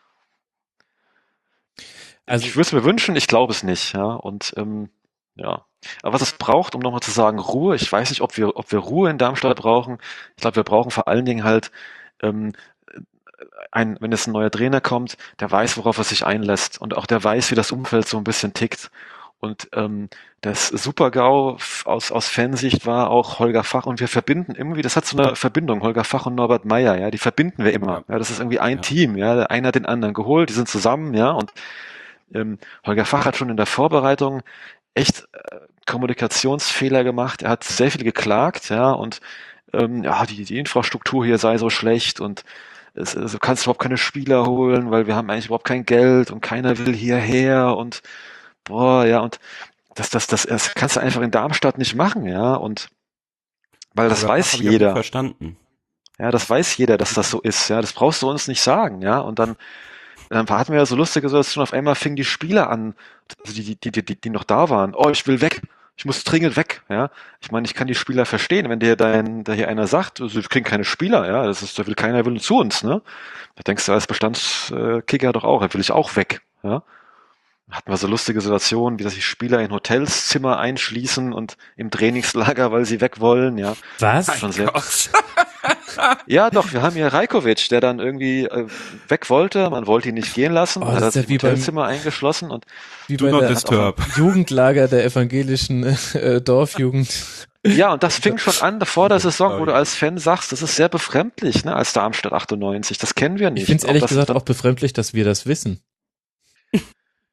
Also Ich würde es mir wünschen, ich glaube es nicht, ja. Und ähm, ja. Aber was es braucht, um nochmal zu sagen, Ruhe, ich weiß nicht, ob wir, ob wir Ruhe in Darmstadt brauchen. Ich glaube, wir brauchen vor allen Dingen halt ähm, ein, wenn jetzt ein neuer Trainer kommt, der weiß, worauf er sich einlässt und auch der weiß, wie das Umfeld so ein bisschen tickt. Und ähm, das Super-GAU f- aus, aus Fansicht war auch Holger Fach und wir verbinden irgendwie, das hat so eine Verbindung, Holger Fach und Norbert Meyer, ja, die verbinden wir immer. Ja, das ist irgendwie ein Ja. Team, ja, der eine hat den anderen geholt, die sind zusammen, ja, und ähm, Holger Fach hat schon in der Vorbereitung echt äh, Kommunikationsfehler gemacht. Er hat sehr viel geklagt, ja, und ähm, ja, die, die Infrastruktur hier sei so schlecht und es, es, du kannst überhaupt keine Spieler holen, weil wir haben eigentlich überhaupt kein Geld und keiner will hierher und boah, ja, und das, das, das, das kannst du einfach in Darmstadt nicht machen, ja, und weil das Aber weiß hab ich auch gut jeder. Verstanden. Ja, das weiß jeder, dass das so ist, ja, das brauchst du uns nicht sagen, ja, und dann dann hatten wir ja so lustige Situationen, auf einmal fingen die Spieler an, also die, die, die, die, die noch da waren, oh, ich will weg, ich muss dringend weg, ja. Ich meine, ich kann die Spieler verstehen, wenn dir dein, da hier einer sagt, also, wir kriegen keine Spieler, ja, das ist, da will keiner will zu uns, ne. Da denkst du als Bestandskicker doch auch, da will ich auch weg, ja. Hatten wir so lustige Situationen, wie dass sich Spieler in Hotelszimmer einschließen und im Trainingslager, weil sie weg wollen, ja. was? Schon sehr, ja, doch, wir haben hier Rajkovic, der dann irgendwie äh, weg wollte, man wollte ihn nicht gehen lassen, Oh, hat das er ist ja sich wie im beim- Hotelzimmer eingeschlossen und Wie Do bei not der disturb. Jugendlager der evangelischen äh, Dorfjugend. ja, und das fing schon an vor der Saison, wo Sorry. du als Fan sagst, das ist sehr befremdlich, ne, als Darmstadt achtundneunzig, das kennen wir nicht. Ich finde es Ob ehrlich das gesagt dann- auch befremdlich, dass wir das wissen.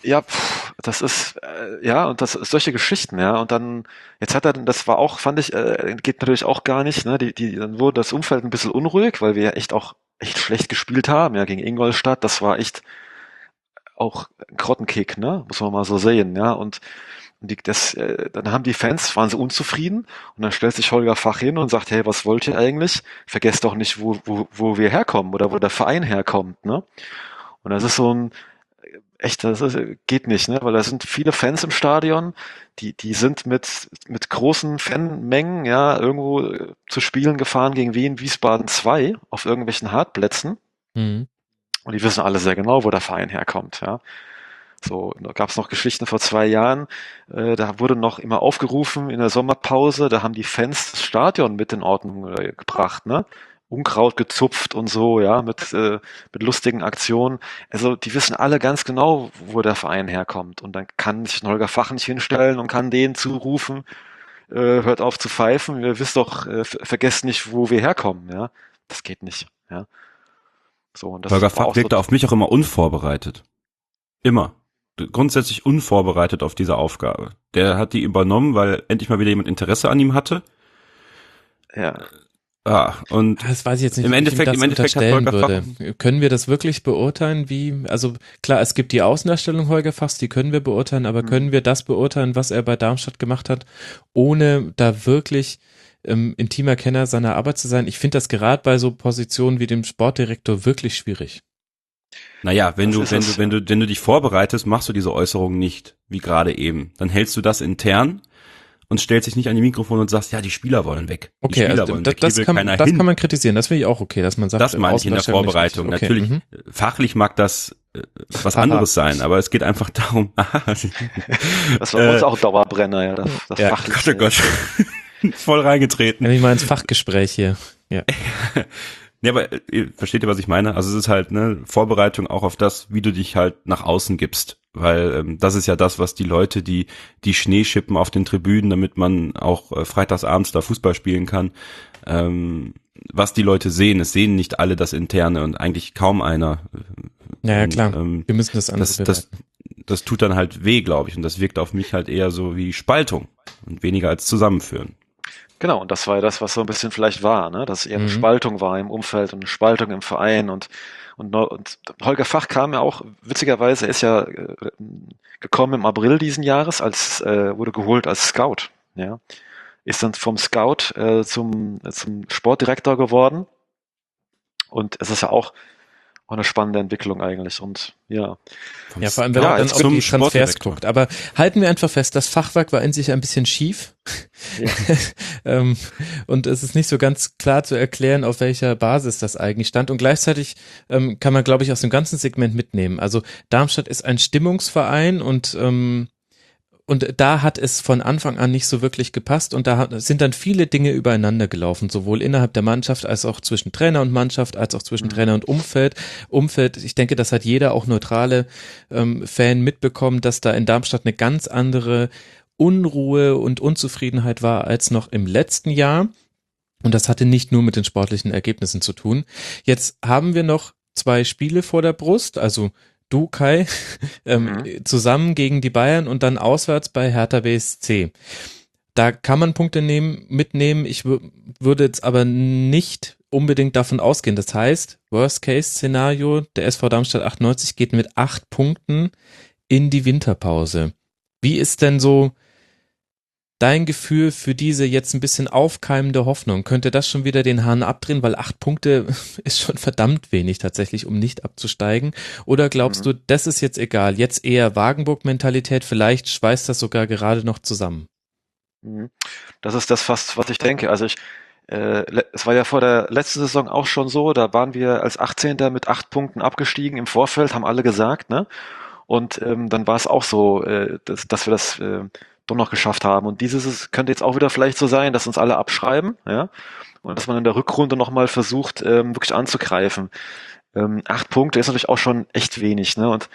Ja, pff, das ist, äh, ja, und das ist solche Geschichten, ja, und dann, jetzt hat er, das war auch, fand ich, äh, geht natürlich auch gar nicht, ne, die, die, dann wurde das Umfeld ein bisschen unruhig, weil wir ja echt auch echt schlecht gespielt haben, ja, gegen Ingolstadt, das war echt auch ein Grottenkick, ne, muss man mal so sehen, ja, und, und die, das, äh, dann haben die Fans, waren sie unzufrieden, und dann stellt sich Holger Fach hin und sagt, hey, was wollt ihr eigentlich? Vergesst doch nicht, wo, wo, wo wir herkommen, oder wo der Verein herkommt, ne, und das ist so ein, echt, das ist, geht nicht, ne? Weil da sind viele Fans im Stadion, die, die sind mit, mit großen Fanmengen, ja, irgendwo äh, zu Spielen gefahren gegen Wien, Wiesbaden zwei auf irgendwelchen Hartplätzen. Mhm. Und die wissen alle sehr genau, wo der Verein herkommt, ja. So, da gab es noch Geschichten vor zwei Jahren, äh, da wurde noch immer aufgerufen in der Sommerpause, da haben die Fans das Stadion mit in Ordnung äh, gebracht, ne? Unkraut gezupft und so, ja, mit, äh, mit lustigen Aktionen. Also die wissen alle ganz genau, wo der Verein herkommt. Und dann kann sich ein Holger Fach nicht hinstellen und kann denen zurufen, äh, hört auf zu pfeifen, ihr wisst doch, äh, vergesst nicht, wo wir herkommen, ja. Das geht nicht, ja. So, und das Holger war Fach auch wirkte so, auf mich auch immer unvorbereitet. Immer. Grundsätzlich unvorbereitet auf diese Aufgabe. Der hat die übernommen, weil endlich mal wieder jemand Interesse an ihm hatte. ja. Ah, und Das weiß ich jetzt nicht, im ob ich ihm Endeffekt, das im Endeffekt hat unterstellen Holger würde. Fach, Können wir das wirklich beurteilen, wie, also klar, es gibt die Außendarstellung Holger Fachs, die können wir beurteilen, aber Mhm. können wir das beurteilen, was er bei Darmstadt gemacht hat, ohne da wirklich ähm, intimer Kenner seiner Arbeit zu sein? Ich finde das gerade bei so Positionen wie dem Sportdirektor wirklich schwierig. naja, wenn Das du, ist wenn es, du, wenn du, wenn du dich vorbereitest, machst du diese Äußerungen nicht, wie gerade eben. Dann hältst du das intern und stellst dich nicht an die Mikrofon und sagst, ja, die Spieler wollen weg. Die Okay, Spieler also wollen das, weg, hier das, will kann, keiner das hin. kann man kritisieren, das finde ich auch okay, dass man sagt, Das im meine ich in der Außendarstellung nicht Vorbereitung. richtig. Okay, Natürlich, mhm. fachlich mag das äh, was Aha. anderes sein, aber es geht einfach darum, aha, das war bei uns äh, auch Dauerbrenner, ja, das, das Ja. Fachliche. Gott, oh Gott, voll reingetreten. Wenn ich mal ins Fachgespräch hier. Ja. Nee, aber äh, ihr versteht ihr, was ich meine? Also es ist halt ne Vorbereitung auch auf das, wie du dich halt nach außen gibst. Weil ähm, das ist ja das, was die Leute, die die Schnee schippen auf den Tribünen, damit man auch äh, freitagsabends da Fußball spielen kann, ähm, was die Leute sehen. Es sehen nicht alle das Interne und eigentlich kaum einer. Ja, ja, Und, klar. ähm, Wir müssen das andere das, das, das tut dann halt weh, glaube ich. Und das wirkt auf mich halt eher so wie Spaltung und weniger als Zusammenführen. Genau, und das war ja das, was so ein bisschen vielleicht war, ne? Dass eher eine Mhm. Spaltung war im Umfeld und eine Spaltung im Verein und und, neu- und Holger Fach kam ja auch, witzigerweise, er ist ja äh, gekommen im April diesen Jahres, als äh, wurde geholt als Scout, ja. Ist dann vom Scout äh, zum, zum Sportdirektor geworden und es ist ja auch, auch eine spannende Entwicklung eigentlich und ja. Vom Ja, vor allem, wenn Ja, man dann jetzt auf zum die Transfers Sportdirektor. guckt. Aber halten wir einfach fest, das Fachwerk war in sich ein bisschen schief. Ja. ähm, und es ist nicht so ganz klar zu erklären, auf welcher Basis das eigentlich stand. Und gleichzeitig ähm, kann man, glaube ich, aus dem ganzen Segment mitnehmen. Also Darmstadt ist ein Stimmungsverein und ähm, Und da hat es von Anfang an nicht so wirklich gepasst und da hat, sind dann viele Dinge übereinander gelaufen, sowohl innerhalb der Mannschaft als auch zwischen Trainer und Mannschaft, als auch zwischen Mhm. Trainer und Umfeld. Umfeld, ich denke, das hat jeder, auch neutrale ähm, Fan mitbekommen, dass da in Darmstadt eine ganz andere Unruhe und Unzufriedenheit war als noch im letzten Jahr. Und das hatte nicht nur mit den sportlichen Ergebnissen zu tun. Jetzt haben wir noch zwei Spiele vor der Brust, also du, Kai, ähm, Mhm. zusammen gegen die Bayern und dann auswärts bei Hertha B S C. Da kann man Punkte nehmen, mitnehmen. Ich w- würde jetzt aber nicht unbedingt davon ausgehen. Das heißt, Worst-Case-Szenario, der S V Darmstadt achtundneunzig geht mit acht Punkten in die Winterpause. Wie ist denn so dein Gefühl für diese jetzt ein bisschen aufkeimende Hoffnung? Könnte das schon wieder den Hahn abdrehen, weil acht Punkte ist schon verdammt wenig tatsächlich, um nicht abzusteigen? Oder glaubst Mhm. du, das ist jetzt egal, jetzt eher Wagenburg-Mentalität, vielleicht schweißt das sogar gerade noch zusammen? Mhm. Das ist das fast, was ich denke. Also ich, äh, le- es war ja vor der letzten Saison auch schon so, da waren wir als achtzehnter mit acht Punkten abgestiegen im Vorfeld, haben alle gesagt, ne? Und ähm, dann war es auch so, äh, dass, dass wir das äh, doch noch geschafft haben. Und dieses ist, könnte jetzt auch wieder vielleicht so sein, dass uns alle abschreiben, ja, und dass man in der Rückrunde nochmal versucht, ähm, wirklich anzugreifen. Ähm, acht Punkte ist natürlich auch schon echt wenig, ne? Und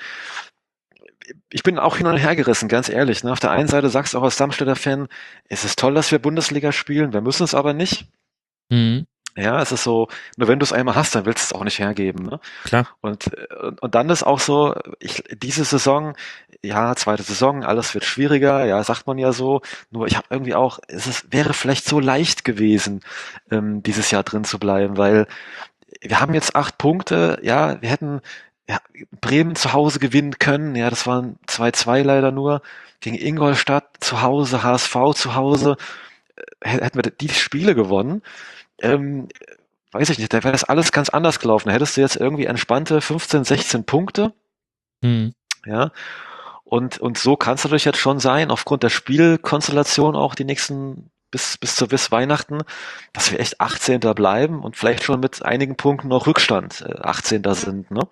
ich bin auch hin und her gerissen, ganz ehrlich. Ne? Auf der einen Seite sagst du auch als Darmstädter Fan, es ist toll, dass wir Bundesliga spielen, wir müssen es aber nicht. Mhm. Ja, es ist so, nur wenn du es einmal hast, dann willst du es auch nicht hergeben, ne? Klar. Und, und, und dann ist auch so, ich, diese Saison, ja, zweite Saison, alles wird schwieriger, ja, sagt man ja so. Nur ich habe irgendwie auch, es ist, wäre vielleicht so leicht gewesen, ähm, dieses Jahr drin zu bleiben, weil wir haben jetzt acht Punkte, ja, wir hätten ja, Bremen zu Hause gewinnen können, ja, das waren zwei zwei leider nur, gegen Ingolstadt zu Hause, H S V zu Hause, äh, hätten wir die Spiele gewonnen, ähm, weiß ich nicht, da wäre das alles ganz anders gelaufen. Da hättest du jetzt irgendwie entspannte fünfzehn, sechzehn Punkte, Hm. ja, und, und so kann es natürlich jetzt schon sein, aufgrund der Spielkonstellation auch die nächsten bis, bis zu bis Weihnachten, dass wir echt achtzehnter bleiben und vielleicht schon mit einigen Punkten noch Rückstand äh, achtzehnter sind, ne?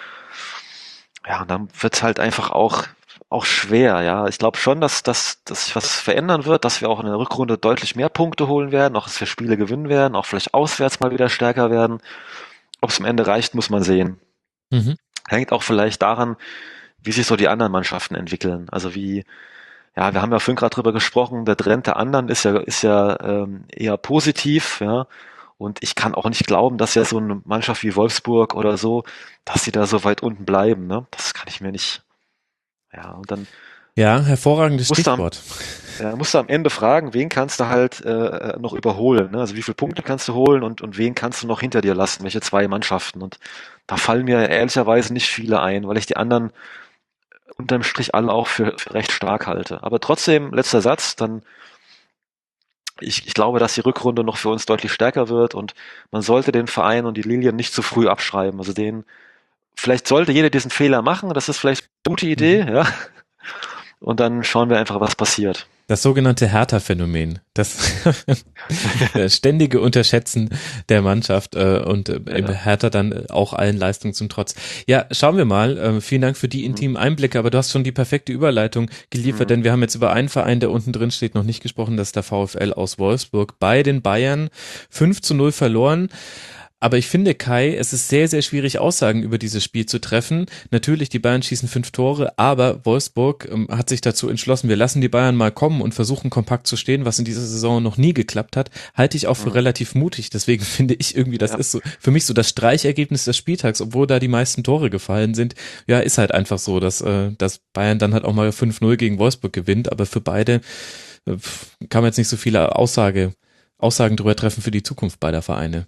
Ja, und dann wird's halt einfach auch, auch schwer, ja. Ich glaube schon, dass, dass, dass sich was verändern wird, dass wir auch in der Rückrunde deutlich mehr Punkte holen werden, auch dass wir Spiele gewinnen werden, auch vielleicht auswärts mal wieder stärker werden. Ob es am Ende reicht, muss man sehen. Mhm. Hängt auch vielleicht daran, wie sich so die anderen Mannschaften entwickeln. Also wie, ja, wir haben ja vorhin gerade drüber gesprochen, der Trend der anderen ist ja, ist ja ähm, eher positiv, ja. Und ich kann auch nicht glauben, dass ja so eine Mannschaft wie Wolfsburg oder so, dass sie da so weit unten bleiben, ne? Das kann ich mir nicht. Ja, und dann Ja, hervorragendes musst du am, Stichwort. ja, musst du am Ende fragen, wen kannst du halt äh, noch überholen, ne? Also wie viele Punkte kannst du holen und, und wen kannst du noch hinter dir lassen, welche zwei Mannschaften. Und da fallen mir ehrlicherweise nicht viele ein, weil ich die anderen unterm Strich alle auch für, für recht stark halte. Aber trotzdem, letzter Satz, dann ich, ich glaube, dass die Rückrunde noch für uns deutlich stärker wird und man sollte den Verein und die Lilien nicht zu früh abschreiben. Also den, vielleicht sollte jeder diesen Fehler machen, das ist vielleicht eine gute Idee, Mhm. ja. Und dann schauen wir einfach, was passiert. Das sogenannte Hertha-Phänomen, das ständige Unterschätzen der Mannschaft äh, und äh, Ja. Hertha dann auch allen Leistungen zum Trotz. Ja, schauen wir mal. Äh, vielen Dank für die intimen Einblicke, aber du hast schon die perfekte Überleitung geliefert, Mhm. denn wir haben jetzt über einen Verein, der unten drin steht, noch nicht gesprochen, das ist der VfL aus Wolfsburg. Bei den Bayern fünf zu null verloren. Aber ich finde, Kai, es ist sehr, sehr schwierig, Aussagen über dieses Spiel zu treffen. Natürlich, die Bayern schießen fünf Tore, aber Wolfsburg ähm, hat sich dazu entschlossen, wir lassen die Bayern mal kommen und versuchen kompakt zu stehen, was in dieser Saison noch nie geklappt hat, halte ich auch für Mhm. relativ mutig. Deswegen finde ich irgendwie, das Ja. ist so für mich so das Streichergebnis des Spieltags, obwohl da die meisten Tore gefallen sind. Ja, ist halt einfach so, dass, äh, dass Bayern dann halt auch mal fünf null gegen Wolfsburg gewinnt, aber für beide äh, kann man jetzt nicht so viele Aussage, Aussagen drüber treffen für die Zukunft beider Vereine.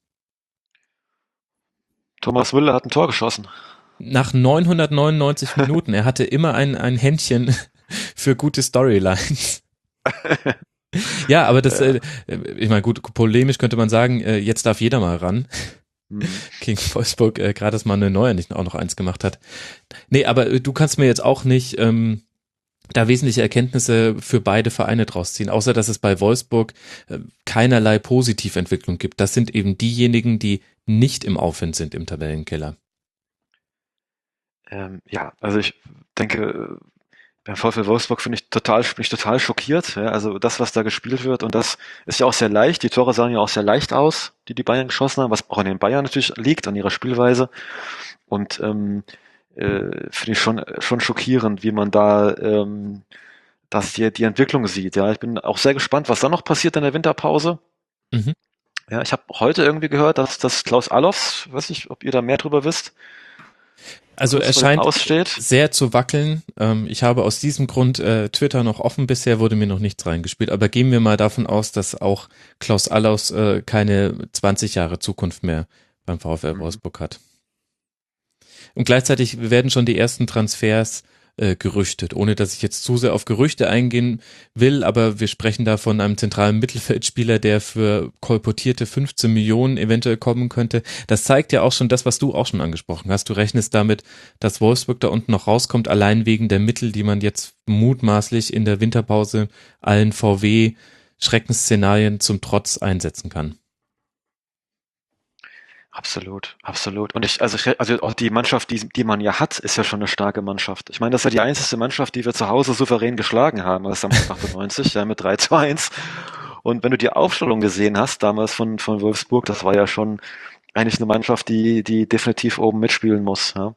Thomas Müller hat ein Tor geschossen. Nach neunhundertneunundneunzig Minuten. Er hatte immer ein, ein Händchen für gute Storylines. Ja, aber das, äh, ich meine, gut, polemisch könnte man sagen, äh, jetzt darf jeder mal ran. Mhm. Gegen Wolfsburg, äh, gerade dass Manuel Neuer nicht auch noch eins gemacht hat. Nee, aber äh, du kannst mir jetzt auch nicht ähm, da wesentliche Erkenntnisse für beide Vereine draus ziehen, außer dass es bei Wolfsburg äh, keinerlei Positiventwicklung gibt. Das sind eben diejenigen, die nicht im Aufwind sind im Tabellenkeller. Ähm, ja, also ich denke, beim VfL Wolfsburg finde ich total, bin ich total schockiert. Ja, also das, was da gespielt wird, und das ist ja auch sehr leicht. Die Tore sahen ja auch sehr leicht aus, die die Bayern geschossen haben, was auch an den Bayern natürlich liegt, an ihrer Spielweise. Und ähm, äh, finde ich schon schon schockierend, wie man da ähm, dass die, die Entwicklung sieht. Ja, ich bin auch sehr gespannt, was dann noch passiert in der Winterpause. Mhm. Ja, ich habe heute irgendwie gehört, dass, dass Klaus Allofs, weiß nicht, ob ihr da mehr drüber wisst, Also kurz er vor dem scheint aussteht. sehr zu wackeln. Ähm, ich habe aus diesem Grund äh, Twitter noch offen, bisher wurde mir noch nichts reingespielt, aber gehen wir mal davon aus, dass auch Klaus Allofs äh, keine zwanzig Jahre Zukunft mehr beim VfL Mhm. Wolfsburg hat. Und gleichzeitig werden schon die ersten Transfers äh, gerüchtet, ohne dass ich jetzt zu sehr auf Gerüchte eingehen will, aber wir sprechen da von einem zentralen Mittelfeldspieler, der für kolportierte fünfzehn Millionen eventuell kommen könnte. Das zeigt ja auch schon das, was du auch schon angesprochen hast. Du rechnest damit, dass Wolfsburg da unten noch rauskommt, allein wegen der Mittel, die man jetzt mutmaßlich in der Winterpause allen V W-Schreckensszenarien zum Trotz einsetzen kann. Absolut, absolut. Und ich, also, ich, also auch die Mannschaft, die, die man ja hat, ist ja schon eine starke Mannschaft. Ich meine, das ist ja die einzige Mannschaft, die wir zu Hause souverän geschlagen haben, das damals achtundneunzig, ja, mit drei zu eins. Und wenn du die Aufstellung gesehen hast, damals von, von Wolfsburg, das war ja schon eigentlich eine Mannschaft, die, die definitiv oben mitspielen muss, ja.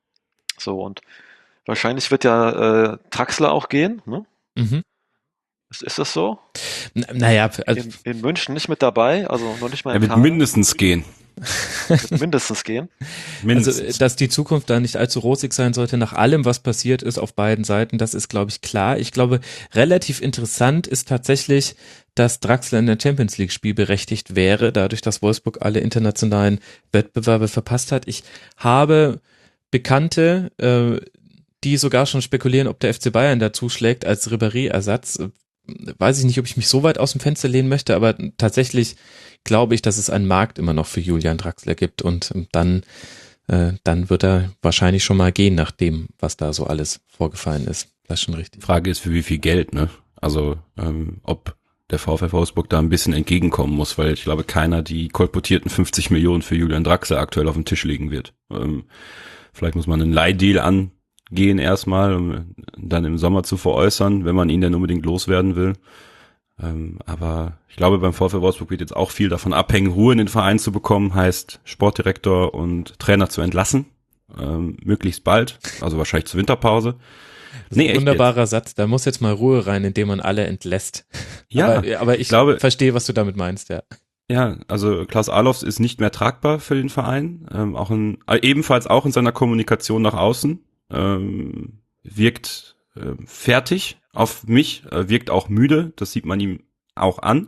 So, und wahrscheinlich wird ja äh, Traxler auch gehen, ne? Mhm. Ist, ist das so? N- Naja, also, In, in München nicht mit dabei, also noch nicht mal Er im wird Kader. mindestens gehen. Wird mindestens gehen. Mindestens. also, dass die Zukunft da nicht allzu rosig sein sollte, nach allem, was passiert ist auf beiden Seiten, das ist, glaube ich, klar. Ich glaube, relativ interessant ist tatsächlich, dass Draxler in der Champions League spielberechtigt wäre, dadurch, dass Wolfsburg alle internationalen Wettbewerbe verpasst hat. Ich habe Bekannte, äh, die sogar schon spekulieren, ob der F C Bayern da zuschlägt als Ribéry-Ersatz. Weiß ich nicht, ob ich mich so weit aus dem Fenster lehnen möchte, aber tatsächlich glaube ich, dass es einen Markt immer noch für Julian Draxler gibt und dann, äh, dann wird er wahrscheinlich schon mal gehen, nach dem, was da so alles vorgefallen ist. Das ist schon richtig. Die Frage ist, für wie viel Geld, ne? Also, ähm, ob der VfL Wolfsburg da ein bisschen entgegenkommen muss, weil ich glaube, keiner die kolportierten fünfzig Millionen für Julian Draxler aktuell auf dem Tisch legen wird. Ähm, vielleicht muss man einen Leihdeal angehen erstmal, um dann im Sommer zu veräußern, wenn man ihn denn unbedingt loswerden will. Ähm, aber ich glaube, beim VfL Wolfsburg wird jetzt auch viel davon abhängen, Ruhe in den Verein zu bekommen, heißt Sportdirektor und Trainer zu entlassen, ähm, möglichst bald, also wahrscheinlich zur Winterpause. Das ist ein wunderbarer Satz, da muss jetzt mal Ruhe rein, indem man alle entlässt. Ja, aber, aber ich glaube, verstehe, was du damit meinst, ja. Ja, also Klaus Allofs ist nicht mehr tragbar für den Verein, ähm, auch in, äh, ebenfalls auch in seiner Kommunikation nach außen, ähm, wirkt äh, fertig auf mich, äh, wirkt auch müde, das sieht man ihm auch an.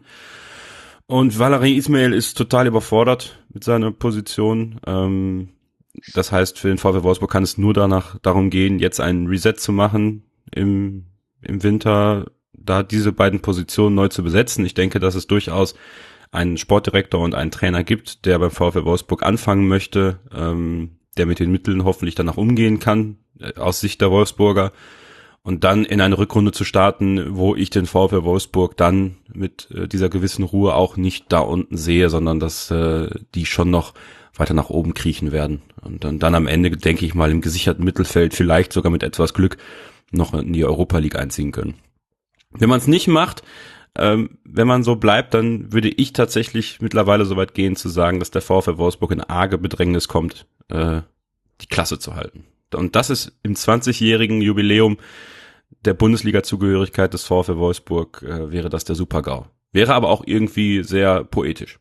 Und Valerie Ismail ist total überfordert mit seiner Position. Ähm, das heißt, für den VfL Wolfsburg kann es nur danach darum gehen, jetzt einen Reset zu machen im, im Winter, da diese beiden Positionen neu zu besetzen. Ich denke, dass es durchaus einen Sportdirektor und einen Trainer gibt, der beim VfL Wolfsburg anfangen möchte, ähm, der mit den Mitteln hoffentlich danach umgehen kann, äh, aus Sicht der Wolfsburger. Und dann in eine Rückrunde zu starten, wo ich den VfL Wolfsburg dann mit äh, dieser gewissen Ruhe auch nicht da unten sehe, sondern dass äh, die schon noch weiter nach oben kriechen werden. Und dann, dann am Ende, denke ich mal, im gesicherten Mittelfeld vielleicht sogar mit etwas Glück noch in die Europa League einziehen können. Wenn man es nicht macht, ähm, wenn man so bleibt, dann würde ich tatsächlich mittlerweile so weit gehen zu sagen, dass der VfL Wolfsburg in arge Bedrängnis kommt, äh, die Klasse zu halten. Und das ist im zwanzigjährigen Jubiläum der Bundesliga-Zugehörigkeit des VfL Wolfsburg, äh, wäre das der Super-GAU. Wäre aber auch irgendwie sehr poetisch.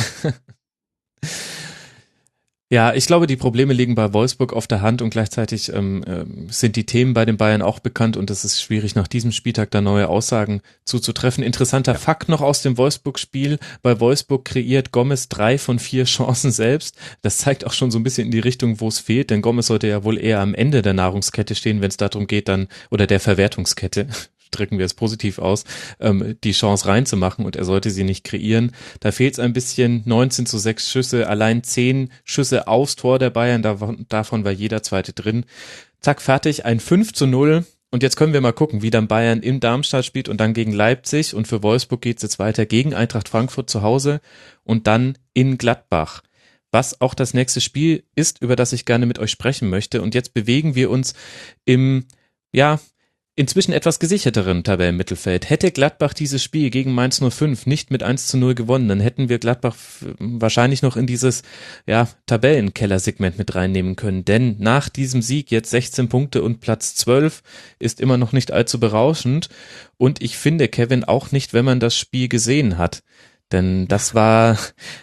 Ja, ich glaube, die Probleme liegen bei Wolfsburg auf der Hand und gleichzeitig ähm, äh, sind die Themen bei den Bayern auch bekannt und es ist schwierig, nach diesem Spieltag da neue Aussagen zuzutreffen. Interessanter ja. Fakt noch aus dem Wolfsburg-Spiel. Bei Wolfsburg kreiert Gomez drei von vier Chancen selbst. Das zeigt auch schon so ein bisschen in die Richtung, wo es fehlt, denn Gomez sollte ja wohl eher am Ende der Nahrungskette stehen, wenn es darum geht, dann, oder der Verwertungskette, drücken wir es positiv aus, ähm, die Chance reinzumachen und er sollte sie nicht kreieren. Da fehlt es ein bisschen, neunzehn zu sechs Schüsse, allein zehn Schüsse aufs Tor der Bayern, davon, davon war jeder zweite drin. Zack, fertig, ein fünf zu null und jetzt können wir mal gucken, wie dann Bayern in Darmstadt spielt und dann gegen Leipzig und für Wolfsburg geht es jetzt weiter gegen Eintracht Frankfurt zu Hause und dann in Gladbach. Was auch das nächste Spiel ist, über das ich gerne mit euch sprechen möchte und jetzt bewegen wir uns im, ja, inzwischen etwas gesicherteren Tabellenmittelfeld. Hätte Gladbach dieses Spiel gegen Mainz null fünf nicht mit eins zu null gewonnen, dann hätten wir Gladbach wahrscheinlich noch in dieses ja, Tabellenkeller-Segment mit reinnehmen können. Denn nach diesem Sieg jetzt sechzehn Punkte und Platz zwölf ist immer noch nicht allzu berauschend. Und ich finde, Kevin, auch nicht, wenn man das Spiel gesehen hat. Denn das war...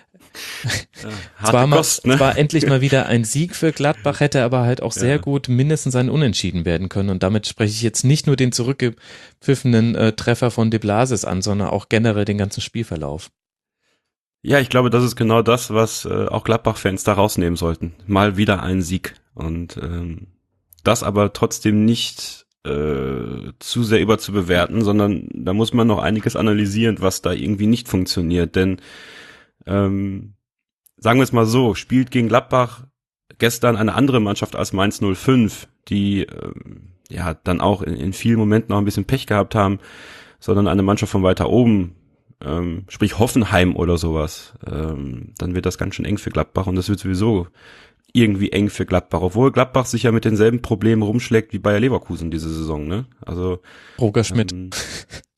Ja, zwar, mal, Kost, ne? zwar endlich mal wieder ein Sieg für Gladbach, hätte aber halt auch sehr ja. gut mindestens ein Unentschieden werden können und damit spreche ich jetzt nicht nur den zurückgepfiffenen äh, Treffer von De Blasis an, sondern auch generell den ganzen Spielverlauf. Ja, ich glaube, das ist genau das, was äh, auch Gladbach-Fans da rausnehmen sollten. Mal wieder ein Sieg und ähm, das aber trotzdem nicht äh, zu sehr überzubewerten, sondern da muss man noch einiges analysieren, was da irgendwie nicht funktioniert, denn Ähm, sagen wir es mal so, spielt gegen Gladbach gestern eine andere Mannschaft als Mainz null fünf, die ähm, ja dann auch in, in vielen Momenten noch ein bisschen Pech gehabt haben, sondern eine Mannschaft von weiter oben, ähm, sprich Hoffenheim oder sowas, ähm, dann wird das ganz schön eng für Gladbach und das wird sowieso irgendwie eng für Gladbach, obwohl Gladbach sich ja mit denselben Problemen rumschlägt wie Bayer Leverkusen diese Saison, ne? Also Roger Schmidt. Ähm,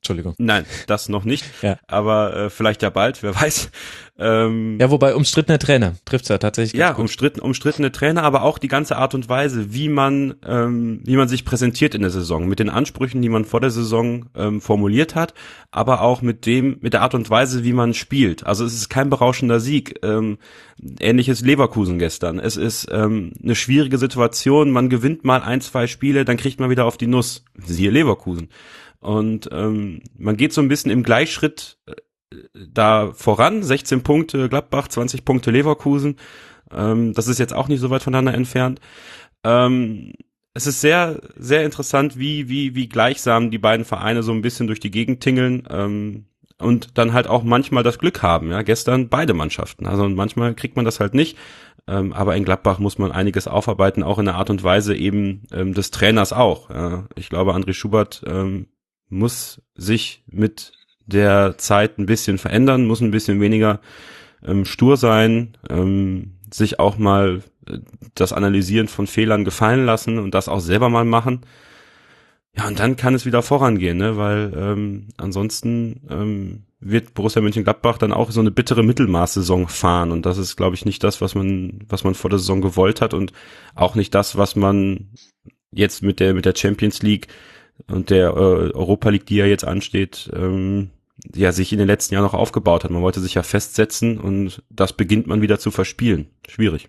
Entschuldigung. Nein, das noch nicht, ja. aber äh, vielleicht ja bald, wer weiß. Ähm, ja, wobei umstrittener Trainer trifft's ja tatsächlich. Ja, umstritten, umstrittene Trainer, aber auch die ganze Art und Weise, wie man, ähm, wie man sich präsentiert in der Saison, mit den Ansprüchen, die man vor der Saison ähm, formuliert hat, aber auch mit dem, mit der Art und Weise, wie man spielt. Also es ist kein berauschender Sieg. Ähm, ähnliches Leverkusen gestern. Es ist ähm, eine schwierige Situation. Man gewinnt mal ein, zwei Spiele, dann kriegt man wieder auf die Nuss. Siehe Leverkusen. Und ähm, man geht so ein bisschen im Gleichschritt äh, da voran, sechzehn Punkte Gladbach, zwanzig Punkte Leverkusen, ähm, das ist jetzt auch nicht so weit voneinander entfernt. Ähm, es ist sehr, sehr interessant, wie, wie, wie gleichsam die beiden Vereine so ein bisschen durch die Gegend tingeln ähm, und dann halt auch manchmal das Glück haben, ja, gestern beide Mannschaften, also manchmal kriegt man das halt nicht, ähm, aber in Gladbach muss man einiges aufarbeiten, auch in der Art und Weise eben ähm, des Trainers auch. Ja. Ich glaube, André Schubert ähm, muss sich mit der Zeit ein bisschen verändern, muss ein bisschen weniger ähm, stur sein, ähm, sich auch mal äh, das Analysieren von Fehlern gefallen lassen und das auch selber mal machen. Ja, und dann kann es wieder vorangehen, ne? Weil ähm, ansonsten ähm, wird Borussia Mönchengladbach dann auch so eine bittere Mittelmaß-Saison fahren und das ist, glaube ich, nicht das, was man was man vor der Saison gewollt hat und auch nicht das, was man jetzt mit der mit der Champions League und der äh, Europa League, die ja jetzt ansteht, ähm, ja, sich in den letzten Jahren noch aufgebaut hat. Man wollte sich ja festsetzen und das beginnt man wieder zu verspielen. Schwierig.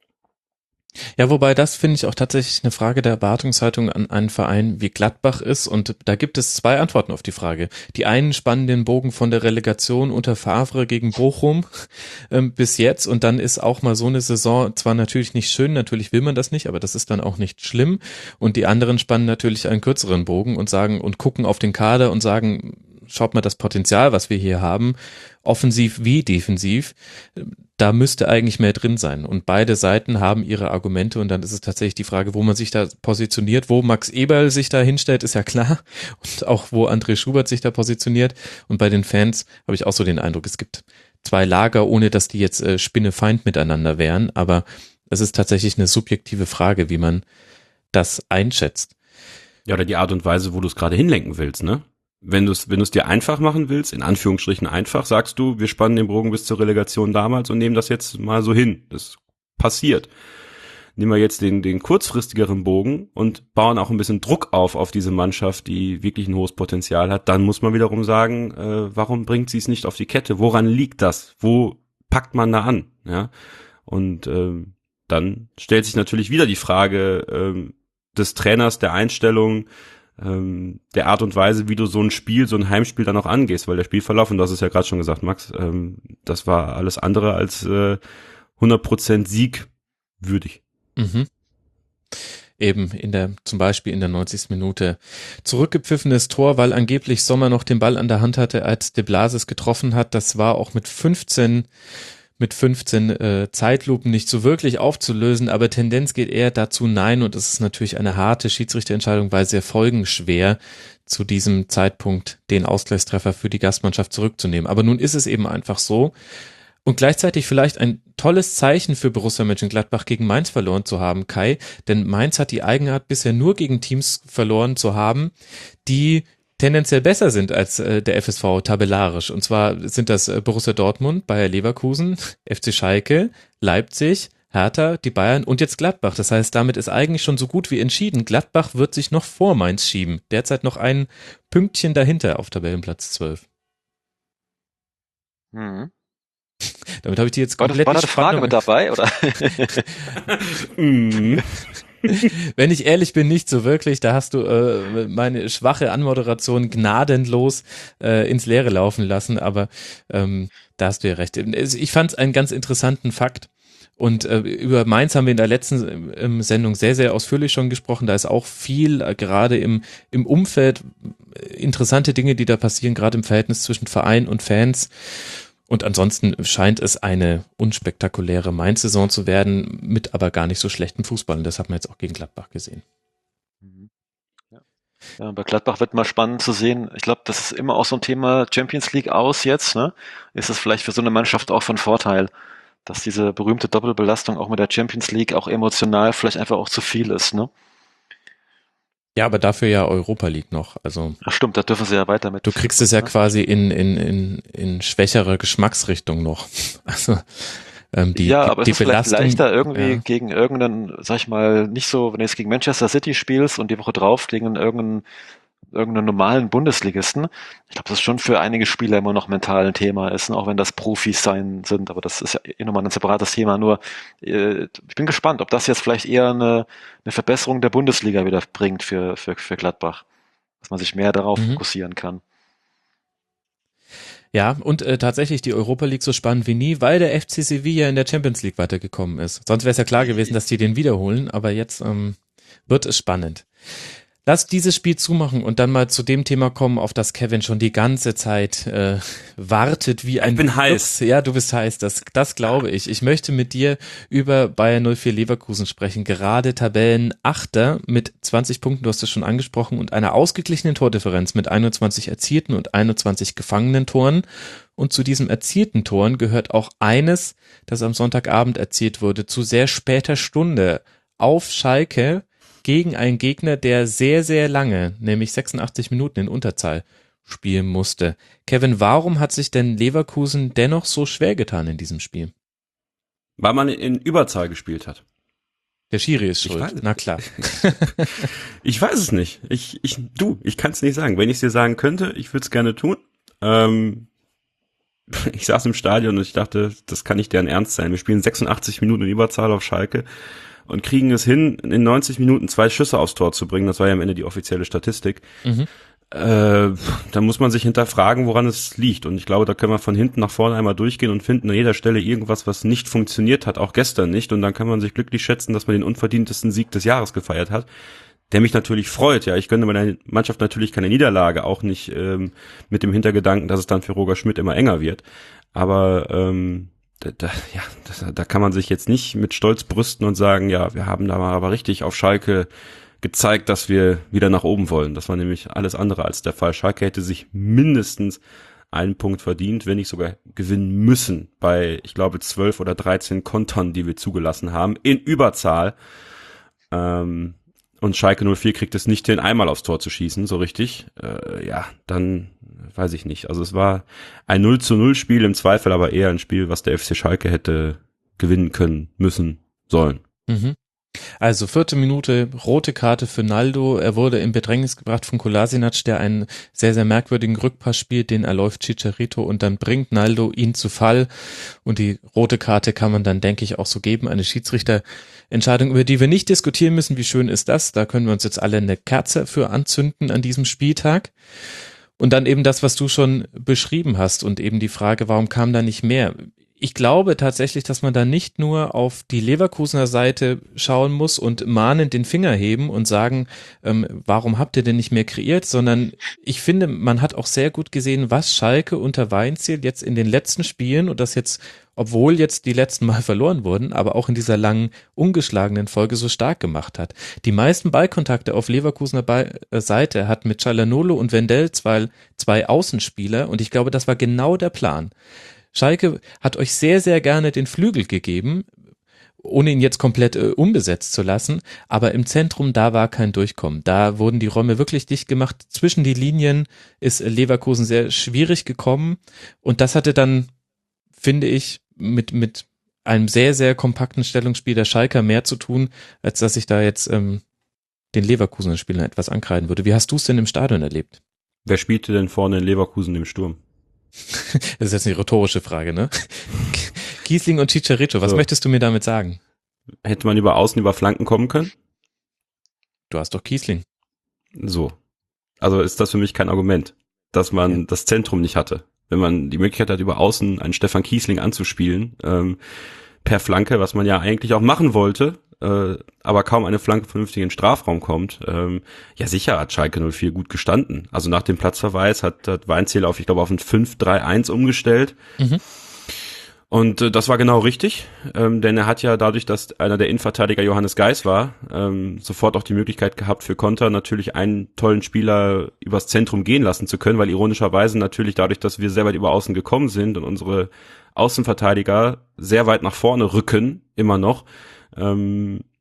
Ja, wobei das finde ich auch tatsächlich eine Frage der Erwartungshaltung an einen Verein wie Gladbach ist und da gibt es zwei Antworten auf die Frage. Die einen spannen den Bogen von der Relegation unter Favre gegen Bochum ähm, bis jetzt und dann ist auch mal so eine Saison zwar natürlich nicht schön, natürlich will man das nicht, aber das ist dann auch nicht schlimm und die anderen spannen natürlich einen kürzeren Bogen und sagen und gucken auf den Kader und sagen, schaut mal das Potenzial, was wir hier haben, offensiv wie defensiv, da müsste eigentlich mehr drin sein. Und beide Seiten haben ihre Argumente und dann ist es tatsächlich die Frage, wo man sich da positioniert, wo Max Eberl sich da hinstellt, ist ja klar. Und auch wo André Schubert sich da positioniert. Und bei den Fans habe ich auch so den Eindruck, es gibt zwei Lager, ohne dass die jetzt äh, Spinnefeind miteinander wären. Aber es ist tatsächlich eine subjektive Frage, wie man das einschätzt. Ja, oder die Art und Weise, wo du es gerade hinlenken willst, ne? Wenn du es wenn du es dir einfach machen willst, in Anführungsstrichen einfach, sagst du, wir spannen den Bogen bis zur Relegation damals und nehmen das jetzt mal so hin. Das passiert. Nehmen wir jetzt den den kurzfristigeren Bogen und bauen auch ein bisschen Druck auf auf diese Mannschaft, die wirklich ein hohes Potenzial hat. Dann muss man wiederum sagen, äh, warum bringt sie es nicht auf die Kette? Woran liegt das? Wo packt man da an? Ja, und äh, dann stellt sich natürlich wieder die Frage äh, des Trainers, der Einstellung, ähm, der Art und Weise, wie du so ein Spiel, so ein Heimspiel dann auch angehst, weil der Spielverlauf, und das ist ja gerade schon gesagt, Max, ähm, das war alles andere als äh, hundert Prozent Sieg würdig. Mhm. Eben in der, zum Beispiel in der neunzigsten Minute zurückgepfiffenes Tor, weil angeblich Sommer noch den Ball an der Hand hatte, als De Blasis getroffen hat. Das war auch mit fünfzehn mit fünfzehn äh, Zeitlupen nicht so wirklich aufzulösen, aber Tendenz geht eher dazu nein und es ist natürlich eine harte Schiedsrichterentscheidung, weil sehr folgenschwer zu diesem Zeitpunkt den Ausgleichstreffer für die Gastmannschaft zurückzunehmen. Aber nun ist es eben einfach so und gleichzeitig vielleicht ein tolles Zeichen für Borussia Mönchengladbach gegen Mainz verloren zu haben, Kai, denn Mainz hat die Eigenart bisher nur gegen Teams verloren zu haben, die tendenziell besser sind als äh, der F S V tabellarisch. Und zwar sind das äh, Borussia Dortmund, Bayer Leverkusen, F C Schalke, Leipzig, Hertha, die Bayern und jetzt Gladbach. Das heißt, damit ist eigentlich schon so gut wie entschieden. Gladbach wird sich noch vor Mainz schieben. Derzeit noch ein Pünktchen dahinter auf Tabellenplatz zwölf. Mhm. Damit habe ich die jetzt war komplett... War da eine Frage mit dabei, oder? mhm. Wenn ich ehrlich bin, nicht so wirklich. Da hast du äh, meine schwache Anmoderation gnadenlos äh, ins Leere laufen lassen, aber ähm, da hast du ja recht. Ich fand es einen ganz interessanten Fakt und äh, über Mainz haben wir in der letzten ähm, Sendung sehr, sehr ausführlich schon gesprochen. Da ist auch viel, äh, gerade im, im Umfeld, interessante Dinge, die da passieren, gerade im Verhältnis zwischen Verein und Fans. Und ansonsten scheint es eine unspektakuläre Mainz-Saison zu werden, mit aber gar nicht so schlechten Fußball. Und das hat man jetzt auch gegen Gladbach gesehen. Ja. Ja, bei Gladbach wird mal spannend zu sehen. Ich glaube, das ist immer auch so ein Thema Champions League aus jetzt. Ne? Ist es vielleicht für so eine Mannschaft auch von Vorteil, dass diese berühmte Doppelbelastung auch mit der Champions League auch emotional vielleicht einfach auch zu viel ist, ne? Ja, aber dafür ja Europa League noch. Also Ach stimmt, da dürfen sie ja weiter mit. Du kriegst es ja quasi in, in, in, in schwächerer Geschmacksrichtung noch. Also ähm, die, ja, die, aber die es ist vielleicht Belastung, leichter irgendwie ja. gegen irgendeinen, sag ich mal, nicht so, wenn du jetzt gegen Manchester City spielst und die Woche drauf gegen irgendeinen irgendeinen normalen Bundesligisten. Ich glaube, das ist schon für einige Spieler immer noch mental ein Thema ist, auch wenn das Profis sein sind, aber das ist ja eh nochmal ein separates Thema. Nur äh, ich bin gespannt, ob das jetzt vielleicht eher eine, eine Verbesserung der Bundesliga wieder bringt für, für, für Gladbach, dass man sich mehr darauf mhm. fokussieren kann. Ja, und äh, tatsächlich die Europa League so spannend wie nie, weil der F C Sevilla in der Champions League weitergekommen ist. Sonst wäre es ja klar gewesen, dass die den wiederholen, aber jetzt ähm, wird es spannend. Lass dieses Spiel zumachen und dann mal zu dem Thema kommen, auf das Kevin schon die ganze Zeit äh, wartet wie ein... Ich bin heiß. Ja, du bist heiß, das, das glaube ich. Ich möchte mit dir über Bayer null vier Leverkusen sprechen. Gerade Tabellenachter mit zwanzig Punkten, du hast es schon angesprochen, und einer ausgeglichenen Tordifferenz mit einundzwanzig erzielten und einundzwanzig gefangenen Toren. Und zu diesen erzielten Toren gehört auch eines, das am Sonntagabend erzielt wurde, zu sehr später Stunde auf Schalke, gegen einen Gegner, der sehr, sehr lange, nämlich sechsundachtzig Minuten in Unterzahl spielen musste. Kevin, warum hat sich denn Leverkusen dennoch so schwer getan in diesem Spiel? Weil man in Überzahl gespielt hat. Der Schiri ist schuld, na klar. Ich weiß es nicht. Ich, ich, du, ich kann es nicht sagen. Wenn ich es dir sagen könnte, ich würde es gerne tun. Ähm, ich saß im Stadion und ich dachte, das kann nicht deren Ernst sein. Wir spielen sechsundachtzig Minuten in Überzahl auf Schalke und kriegen es hin, in neunzig Minuten zwei Schüsse aufs Tor zu bringen. Das war ja am Ende die offizielle Statistik. Mhm. Äh, da muss man sich hinterfragen, woran es liegt. Und ich glaube, da können wir von hinten nach vorne einmal durchgehen und finden an jeder Stelle irgendwas, was nicht funktioniert hat, auch gestern nicht. Und dann kann man sich glücklich schätzen, dass man den unverdientesten Sieg des Jahres gefeiert hat, der mich natürlich freut. Ja, ich gönne meiner Mannschaft natürlich keine Niederlage, auch nicht ähm, mit dem Hintergedanken, dass es dann für Roger Schmidt immer enger wird. Aber ähm, Da, da, ja, das, da kann man sich jetzt nicht mit Stolz brüsten und sagen, ja, wir haben da mal aber richtig auf Schalke gezeigt, dass wir wieder nach oben wollen. Das war nämlich alles andere als der Fall. Schalke hätte sich mindestens einen Punkt verdient, wenn nicht sogar gewinnen müssen bei, ich glaube, zwölf oder dreizehn Kontern, die wir zugelassen haben, in Überzahl. Ähm, und Schalke null vier kriegt es nicht hin, einmal aufs Tor zu schießen, so richtig. Äh, ja, dann weiß ich nicht. Also es war ein null zu null Spiel im Zweifel, aber eher ein Spiel, was der F C Schalke hätte gewinnen können, müssen, sollen. Mhm. Also vierte Minute, rote Karte für Naldo. Er wurde in Bedrängnis gebracht von Kolasinac, der einen sehr, sehr merkwürdigen Rückpass spielt, den erläuft Chicharito und dann bringt Naldo ihn zu Fall. Und die rote Karte kann man dann, denke ich, auch so geben. Eine Schiedsrichterentscheidung, über die wir nicht diskutieren müssen. Wie schön ist das? Da können wir uns jetzt alle eine Kerze für anzünden an diesem Spieltag. Und dann eben das, was du schon beschrieben hast und eben die Frage, warum kam da nicht mehr? Ich glaube tatsächlich, dass man da nicht nur auf die Leverkusener Seite schauen muss und mahnend den Finger heben und sagen, ähm, warum habt ihr denn nicht mehr kreiert, sondern ich finde, man hat auch sehr gut gesehen, was Schalke unter Weinziel jetzt in den letzten Spielen und das jetzt, obwohl jetzt die letzten Mal verloren wurden, aber auch in dieser langen, ungeschlagenen Folge so stark gemacht hat. Die meisten Ballkontakte auf Leverkusener Ball- äh, Seite hat mit Çalhanoğlu und Wendell zwei, zwei Außenspieler und ich glaube, das war genau der Plan. Schalke hat euch sehr, sehr gerne den Flügel gegeben, ohne ihn jetzt komplett äh, unbesetzt zu lassen, aber im Zentrum, da war kein Durchkommen. Da wurden die Räume wirklich dicht gemacht. Zwischen die Linien ist Leverkusen sehr schwierig gekommen und das hatte dann, finde ich, mit mit einem sehr, sehr kompakten Stellungsspiel der Schalker mehr zu tun, als dass ich da jetzt ähm, den Leverkusener Spielern etwas ankreiden würde. Wie hast du es denn im Stadion erlebt? Wer spielte denn vorne in Leverkusen im Sturm? Das ist jetzt eine rhetorische Frage, ne? Kiesling und Chicharito, was so. Möchtest du mir damit sagen? Hätte man über Außen, über Flanken kommen können? Du hast doch Kiesling. So. Also ist das für mich kein Argument, dass man ja. das Zentrum nicht hatte. Wenn man die Möglichkeit hat, über Außen einen Stefan Kiesling anzuspielen, ähm, per Flanke, was man ja eigentlich auch machen wollte, äh, aber kaum eine Flanke vernünftig in den Strafraum kommt. Ähm, ja, sicher hat Schalke null vier gut gestanden. Also nach dem Platzverweis hat, hat Weinziel auf, ich glaube, auf ein fünf drei eins umgestellt. Mhm. Und äh, das war genau richtig, ähm, denn er hat ja dadurch, dass einer der Innenverteidiger Johannes Geis war, ähm, sofort auch die Möglichkeit gehabt für Konter natürlich einen tollen Spieler übers Zentrum gehen lassen zu können, weil ironischerweise natürlich dadurch, dass wir sehr weit über Außen gekommen sind und unsere Außenverteidiger sehr weit nach vorne rücken, immer noch, ähm,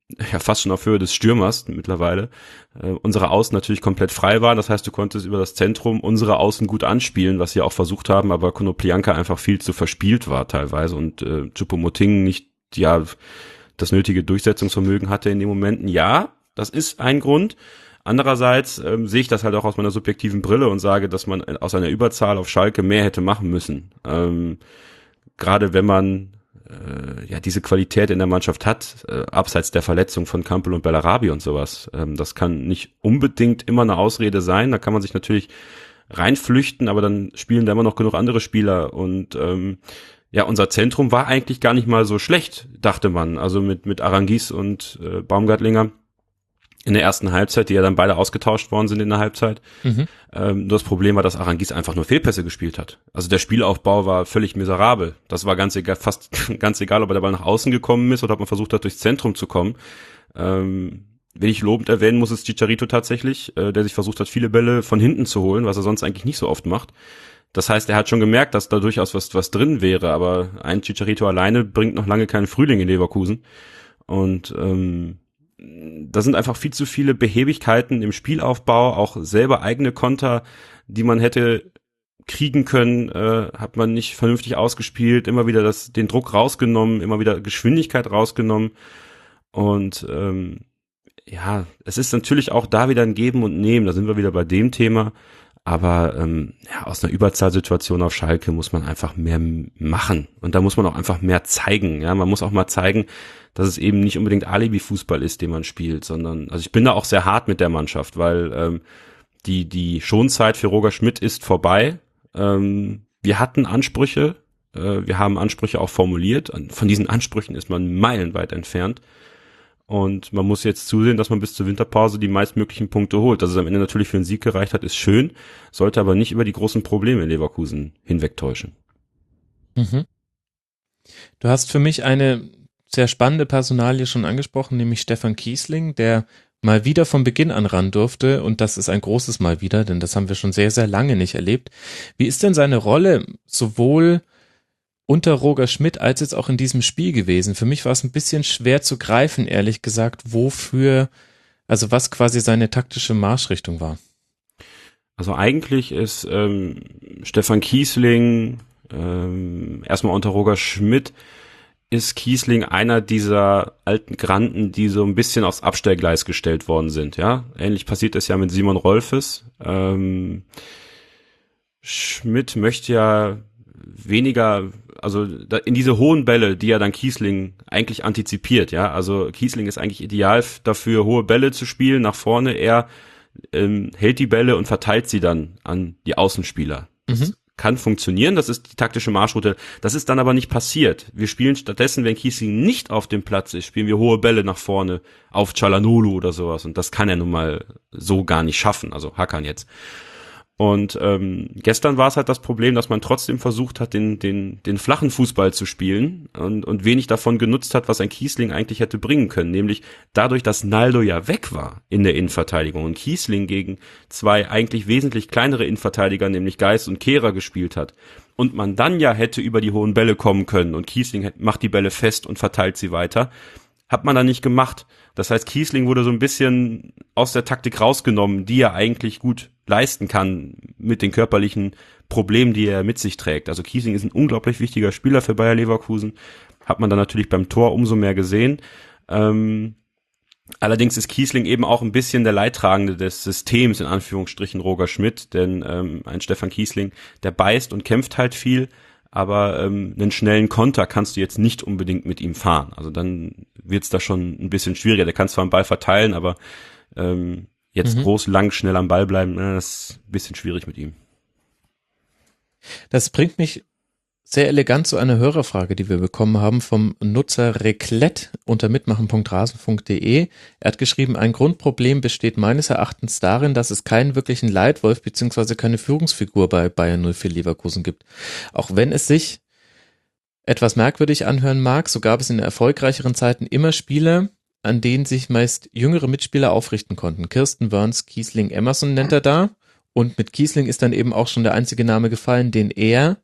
ja fast schon auf Höhe des Stürmers mittlerweile, äh, unsere Außen natürlich komplett frei waren. Das heißt, du konntest über das Zentrum unsere Außen gut anspielen, was sie auch versucht haben, aber Konoplyanka einfach viel zu verspielt war teilweise und äh, Choupo-Moting nicht ja das nötige Durchsetzungsvermögen hatte in den Momenten. Ja, das ist ein Grund. Andererseits ähm, sehe ich das halt auch aus meiner subjektiven Brille und sage, dass man aus einer Überzahl auf Schalke mehr hätte machen müssen. Ähm, gerade wenn man äh, ja diese Qualität in der Mannschaft hat, äh, abseits der Verletzung von Kampel und Bellarabi und sowas. Ähm, das kann nicht unbedingt immer eine Ausrede sein. Da kann man sich natürlich reinflüchten, aber dann spielen da immer noch genug andere Spieler und ähm, ja, unser Zentrum war eigentlich gar nicht mal so schlecht, dachte man. Also mit mit Arangis und äh, Baumgartlinger in der ersten Halbzeit, die ja dann beide ausgetauscht worden sind in der Halbzeit. Mhm. Ähm, nur das Problem war, dass Arangis einfach nur Fehlpässe gespielt hat. Also der Spielaufbau war völlig miserabel. Das war ganz egal, fast ganz egal, ob er der Ball nach außen gekommen ist oder ob man versucht hat, durchs Zentrum zu kommen. Ähm, wenn ich lobend erwähnen muss, ist Chicharito tatsächlich, äh, der sich versucht hat, viele Bälle von hinten zu holen, was er sonst eigentlich nicht so oft macht. Das heißt, er hat schon gemerkt, dass da durchaus was, was drin wäre, aber ein Chicharito alleine bringt noch lange keinen Frühling in Leverkusen. Und ähm, da sind einfach viel zu viele Behäbigkeiten im Spielaufbau, auch selber eigene Konter, die man hätte kriegen können, äh, hat man nicht vernünftig ausgespielt, immer wieder das, den Druck rausgenommen, immer wieder Geschwindigkeit rausgenommen und ähm, ja, es ist natürlich auch da wieder ein Geben und Nehmen, da sind wir wieder bei dem Thema, aber ähm, ja, aus einer Überzahlsituation auf Schalke muss man einfach mehr machen und da muss man auch einfach mehr zeigen, ja, man muss auch mal zeigen, dass es eben nicht unbedingt Alibi-Fußball ist, den man spielt, sondern, also ich bin da auch sehr hart mit der Mannschaft, weil ähm, die die Schonzeit für Roger Schmidt ist vorbei. Ähm, wir hatten Ansprüche, äh, wir haben Ansprüche auch formuliert, von diesen Ansprüchen ist man meilenweit entfernt und man muss jetzt zusehen, dass man bis zur Winterpause die meistmöglichen Punkte holt. Dass es am Ende natürlich für einen Sieg gereicht hat, ist schön, sollte aber nicht über die großen Probleme in Leverkusen hinwegtäuschen. Mhm. Du hast für mich eine sehr spannende Personalie schon angesprochen, nämlich Stefan Kiesling, der mal wieder von Beginn an ran durfte und das ist ein großes Mal wieder, denn das haben wir schon sehr, sehr lange nicht erlebt. Wie ist denn seine Rolle sowohl unter Roger Schmidt als jetzt auch in diesem Spiel gewesen? Für mich war es ein bisschen schwer zu greifen, ehrlich gesagt, wofür, also was quasi seine taktische Marschrichtung war. Also eigentlich ist ähm, Stefan Kiesling ähm, erstmal unter Roger Schmidt ist Kiesling einer dieser alten Granden, die so ein bisschen aufs Abstellgleis gestellt worden sind, ja. Ähnlich passiert es ja mit Simon Rolfes. Ähm, Schmidt möchte ja weniger, also da, in diese hohen Bälle, die ja dann Kiesling eigentlich antizipiert, ja. Also Kiesling ist eigentlich ideal dafür, hohe Bälle zu spielen, nach vorne. Er ähm, hält die Bälle und verteilt sie dann an die Außenspieler. Mhm. Kann funktionieren, das ist die taktische Marschroute. Das ist dann aber nicht passiert. Wir spielen stattdessen, wenn Kiesling nicht auf dem Platz ist, spielen wir hohe Bälle nach vorne auf Çalhanoğlu oder sowas. Und das kann er nun mal so gar nicht schaffen, also Hakan jetzt. Und ähm, gestern war es halt das Problem, dass man trotzdem versucht hat, den den den flachen Fußball zu spielen und und wenig davon genutzt hat, was ein Kiesling eigentlich hätte bringen können, nämlich dadurch, dass Naldo ja weg war in der Innenverteidigung und Kiesling gegen zwei eigentlich wesentlich kleinere Innenverteidiger, nämlich Geist und Kehrer gespielt hat und man dann ja hätte über die hohen Bälle kommen können und Kiesling macht die Bälle fest und verteilt sie weiter, hat man dann nicht gemacht. Das heißt, Kiesling wurde so ein bisschen aus der Taktik rausgenommen, die er eigentlich gut leisten kann mit den körperlichen Problemen, die er mit sich trägt. Also Kiesling ist ein unglaublich wichtiger Spieler für Bayer Leverkusen. Hat man dann natürlich beim Tor umso mehr gesehen. Ähm, allerdings ist Kiesling eben auch ein bisschen der Leidtragende des Systems, in Anführungsstrichen Roger Schmidt. Denn ähm, ein Stefan Kiesling, der beißt und kämpft halt viel. Aber ähm, einen schnellen Konter kannst du jetzt nicht unbedingt mit ihm fahren. Also dann wird's da schon ein bisschen schwieriger. Der kann zwar einen Ball verteilen, aber ähm, jetzt mhm. groß, lang, schnell am Ball bleiben, na, das ist ein bisschen schwierig mit ihm. Das bringt mich sehr elegant zu einer Hörerfrage, die wir bekommen haben vom Nutzer Reklet unter mitmachen punkt rasenfunk punkt de. Er hat geschrieben, ein Grundproblem besteht meines Erachtens darin, dass es keinen wirklichen Leitwolf bzw. keine Führungsfigur bei Bayern null vier Leverkusen gibt. Auch wenn es sich etwas merkwürdig anhören mag, so gab es in erfolgreicheren Zeiten immer Spieler, an denen sich meist jüngere Mitspieler aufrichten konnten. Kirsten, Wörns, Kiesling, Emerson nennt er da. Und mit Kiesling ist dann eben auch schon der einzige Name gefallen, den er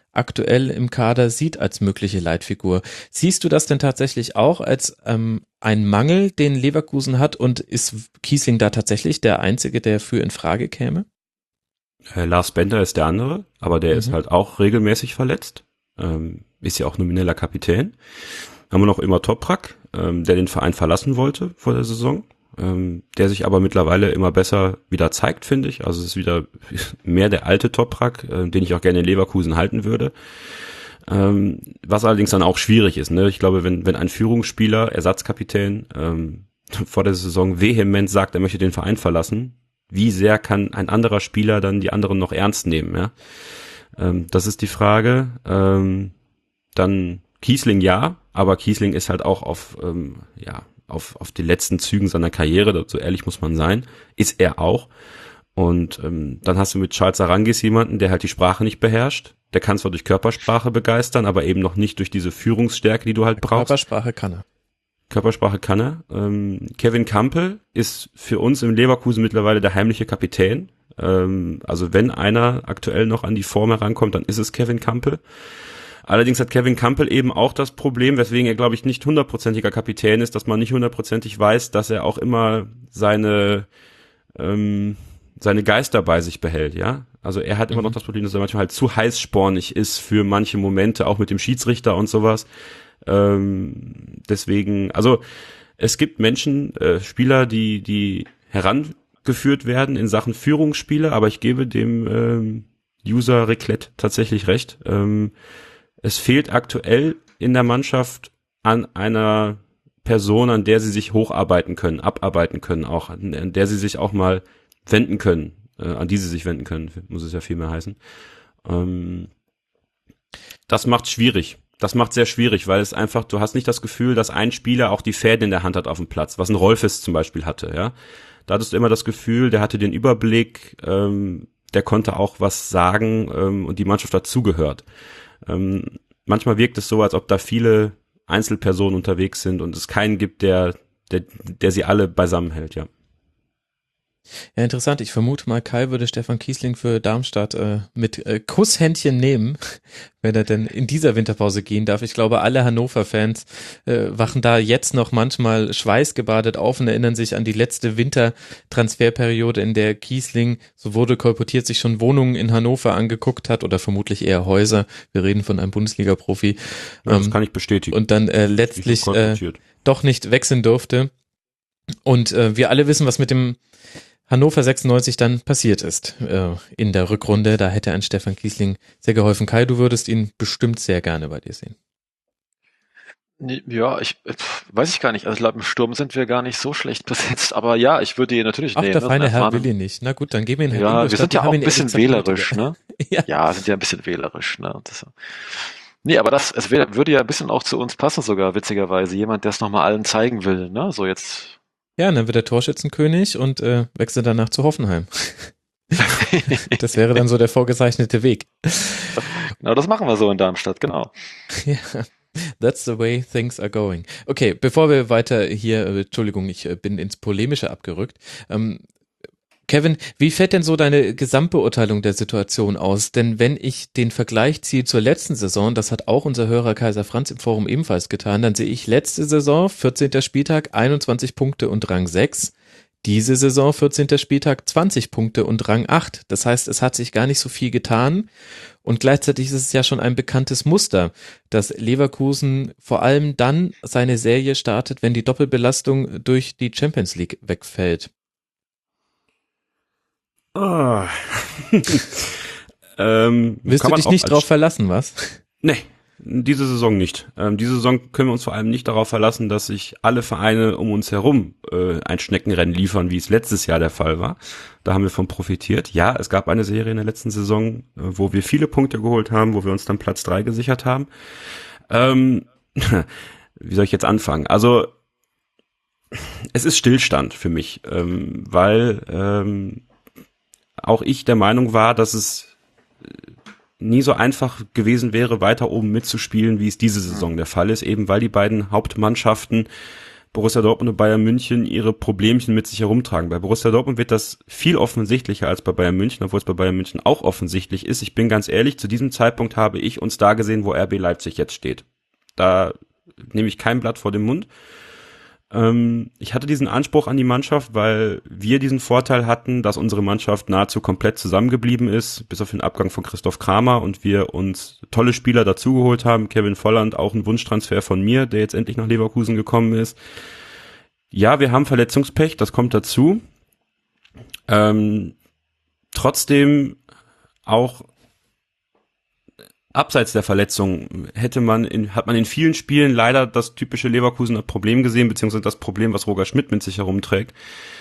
aktuell im Kader sieht als mögliche Leitfigur. Siehst du das denn tatsächlich auch als ähm, ein Mangel, den Leverkusen hat, und ist Kiesling da tatsächlich der Einzige, der für in Frage käme? Äh, Lars Bender ist der andere, aber der Mhm. ist halt auch regelmäßig verletzt, ähm, ist ja auch nomineller Kapitän. Haben wir noch immer Toprak, ähm, der den Verein verlassen wollte vor der Saison, ähm, der sich aber mittlerweile immer besser wieder zeigt, finde ich. Also es ist wieder mehr der alte Toprak, äh, den ich auch gerne in Leverkusen halten würde. Ähm, was allerdings dann auch schwierig ist, ne? Ich glaube, wenn wenn ein Führungsspieler, Ersatzkapitän, ähm, vor der Saison vehement sagt, er möchte den Verein verlassen, wie sehr kann ein anderer Spieler dann die anderen noch ernst nehmen, ja? Ähm, das ist die Frage. Ähm, dann Kiesling ja, aber Kiesling ist halt auch auf, ähm, ja, auf, auf die letzten Zügen seiner Karriere, so ehrlich muss man sein, ist er auch. Und ähm, dann hast du mit Charles Arangis jemanden, der halt die Sprache nicht beherrscht. Der kann zwar durch Körpersprache begeistern, aber eben noch nicht durch diese Führungsstärke, die du halt brauchst. Körpersprache kann er. Körpersprache kann er. Ähm, Kevin Campbell ist für uns im Leverkusen mittlerweile der heimliche Kapitän. Ähm, also wenn einer aktuell noch an die Form herankommt, dann ist es Kevin Campbell. Allerdings hat Kevin Campbell eben auch das Problem, weswegen er, glaube ich, nicht hundertprozentiger Kapitän ist, dass man nicht hundertprozentig weiß, dass er auch immer seine ähm, seine Geister bei sich behält, ja. Also er hat immer Mhm. noch das Problem, dass er manchmal halt zu heißspornig ist für manche Momente, auch mit dem Schiedsrichter und sowas. Ähm, deswegen, also es gibt Menschen, äh, Spieler, die die herangeführt werden in Sachen Führungsspieler, aber ich gebe dem ähm, User Reclet tatsächlich recht. Ähm, es fehlt aktuell in der Mannschaft an einer Person, an der sie sich hocharbeiten können, abarbeiten können, auch an, an der sie sich auch mal wenden können, äh, an die sie sich wenden können, muss es ja viel mehr heißen. Ähm, das macht schwierig. Das macht sehr schwierig, weil es einfach, du hast nicht das Gefühl, dass ein Spieler auch die Fäden in der Hand hat auf dem Platz, was ein Rolfes zum Beispiel hatte, ja. Da hattest du immer das Gefühl, der hatte den Überblick, ähm, der konnte auch was sagen, ähm, und die Mannschaft dazugehört. Ähm, manchmal wirkt es so, als ob da viele Einzelpersonen unterwegs sind und es keinen gibt, der, der, der sie alle beisammen hält, ja. Ja, interessant. Ich vermute mal, Kai würde Stefan Kiesling für Darmstadt äh, mit äh, Kusshändchen nehmen, wenn er denn in dieser Winterpause gehen darf. Ich glaube, alle Hannover-Fans äh, wachen da jetzt noch manchmal schweißgebadet auf und erinnern sich an die letzte Wintertransferperiode, in der Kiesling, so wurde kolportiert, sich schon Wohnungen in Hannover angeguckt hat oder vermutlich eher Häuser. Wir reden von einem Bundesliga-Profi. Ja, das ähm, kann ich bestätigen. Und dann äh, letztlich äh, doch nicht wechseln durfte. Und äh, wir alle wissen, was mit dem Hannover sechsundneunzig dann passiert ist äh, in der Rückrunde. Da hätte ein Stefan Kiesling sehr geholfen. Kai, du würdest ihn bestimmt sehr gerne bei dir sehen. Ja, ich pf, weiß ich gar nicht. Also ich glaube, im Sturm sind wir gar nicht so schlecht besetzt. Aber ja, ich würde ihn natürlich Ach, nehmen. der ne? feine Herr Erfahren- will ihn nicht. Na gut, dann geben wir ihn Herrn Ja, wir Ingolstadt. sind Die ja auch haben ein ihn bisschen ehrlich gesagt wählerisch, nötiger. ne? Ja. Ja, sind ja ein bisschen wählerisch, ne? Das, nee, aber das, es wär, würde ja ein bisschen auch zu uns passen sogar, witzigerweise. Jemand, der es nochmal allen zeigen will, ne? So jetzt. Ja, und dann wird er Torschützenkönig und äh, wechselt danach zu Hoffenheim. Das wäre dann so der vorgezeichnete Weg. Genau, das machen wir so in Darmstadt, genau. Ja, that's the way things are going. Okay, bevor wir weiter hier, äh, Entschuldigung, ich äh, bin ins Polemische abgerückt. Ähm, Kevin, wie fällt denn so deine Gesamtbeurteilung der Situation aus? Denn wenn ich den Vergleich ziehe zur letzten Saison, das hat auch unser Hörer Kaiser Franz im Forum ebenfalls getan, dann sehe ich letzte Saison, vierzehnter Spieltag, einundzwanzig Punkte und Rang sechs. Diese Saison, vierzehnter Spieltag, zwanzig Punkte und Rang acht. Das heißt, es hat sich gar nicht so viel getan. Und gleichzeitig ist es ja schon ein bekanntes Muster, dass Leverkusen vor allem dann seine Serie startet, wenn die Doppelbelastung durch die Champions League wegfällt. Ah. ähm, Willst du dich nicht drauf verlassen, was? Nee, diese Saison nicht. Ähm, diese Saison können wir uns vor allem nicht darauf verlassen, dass sich alle Vereine um uns herum äh, ein Schneckenrennen liefern, wie es letztes Jahr der Fall war. Da haben wir von profitiert. Ja, es gab eine Serie in der letzten Saison, äh, wo wir viele Punkte geholt haben, wo wir uns dann Platz drei gesichert haben. Ähm, wie soll ich jetzt anfangen? Also, es ist Stillstand für mich, ähm, weil ähm, auch ich der Meinung war, dass es nie so einfach gewesen wäre, weiter oben mitzuspielen, wie es diese Saison der Fall ist, eben weil die beiden Hauptmannschaften Borussia Dortmund und Bayern München ihre Problemchen mit sich herumtragen. Bei Borussia Dortmund wird das viel offensichtlicher als bei Bayern München, obwohl es bei Bayern München auch offensichtlich ist. Ich bin ganz ehrlich, zu diesem Zeitpunkt habe ich uns da gesehen, wo R B Leipzig jetzt steht. Da nehme ich kein Blatt vor den Mund. Ähm, ich hatte diesen Anspruch an die Mannschaft, weil wir diesen Vorteil hatten, dass unsere Mannschaft nahezu komplett zusammengeblieben ist, bis auf den Abgang von Christoph Kramer, und wir uns tolle Spieler dazugeholt haben. Kevin Volland, auch ein Wunschtransfer von mir, der jetzt endlich nach Leverkusen gekommen ist. Ja, wir haben Verletzungspech, das kommt dazu. Ähm, trotzdem auch abseits der Verletzung hätte man in, hat man in vielen Spielen leider das typische Leverkusener Problem gesehen, beziehungsweise das Problem, was Roger Schmidt mit sich herumträgt.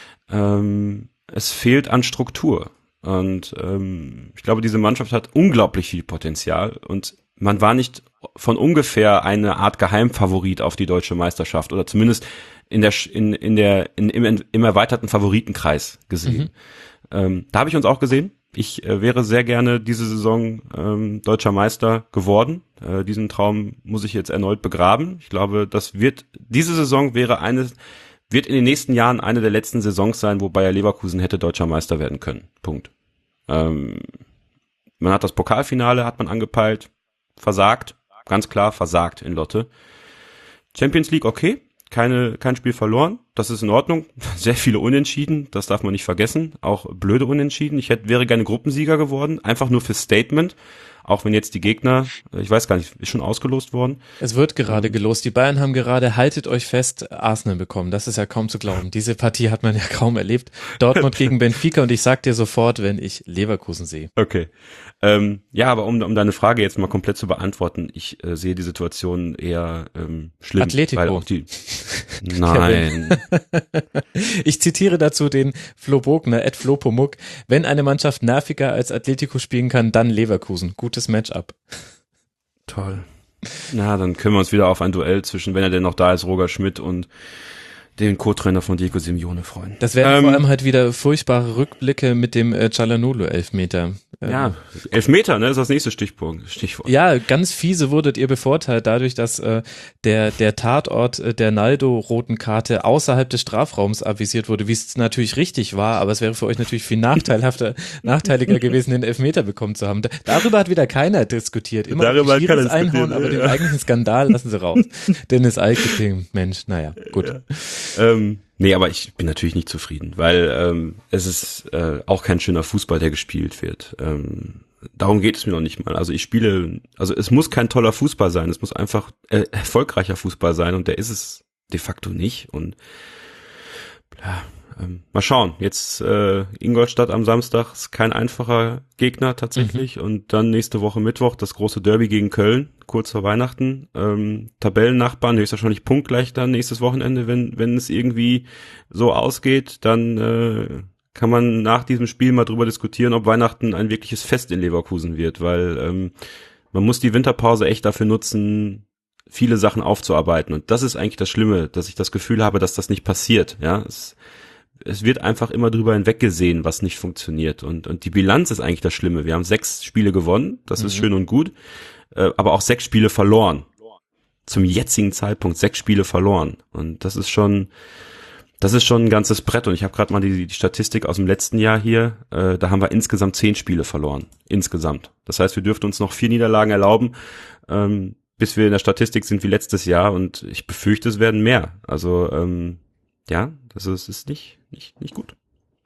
Ähm, es fehlt an Struktur. Und ähm, ich glaube, diese Mannschaft hat unglaublich viel Potenzial, und man war nicht von ungefähr eine Art Geheimfavorit auf die deutsche Meisterschaft, oder zumindest in der in in der in, im, im erweiterten Favoritenkreis gesehen. Mhm. Ähm, da habe ich uns auch gesehen. Ich äh, wäre sehr gerne diese Saison ähm, deutscher Meister geworden. Äh, diesen Traum muss ich jetzt erneut begraben. Ich glaube, das wird diese Saison wäre eine wird in den nächsten Jahren eine der letzten Saisons sein, wo Bayer Leverkusen hätte deutscher Meister werden können. Punkt. Ähm, man hat das Pokalfinale hat man angepeilt, versagt, ganz klar versagt in Lotte. Champions League okay. Keine, kein Spiel verloren, das ist in Ordnung. Sehr viele Unentschieden, das darf man nicht vergessen. Auch blöde Unentschieden. Ich hätte, wäre gerne Gruppensieger geworden, einfach nur für Statement. Auch wenn jetzt die Gegner, ich weiß gar nicht, ist schon ausgelost worden. Es wird gerade gelost. Die Bayern haben gerade, haltet euch fest, Arsenal bekommen. Das ist ja kaum zu glauben. Diese Partie hat man ja kaum erlebt. Dortmund gegen Benfica, und ich sag dir sofort, wenn ich Leverkusen sehe. Okay. Ähm, ja, aber um, um deine Frage jetzt mal komplett zu beantworten, ich äh, sehe die Situation eher ähm, schlimm. Atletico. Weil auch die, nein. Ich zitiere dazu den Flo Bogner, at Flo Pomuk. Wenn eine Mannschaft nerviger als Atletico spielen kann, dann Leverkusen. Gutes Matchup. Toll. Na, dann können wir uns wieder auf ein Duell zwischen, wenn er denn noch da ist, Roger Schmidt und den Co-Trainer von Diego Simeone freuen. Das wären ähm, vor allem halt wieder furchtbare Rückblicke mit dem äh, Çalhanoğlu-Elfmeter. Ähm, ja, Elfmeter, ne, ist das nächste Stichpunkt, Stichwort. Ja, ganz fiese wurdet ihr bevorteilt dadurch, dass äh, der der Tatort äh, der Naldo-roten Karte außerhalb des Strafraums avisiert wurde, wie es natürlich richtig war, aber es wäre für euch natürlich viel nachteilhafter, nachteiliger gewesen, den Elfmeter bekommen zu haben. Da, darüber hat wieder keiner diskutiert. Immer darüber hat keiner einhauen, diskutiert, aber ja. Den eigentlichen Skandal lassen sie raus. Dennis Eicketing, Mensch, naja, gut. Ja. Ähm, nee, aber ich bin natürlich nicht zufrieden, weil ähm, es ist äh, auch kein schöner Fußball, der gespielt wird. Ähm, darum geht es mir noch nicht mal. Also ich spiele, also es muss kein toller Fußball sein, es muss einfach äh, erfolgreicher Fußball sein, und der ist es de facto nicht. Und ja, ähm, mal schauen. Jetzt äh, Ingolstadt am Samstag ist kein einfacher Gegner tatsächlich, mhm. Und dann nächste Woche Mittwoch das große Derby gegen Köln, kurz vor Weihnachten. Ähm, Tabellennachbarn, höchstwahrscheinlich punktgleich dann nächstes Wochenende, wenn wenn es irgendwie so ausgeht, dann äh, kann man nach diesem Spiel mal drüber diskutieren, ob Weihnachten ein wirkliches Fest in Leverkusen wird, weil ähm, man muss die Winterpause echt dafür nutzen, viele Sachen aufzuarbeiten, und das ist eigentlich das Schlimme, dass ich das Gefühl habe, dass das nicht passiert. Ja, es Es wird einfach immer drüber hinweggesehen, was nicht funktioniert. Und, und die Bilanz ist eigentlich das Schlimme. Wir haben sechs Spiele gewonnen, das mhm. ist schön und gut, äh, aber auch sechs Spiele verloren. Zum jetzigen Zeitpunkt sechs Spiele verloren. Und das ist schon, das ist schon ein ganzes Brett. Und ich habe gerade mal die, die Statistik aus dem letzten Jahr hier. Äh, da haben wir insgesamt zehn Spiele verloren. Insgesamt. Das heißt, wir dürften uns noch vier Niederlagen erlauben, ähm, bis wir in der Statistik sind wie letztes Jahr. Und ich befürchte, es werden mehr. Also, ähm, ja, das ist, ist nicht, nicht, nicht gut.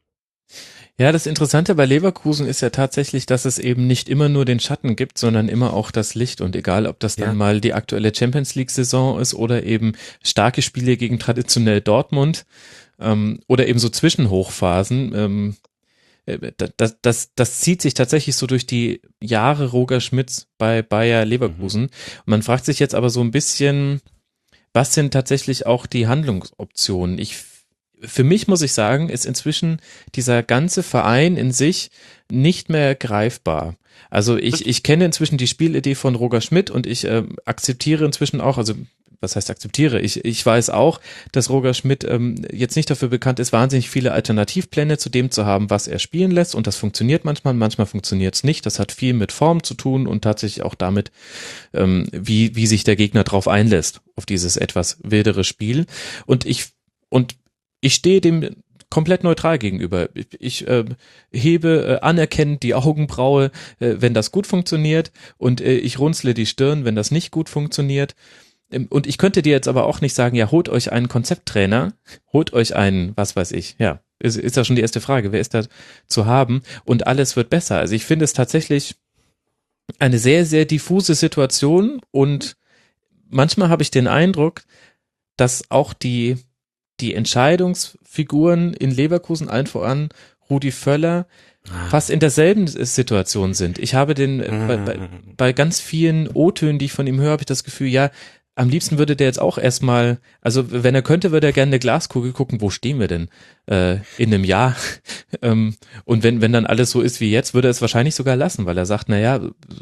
Ja, das Interessante bei Leverkusen ist ja tatsächlich, dass es eben nicht immer nur den Schatten gibt, sondern immer auch das Licht. Und egal, ob das dann ja. mal die aktuelle Champions-League-Saison ist oder eben starke Spiele gegen traditionell Dortmund ähm, oder eben so Zwischenhochphasen, ähm, das, das, das zieht sich tatsächlich so durch die Jahre Roger Schmidts bei Bayer Leverkusen. Mhm. Und man fragt sich jetzt aber so ein bisschen, was sind tatsächlich auch die Handlungsoptionen? Ich Für mich muss ich sagen, ist inzwischen dieser ganze Verein in sich nicht mehr greifbar. Also ich, ich kenne inzwischen die Spielidee von Roger Schmidt und ich äh, akzeptiere inzwischen auch, also was heißt akzeptiere? Ich, ich weiß auch, dass Roger Schmidt ähm, jetzt nicht dafür bekannt ist, wahnsinnig viele Alternativpläne zu dem zu haben, was er spielen lässt, und das funktioniert manchmal, manchmal funktioniert es nicht. Das hat viel mit Form zu tun und tatsächlich auch damit, ähm, wie, wie sich der Gegner drauf einlässt, auf dieses etwas wildere Spiel. Und ich, und ich stehe dem komplett neutral gegenüber. Ich äh, hebe äh, anerkennend die Augenbraue, äh, wenn das gut funktioniert, und äh, ich runzle die Stirn, wenn das nicht gut funktioniert. Ähm, und ich könnte dir jetzt aber auch nicht sagen, ja, holt euch einen Konzepttrainer, holt euch einen, was weiß ich, ja, ist, ist ja schon die erste Frage, wer ist da zu haben, und alles wird besser. Also ich finde es tatsächlich eine sehr, sehr diffuse Situation, und manchmal habe ich den Eindruck, dass auch die die Entscheidungsfiguren in Leverkusen, allen voran Rudi Völler, fast in derselben Situation sind. Ich habe den, bei, bei, bei ganz vielen O-Tönen, die ich von ihm höre, habe ich das Gefühl, ja, am liebsten würde der jetzt auch erstmal, also wenn er könnte, würde er gerne eine Glaskugel gucken, wo stehen wir denn äh, in einem Jahr? ähm, und wenn wenn dann alles so ist wie jetzt, würde er es wahrscheinlich sogar lassen, weil er sagt, naja,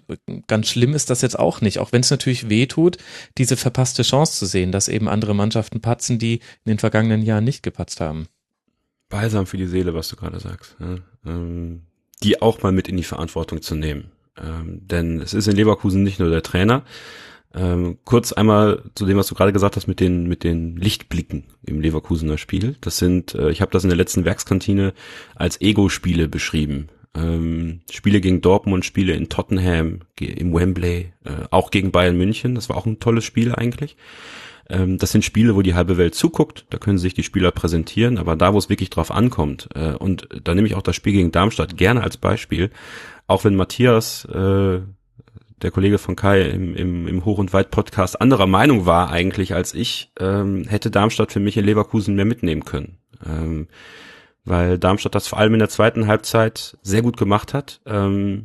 ganz schlimm ist das jetzt auch nicht, auch wenn es natürlich weh tut, diese verpasste Chance zu sehen, dass eben andere Mannschaften patzen, die in den vergangenen Jahren nicht gepatzt haben. Balsam für die Seele, was du gerade sagst. Ja, ähm, die auch mal mit in die Verantwortung zu nehmen. Ähm, denn es ist in Leverkusen nicht nur der Trainer. Ähm, kurz einmal zu dem, was du gerade gesagt hast mit den mit den Lichtblicken im Leverkusener Spiel. Das sind, äh, ich habe das in der letzten Werkskantine als Ego-Spiele beschrieben. Ähm, Spiele gegen Dortmund, Spiele in Tottenham, im Wembley, äh, auch gegen Bayern München. Das war auch ein tolles Spiel eigentlich. Ähm, das sind Spiele, wo die halbe Welt zuguckt. Da können sich die Spieler präsentieren. Aber da, wo es wirklich drauf ankommt, äh, und da nehme ich auch das Spiel gegen Darmstadt gerne als Beispiel. Auch wenn Matthias, äh, der Kollege von Kai im, im, im Hoch- und Weit-Podcast anderer Meinung war eigentlich als ich, ähm, hätte Darmstadt für mich in Leverkusen mehr mitnehmen können. Ähm, weil Darmstadt das vor allem in der zweiten Halbzeit sehr gut gemacht hat. Ähm,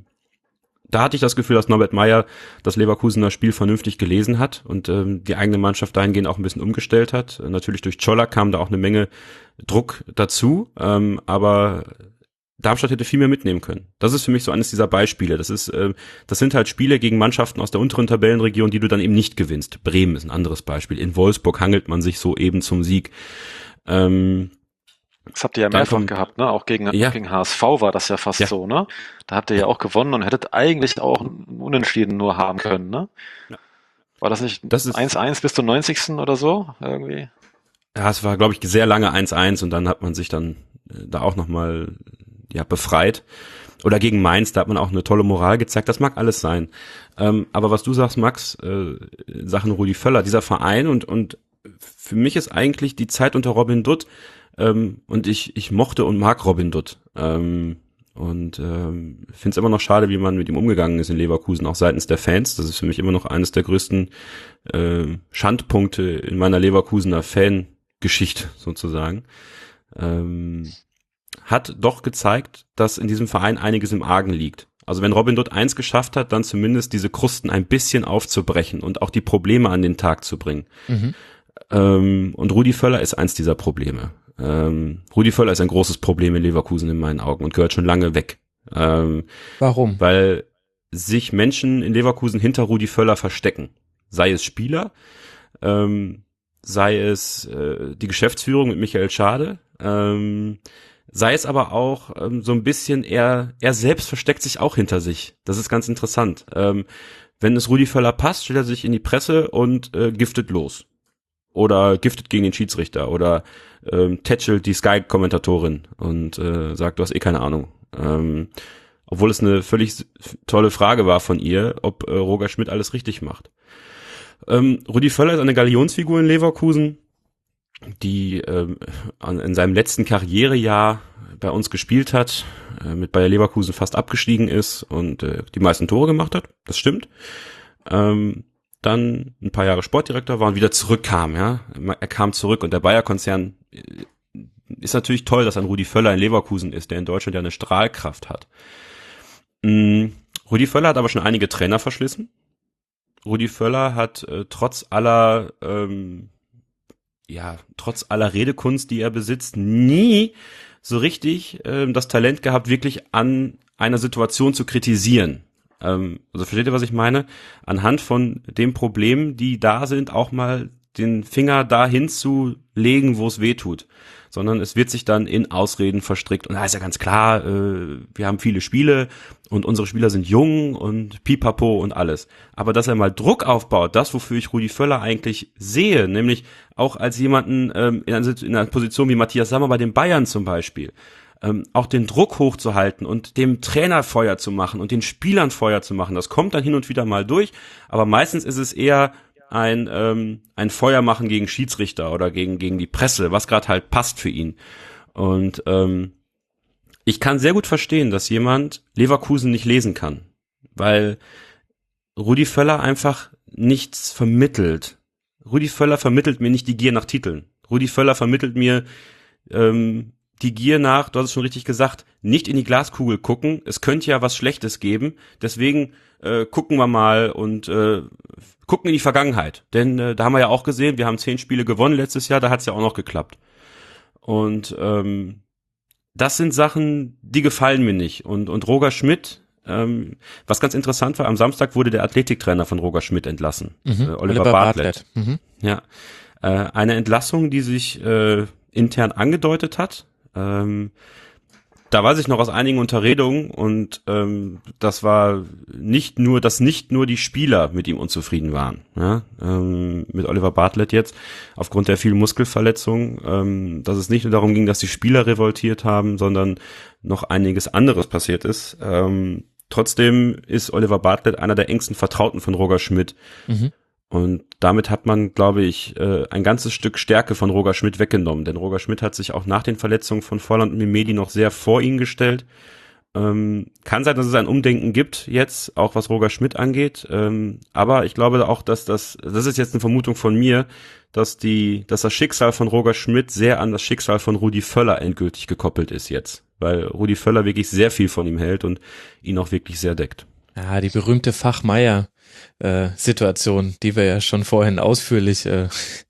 da hatte ich das Gefühl, dass Norbert Meyer das Leverkusener Spiel vernünftig gelesen hat und ähm, die eigene Mannschaft dahingehend auch ein bisschen umgestellt hat. Natürlich durch Czolla kam da auch eine Menge Druck dazu, ähm, aber Darmstadt hätte viel mehr mitnehmen können. Das ist für mich so eines dieser Beispiele. Das ist, äh, das sind halt Spiele gegen Mannschaften aus der unteren Tabellenregion, die du dann eben nicht gewinnst. Bremen ist ein anderes Beispiel. In Wolfsburg hangelt man sich so eben zum Sieg. Ähm, das habt ihr ja mehrfach kommt, gehabt, ne? Auch gegen, ja. gegen H S V war das ja fast ja. so, ne? Da habt ihr ja auch gewonnen und hättet eigentlich auch ein Unentschieden nur haben können, ne? Ja. War das nicht das eins eins bis zum neunzigsten oder so? Irgendwie? Ja, es war, glaube ich, sehr lange eins eins und dann hat man sich dann äh, da auch nochmal ja, befreit. Oder gegen Mainz, da hat man auch eine tolle Moral gezeigt. Das mag alles sein. Ähm, aber was du sagst, Max, äh, Sachen Rudi Völler, dieser Verein und und für mich ist eigentlich die Zeit unter Robin Dutt, ähm, und ich ich mochte und mag Robin Dutt. Ähm, und ähm, finde es immer noch schade, wie man mit ihm umgegangen ist in Leverkusen, auch seitens der Fans. Das ist für mich immer noch eines der größten äh, Schandpunkte in meiner Leverkusener Fangeschichte sozusagen. Ähm, hat doch gezeigt, dass in diesem Verein einiges im Argen liegt. Also wenn Robin Dutt eins geschafft hat, dann zumindest diese Krusten ein bisschen aufzubrechen und auch die Probleme an den Tag zu bringen. Mhm. Ähm, und Rudi Völler ist eins dieser Probleme. Ähm, Rudi Völler ist ein großes Problem in Leverkusen in meinen Augen und gehört schon lange weg. Ähm, Warum? Weil sich Menschen in Leverkusen hinter Rudi Völler verstecken. Sei es Spieler, ähm, sei es äh, die Geschäftsführung mit Michael Schade, ähm, sei es aber auch ähm, so ein bisschen, er er selbst versteckt sich auch hinter sich. Das ist ganz interessant. Ähm, wenn es Rudi Völler passt, stellt er sich in die Presse und äh, giftet los. Oder giftet gegen den Schiedsrichter. Oder ähm, tätschelt die Sky-Kommentatorin und äh, sagt, du hast eh keine Ahnung. Ähm, obwohl es eine völlig tolle Frage war von ihr, ob äh, Roger Schmidt alles richtig macht. Ähm, Rudi Völler ist eine Galionsfigur in Leverkusen, die ähm, in seinem letzten Karrierejahr bei uns gespielt hat, äh, mit Bayer Leverkusen fast abgestiegen ist und äh, die meisten Tore gemacht hat, das stimmt. Ähm, dann ein paar Jahre Sportdirektor war und wieder zurückkam, ja. Er kam zurück und der Bayer-Konzern äh, ist natürlich toll, dass ein Rudi Völler in Leverkusen ist, der in Deutschland ja eine Strahlkraft hat. Ähm, Rudi Völler hat aber schon einige Trainer verschlissen. Rudi Völler hat äh, trotz aller ähm, ja, trotz aller Redekunst, die er besitzt, nie so richtig ähm, das Talent gehabt, wirklich an einer Situation zu kritisieren. Ähm, also versteht ihr, was ich meine? Anhand von den Problemen, die da sind, auch mal den Finger dahin zu legen, wo es weh tut, sondern es wird sich dann in Ausreden verstrickt. Und da ist ja ganz klar, äh, wir haben viele Spiele und unsere Spieler sind jung und pipapo und alles. Aber dass er mal Druck aufbaut, das, wofür ich Rudi Völler eigentlich sehe, nämlich auch als jemanden ähm, in, einer, in einer Position wie Matthias Sammer bei den Bayern zum Beispiel, ähm, auch den Druck hochzuhalten und dem Trainer Feuer zu machen und den Spielern Feuer zu machen, das kommt dann hin und wieder mal durch, aber meistens ist es eher ein ähm, ein Feuer machen gegen Schiedsrichter oder gegen gegen die Presse, was gerade halt passt für ihn. Und ähm, ich kann sehr gut verstehen, dass jemand Leverkusen nicht lesen kann, weil Rudi Völler einfach nichts vermittelt. Rudi Völler vermittelt mir nicht die Gier nach Titeln. Rudi Völler vermittelt mir ähm, die Gier nach, du hast es schon richtig gesagt, nicht in die Glaskugel gucken. Es könnte ja was Schlechtes geben. Deswegen äh, gucken wir mal und äh, gucken in die Vergangenheit. Denn äh, da haben wir ja auch gesehen, wir haben zehn Spiele gewonnen letztes Jahr, da hat es ja auch noch geklappt. Und ähm, das sind Sachen, die gefallen mir nicht. Und und Roger Schmidt, ähm, was ganz interessant war, am Samstag wurde der Athletiktrainer von Roger Schmidt entlassen, mhm. äh, Oliver, Oliver Bartlett. Bartlett. Mhm. Ja, äh, eine Entlassung, die sich äh, intern angedeutet hat. Ähm, da weiß ich noch aus einigen Unterredungen und ähm, das war nicht nur, dass nicht nur die Spieler mit ihm unzufrieden waren, ja, ähm, mit Oliver Bartlett jetzt, aufgrund der vielen Muskelverletzungen, ähm, dass es nicht nur darum ging, dass die Spieler revoltiert haben, sondern noch einiges anderes passiert ist. Ähm, trotzdem ist Oliver Bartlett einer der engsten Vertrauten von Roger Schmidt. Mhm. Und damit hat man, glaube ich, ein ganzes Stück Stärke von Roger Schmidt weggenommen. Denn Roger Schmidt hat sich auch nach den Verletzungen von Volland und Mimedi noch sehr vor ihn gestellt. Ähm, kann sein, dass es ein Umdenken gibt jetzt, auch was Roger Schmidt angeht. Ähm, aber ich glaube auch, dass das, das ist jetzt eine Vermutung von mir, dass die, dass das Schicksal von Roger Schmidt sehr an das Schicksal von Rudi Völler endgültig gekoppelt ist jetzt. Weil Rudi Völler wirklich sehr viel von ihm hält und ihn auch wirklich sehr deckt. Ja, die berühmte Fachmeier Äh, Situation, die wir ja schon vorhin ausführlich äh,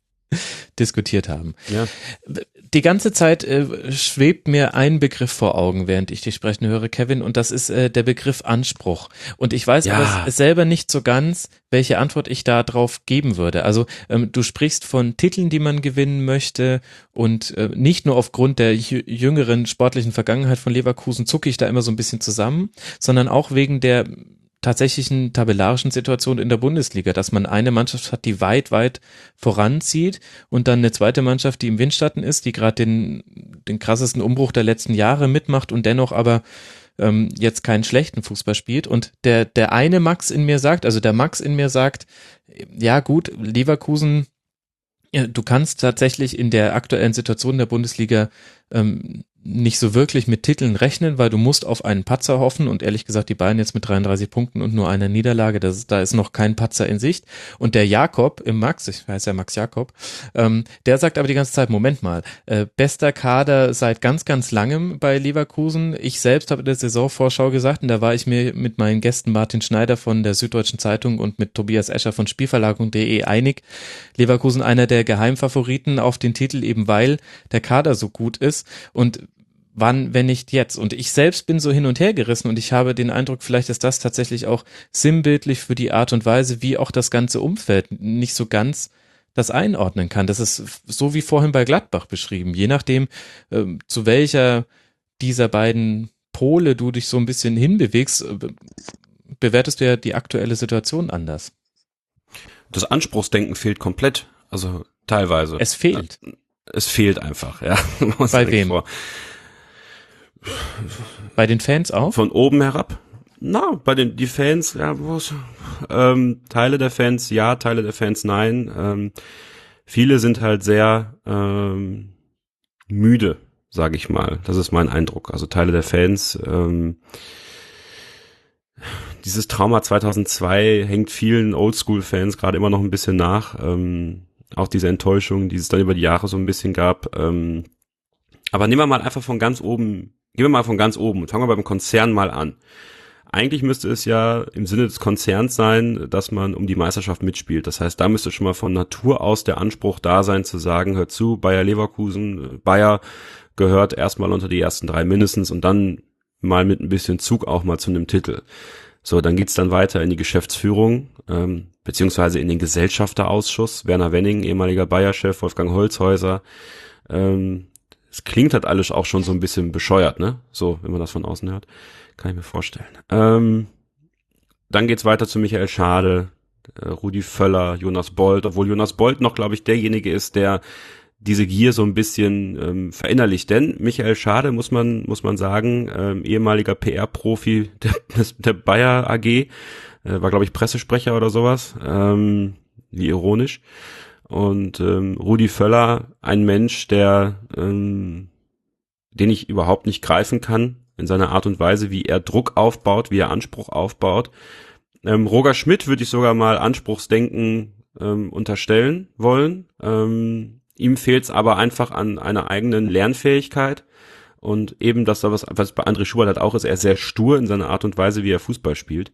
diskutiert haben. Ja. Die ganze Zeit äh, schwebt mir ein Begriff vor Augen, während ich dich sprechen höre, Kevin, und das ist äh, der Begriff Anspruch. Und ich weiß ja. aber selber nicht so ganz, welche Antwort ich da drauf geben würde. Also ähm, du sprichst von Titeln, die man gewinnen möchte und äh, nicht nur aufgrund der jüngeren sportlichen Vergangenheit von Leverkusen zucke ich da immer so ein bisschen zusammen, sondern auch wegen der tatsächlichen tabellarischen Situation in der Bundesliga, dass man eine Mannschaft hat, die weit, weit voranzieht und dann eine zweite Mannschaft, die im Windschatten ist, die gerade den, den krassesten Umbruch der letzten Jahre mitmacht und dennoch aber ähm, jetzt keinen schlechten Fußball spielt. Und der, der eine Max in mir sagt, also der Max in mir sagt, ja gut, Leverkusen, ja, du kannst tatsächlich in der aktuellen Situation der Bundesliga ähm, nicht so wirklich mit Titeln rechnen, weil du musst auf einen Patzer hoffen und ehrlich gesagt die Bayern jetzt mit dreiunddreißig Punkten und nur einer Niederlage, das ist, da ist noch kein Patzer in Sicht. Und der Jakob im Max, ich weiß ja Max Jakob, ähm, der sagt aber die ganze Zeit, Moment mal, äh, bester Kader seit ganz, ganz langem bei Leverkusen. Ich selbst habe in der Saisonvorschau gesagt, und da war ich mir mit meinen Gästen Martin Schneider von der Süddeutschen Zeitung und mit Tobias Escher von Spielverlagerung punkt de einig, Leverkusen einer der Geheimfavoriten auf den Titel, eben weil der Kader so gut ist. Und wann, wenn nicht jetzt? Und ich selbst bin so hin und her gerissen und ich habe den Eindruck, vielleicht ist das tatsächlich auch sinnbildlich für die Art und Weise, wie auch das ganze Umfeld nicht so ganz das einordnen kann. Das ist so wie vorhin bei Gladbach beschrieben. Je nachdem, äh, zu welcher dieser beiden Pole du dich so ein bisschen hinbewegst, äh, bewertest du ja die aktuelle Situation anders. Das Anspruchsdenken fehlt komplett, also teilweise. Es fehlt. Es fehlt einfach, ja. Bei wem? Vor. Bei den Fans auch? Von oben herab? Na, bei den die Fans, ja, ähm, Teile der Fans ja, Teile der Fans nein. Ähm, viele sind halt sehr ähm, müde, sage ich mal. Das ist mein Eindruck. Also Teile der Fans. Ähm, dieses Trauma zweitausendzwei hängt vielen Oldschool-Fans gerade immer noch ein bisschen nach. Ähm, auch diese Enttäuschung, die es dann über die Jahre so ein bisschen gab. Ähm, aber nehmen wir mal einfach von ganz oben. Gehen wir mal von ganz oben und fangen wir beim Konzern mal an. Eigentlich müsste es ja im Sinne des Konzerns sein, dass man um die Meisterschaft mitspielt. Das heißt, da müsste schon mal von Natur aus der Anspruch da sein, zu sagen, hört zu, Bayer Leverkusen, Bayer gehört erstmal unter die ersten drei mindestens und dann mal mit ein bisschen Zug auch mal zu einem Titel. So, dann geht's dann weiter in die Geschäftsführung, ähm, beziehungsweise in den Gesellschafterausschuss. Werner Wenning, ehemaliger Bayer-Chef, Wolfgang Holzhäuser. Ähm, es klingt halt alles auch schon so ein bisschen bescheuert, ne? So, wenn man das von außen hört. Kann ich mir vorstellen. Ähm, dann geht's weiter zu Michael Schade, äh, Rudi Völler, Jonas Bolt, obwohl Jonas Bolt noch, glaube ich, derjenige ist, der diese Gier so ein bisschen ähm, verinnerlicht. Denn Michael Schade, muss man muss man sagen, ähm, ehemaliger P R-Profi der, der Bayer A G, äh, war, glaube ich, Pressesprecher oder sowas, ähm, wie ironisch. Und ähm, Rudi Völler, ein Mensch, der ähm, den ich überhaupt nicht greifen kann, in seiner Art und Weise, wie er Druck aufbaut, wie er Anspruch aufbaut. Ähm, Roger Schmidt würde ich sogar mal Anspruchsdenken ähm, unterstellen wollen. Ähm, Ihm fehlt es aber einfach an einer eigenen Lernfähigkeit und eben das, was, was bei André Schubert halt auch ist, er ist sehr stur in seiner Art und Weise, wie er Fußball spielt.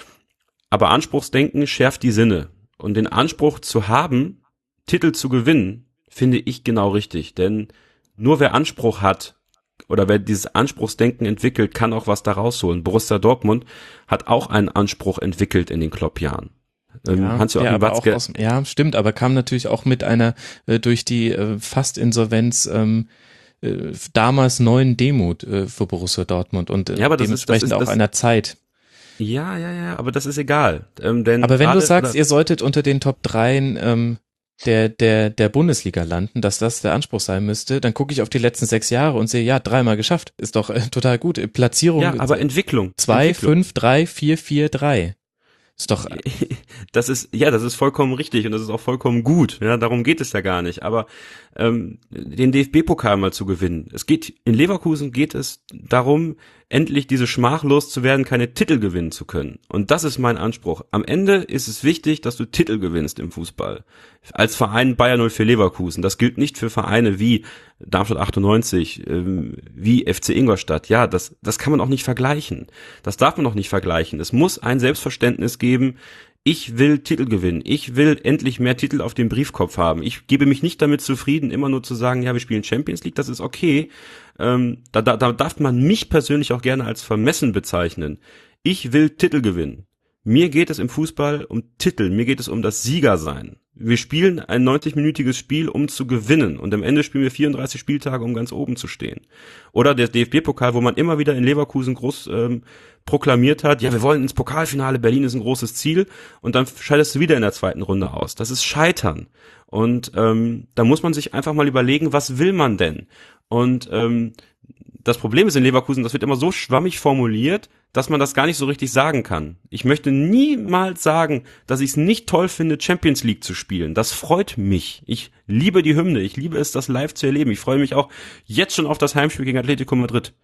Aber Anspruchsdenken schärft die Sinne und den Anspruch zu haben, Titel zu gewinnen, finde ich genau richtig, denn nur wer Anspruch hat oder wer dieses Anspruchsdenken entwickelt, kann auch was da rausholen. Borussia Dortmund hat auch einen Anspruch entwickelt in den Klopp-Jahren. Ja, Hans-Joachim aber Watzke. auch aus, ja, stimmt, aber kam natürlich auch mit einer äh, durch die äh, Fast-Insolvenz ähm, äh, damals neuen Demut äh, für Borussia Dortmund und äh, ja, aber das dementsprechend ist, das ist, auch das, einer Zeit. Ja, ja, ja, aber das ist egal. Ähm, denn aber wenn grade, du sagst, oder, ihr solltet unter den Top dreien ähm, der der der Bundesliga landen, dass das der Anspruch sein müsste, dann gucke ich auf die letzten sechs Jahre und sehe, ja, dreimal geschafft, ist doch äh, total gut. Platzierung. Ja, aber Entwicklung. Zwei, Entwicklung. fünf, drei, vier, vier, drei. Ist doch. Das ist, ja, das ist vollkommen richtig und das ist auch vollkommen gut. Ja, darum geht es ja gar nicht. Aber ähm, den D F B-Pokal mal zu gewinnen. Es geht, in Leverkusen geht es darum, endlich diese Schmach loszuwerden, keine Titel gewinnen zu können. Und das ist mein Anspruch. Am Ende ist es wichtig, dass du Titel gewinnst im Fußball. Als Verein Bayer null vier Leverkusen. Das gilt nicht für Vereine wie Darmstadt achtundneunzig, ähm, wie F C Ingolstadt. Ja, das, das kann man auch nicht vergleichen. Das darf man auch nicht vergleichen. Es muss ein Selbstverständnis geben, ich will Titel gewinnen. Ich will endlich mehr Titel auf dem Briefkopf haben. Ich gebe mich nicht damit zufrieden, immer nur zu sagen, ja, wir spielen Champions League, das ist okay. Ähm, da, da, da darf man mich persönlich auch gerne als vermessen bezeichnen. Ich will Titel gewinnen. Mir geht es im Fußball um Titel. Mir geht es um das Siegersein. Wir spielen ein neunzig-minütiges Spiel, um zu gewinnen. Und am Ende spielen wir vierunddreißig Spieltage, um ganz oben zu stehen. Oder der D F B-Pokal, wo man immer wieder in Leverkusen groß ähm, proklamiert hat, ja, wir wollen ins Pokalfinale, Berlin ist ein großes Ziel. Und dann scheidest du wieder in der zweiten Runde aus. Das ist Scheitern. Und ähm, da muss man sich einfach mal überlegen, was will man denn? Und ähm, das Problem ist in Leverkusen, das wird immer so schwammig formuliert, dass man das gar nicht so richtig sagen kann. Ich möchte niemals sagen, dass ich es nicht toll finde, Champions League zu spielen. Das freut mich. Ich liebe die Hymne. Ich liebe es, das live zu erleben. Ich freue mich auch jetzt schon auf das Heimspiel gegen Atletico Madrid.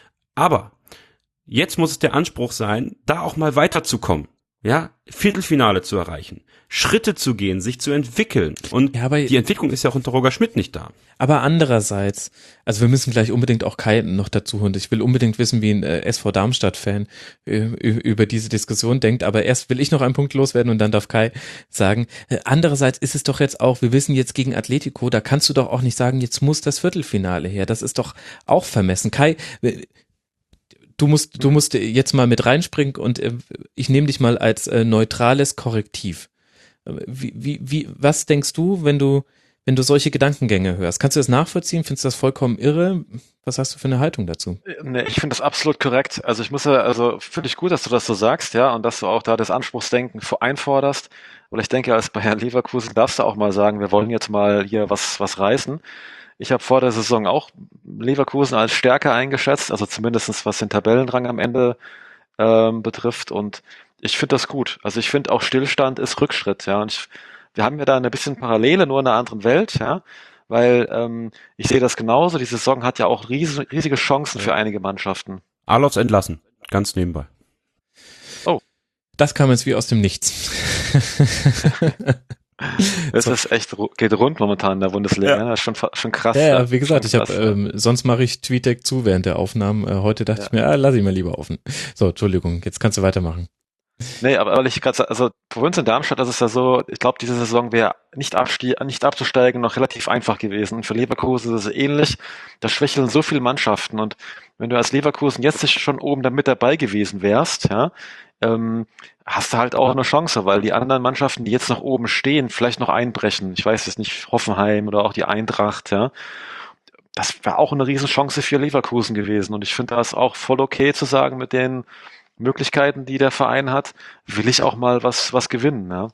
Aber jetzt muss es der Anspruch sein, da auch mal weiterzukommen. Ja, Viertelfinale zu erreichen, Schritte zu gehen, sich zu entwickeln. Und ja, aber die Entwicklung ist ja auch unter Roger Schmidt nicht da. Aber andererseits, also wir müssen gleich unbedingt auch Kai noch dazu holen. Ich will unbedingt wissen, wie ein äh, S V Darmstadt-Fan äh, über diese Diskussion denkt. Aber erst will ich noch einen Punkt loswerden und dann darf Kai sagen. Äh, andererseits ist es doch jetzt auch, wir wissen jetzt gegen Atletico, da kannst du doch auch nicht sagen, jetzt muss das Viertelfinale her. Das ist doch auch vermessen. Kai, äh, Du musst, du musst jetzt mal mit reinspringen und äh, ich nehme dich mal als äh, neutrales Korrektiv. Wie, wie, wie, was denkst du, wenn du, wenn du solche Gedankengänge hörst? Kannst du das nachvollziehen? Findest du das vollkommen irre? Was hast du für eine Haltung dazu? Nee, ich finde das absolut korrekt. Also ich muss ja, also finde ich gut, dass du das so sagst, ja, und dass du auch da das Anspruchsdenken einforderst. Weil ich denke, als Bayer Leverkusen darfst du auch mal sagen, wir wollen jetzt mal hier was, was reißen. Ich habe vor der Saison auch Leverkusen als stärker eingeschätzt, also zumindestens was den Tabellenrang am Ende ähm, betrifft. Und ich finde das gut. Also ich finde auch Stillstand ist Rückschritt. Ja, und ich, wir haben ja da eine bisschen Parallele, nur in einer anderen Welt. Ja, weil ähm, ich sehe das genauso. Die Saison hat ja auch riesige, riesige Chancen für einige Mannschaften. Arlofs entlassen, ganz nebenbei. Oh, das kam jetzt wie aus dem Nichts. Es so. ist echt, geht rund momentan in der Bundesliga, ja. Das ist schon, schon krass. Ja, ja, wie gesagt, ich habe, ähm, sonst mache ich TweetDeck zu während der Aufnahmen. Äh, heute dachte ja. ich mir, ah, lass ich mal lieber offen. So, Entschuldigung, jetzt kannst du weitermachen. Nee, aber weil ich gerade, also für uns in Darmstadt, das ist ja so, ich glaube, diese Saison wäre nicht, abstie- nicht abzusteigen noch relativ einfach gewesen. Und für Leverkusen ist es ähnlich. Da schwächeln so viele Mannschaften. Und wenn du als Leverkusen jetzt schon oben da mit dabei gewesen wärst, ja, ähm, hast du halt auch eine Chance, weil die anderen Mannschaften, die jetzt noch oben stehen, vielleicht noch einbrechen. Ich weiß jetzt nicht, Hoffenheim oder auch die Eintracht, ja. Das wäre auch eine Riesenchance für Leverkusen gewesen. Und ich finde das auch voll okay zu sagen, mit den Möglichkeiten, die der Verein hat, will ich auch mal was, was gewinnen, ja.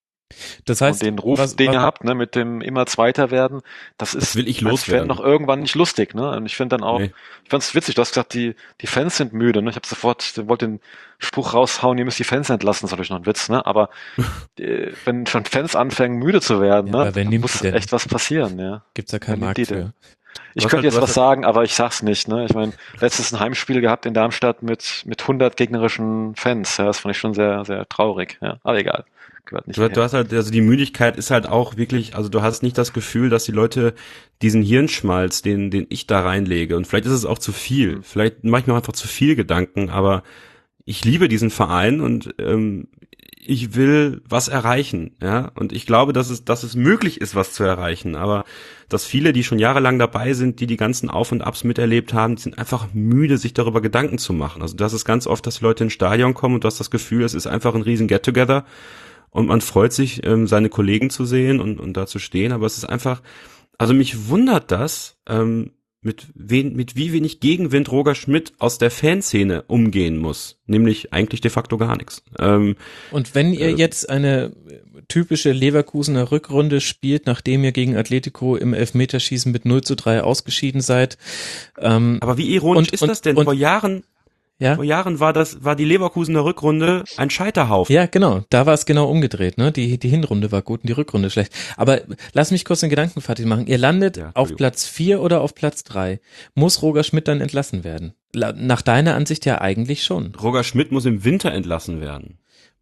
Das heißt, Und den Ruf, was, den was, ihr habt, ne, mit dem immer Zweiter werden, das ist Das will ich als Fan loswerden. noch irgendwann nicht lustig, ne? Und ich finde dann auch, Nee. ich fand's witzig, du hast gesagt, die, die Fans sind müde, ne? Ich habe sofort, ich wollte den Spruch raushauen, ihr müsst die Fans entlassen, das ist natürlich noch ein Witz, ne? Aber äh, wenn schon Fans anfangen, müde zu werden, Ja, ne, aber wer dann nimmt muss die denn? echt was passieren, ja. gibt's da keinen Wer nimmt Markt die denn? für? Ich Was könnte halt- jetzt was was halt- sagen, aber ich sag's nicht, ne? Ich meine, letztes ein Heimspiel gehabt in Darmstadt mit mit hundert gegnerischen Fans, ja, das fand ich schon sehr sehr traurig, ja. Aber egal, gehört nicht Du, du hierher. hast halt, also die Müdigkeit ist halt auch wirklich, also du hast nicht das Gefühl, dass die Leute diesen Hirnschmalz, den, den ich da reinlege, und vielleicht ist es auch zu viel, vielleicht mache ich mir einfach zu viel Gedanken, aber ich liebe diesen Verein und ähm, ich will was erreichen, ja, und ich glaube, dass es, dass es möglich ist, was zu erreichen, aber dass viele, die schon jahrelang dabei sind, die die ganzen Auf und Abs miterlebt haben, die sind einfach müde, sich darüber Gedanken zu machen. Also das ist ganz oft, dass die Leute ins Stadion kommen und du hast das Gefühl, es ist einfach ein riesen Get-Together und man freut sich, ähm, seine Kollegen zu sehen und, und da zu stehen, aber es ist einfach, also mich wundert das, ähm, mit, wen, mit wie wenig Gegenwind Roger Schmidt aus der Fanszene umgehen muss, nämlich eigentlich de facto gar nichts. Ähm, Und wenn ihr äh, jetzt eine typische Leverkusener Rückrunde spielt, nachdem ihr gegen Atletico im Elfmeterschießen mit null zu drei ausgeschieden seid, ähm, aber wie ironisch Und- ist und- das denn? und- Vor Jahren, ja, vor Jahren war das, war die Leverkusener Rückrunde ein Scheiterhaufen. ja, genau, da war es genau umgedreht, ne? Die, die Hinrunde war gut und die Rückrunde schlecht. Aber lass mich kurz den Gedanken fertig machen. Ihr landet Ja, auf Entschuldigung. Platz vier oder auf Platz drei. Muss Roger Schmidt dann entlassen werden? La- Nach deiner Ansicht ja eigentlich schon. Roger Schmidt muss im Winter entlassen werden.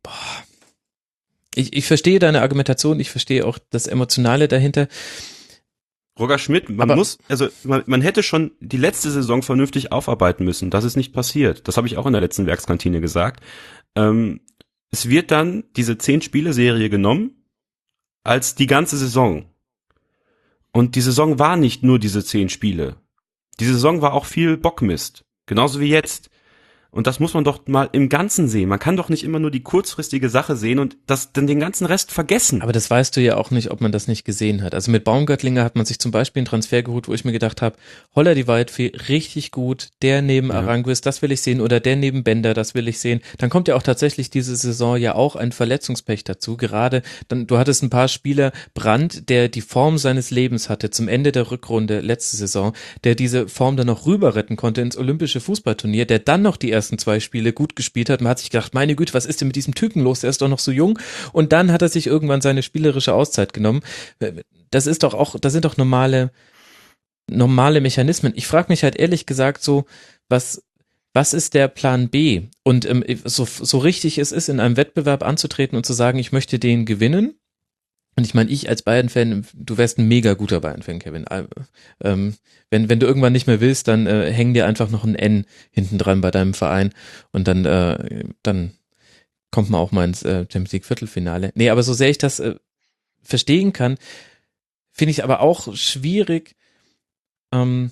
Ich, ich verstehe deine Argumentation, ich verstehe auch das Emotionale dahinter. Roger Schmidt, man Aber- muss, also man, man hätte schon die letzte Saison vernünftig aufarbeiten müssen. Das ist nicht passiert. Das habe ich auch in der letzten Werkskantine gesagt. Ähm, es wird dann diese zehn-Spiele-Serie genommen als die ganze Saison. Und die Saison war nicht nur diese zehn Spiele. Die Saison war auch viel Bockmist. Genauso wie jetzt. Und das muss man doch mal im Ganzen sehen. Man kann doch nicht immer nur die kurzfristige Sache sehen und das dann den ganzen Rest vergessen. Aber das weißt du ja auch nicht, ob man das nicht gesehen hat. Also mit Baumgartlinger hat man sich zum Beispiel einen Transfer geholt, wo ich mir gedacht habe, Holler die Waldfee, richtig gut, der neben Ja. Aranguis, das will ich sehen, oder der neben Bender, das will ich sehen. Dann kommt ja auch tatsächlich diese Saison ja auch ein Verletzungspech dazu. Gerade, dann, du hattest ein paar Spieler, Brandt, der die Form seines Lebens hatte zum Ende der Rückrunde letzte Saison, der diese Form dann noch rüber retten konnte ins olympische Fußballturnier, der dann noch die ersten zwei Spiele gut gespielt hat. Man hat sich gedacht, meine Güte, was ist denn mit diesem Typen los? Der ist doch noch so jung. Und dann hat er sich irgendwann seine spielerische Auszeit genommen. Das ist doch auch, das sind doch normale, normale Mechanismen. Ich frage mich halt ehrlich gesagt so, was, was ist der Plan B? Und ähm, so, so richtig es ist, in einem Wettbewerb anzutreten und zu sagen, ich möchte den gewinnen. Und ich meine, ich als Bayern-Fan, du wärst ein mega guter Bayern-Fan, Kevin. Ähm, wenn, wenn du irgendwann nicht mehr willst, dann äh, häng dir einfach noch ein N hinten dran bei deinem Verein und dann, äh, dann kommt man auch mal ins äh, Champions League Viertelfinale. Nee, aber so sehr ich das äh, verstehen kann, finde ich aber auch schwierig, ähm,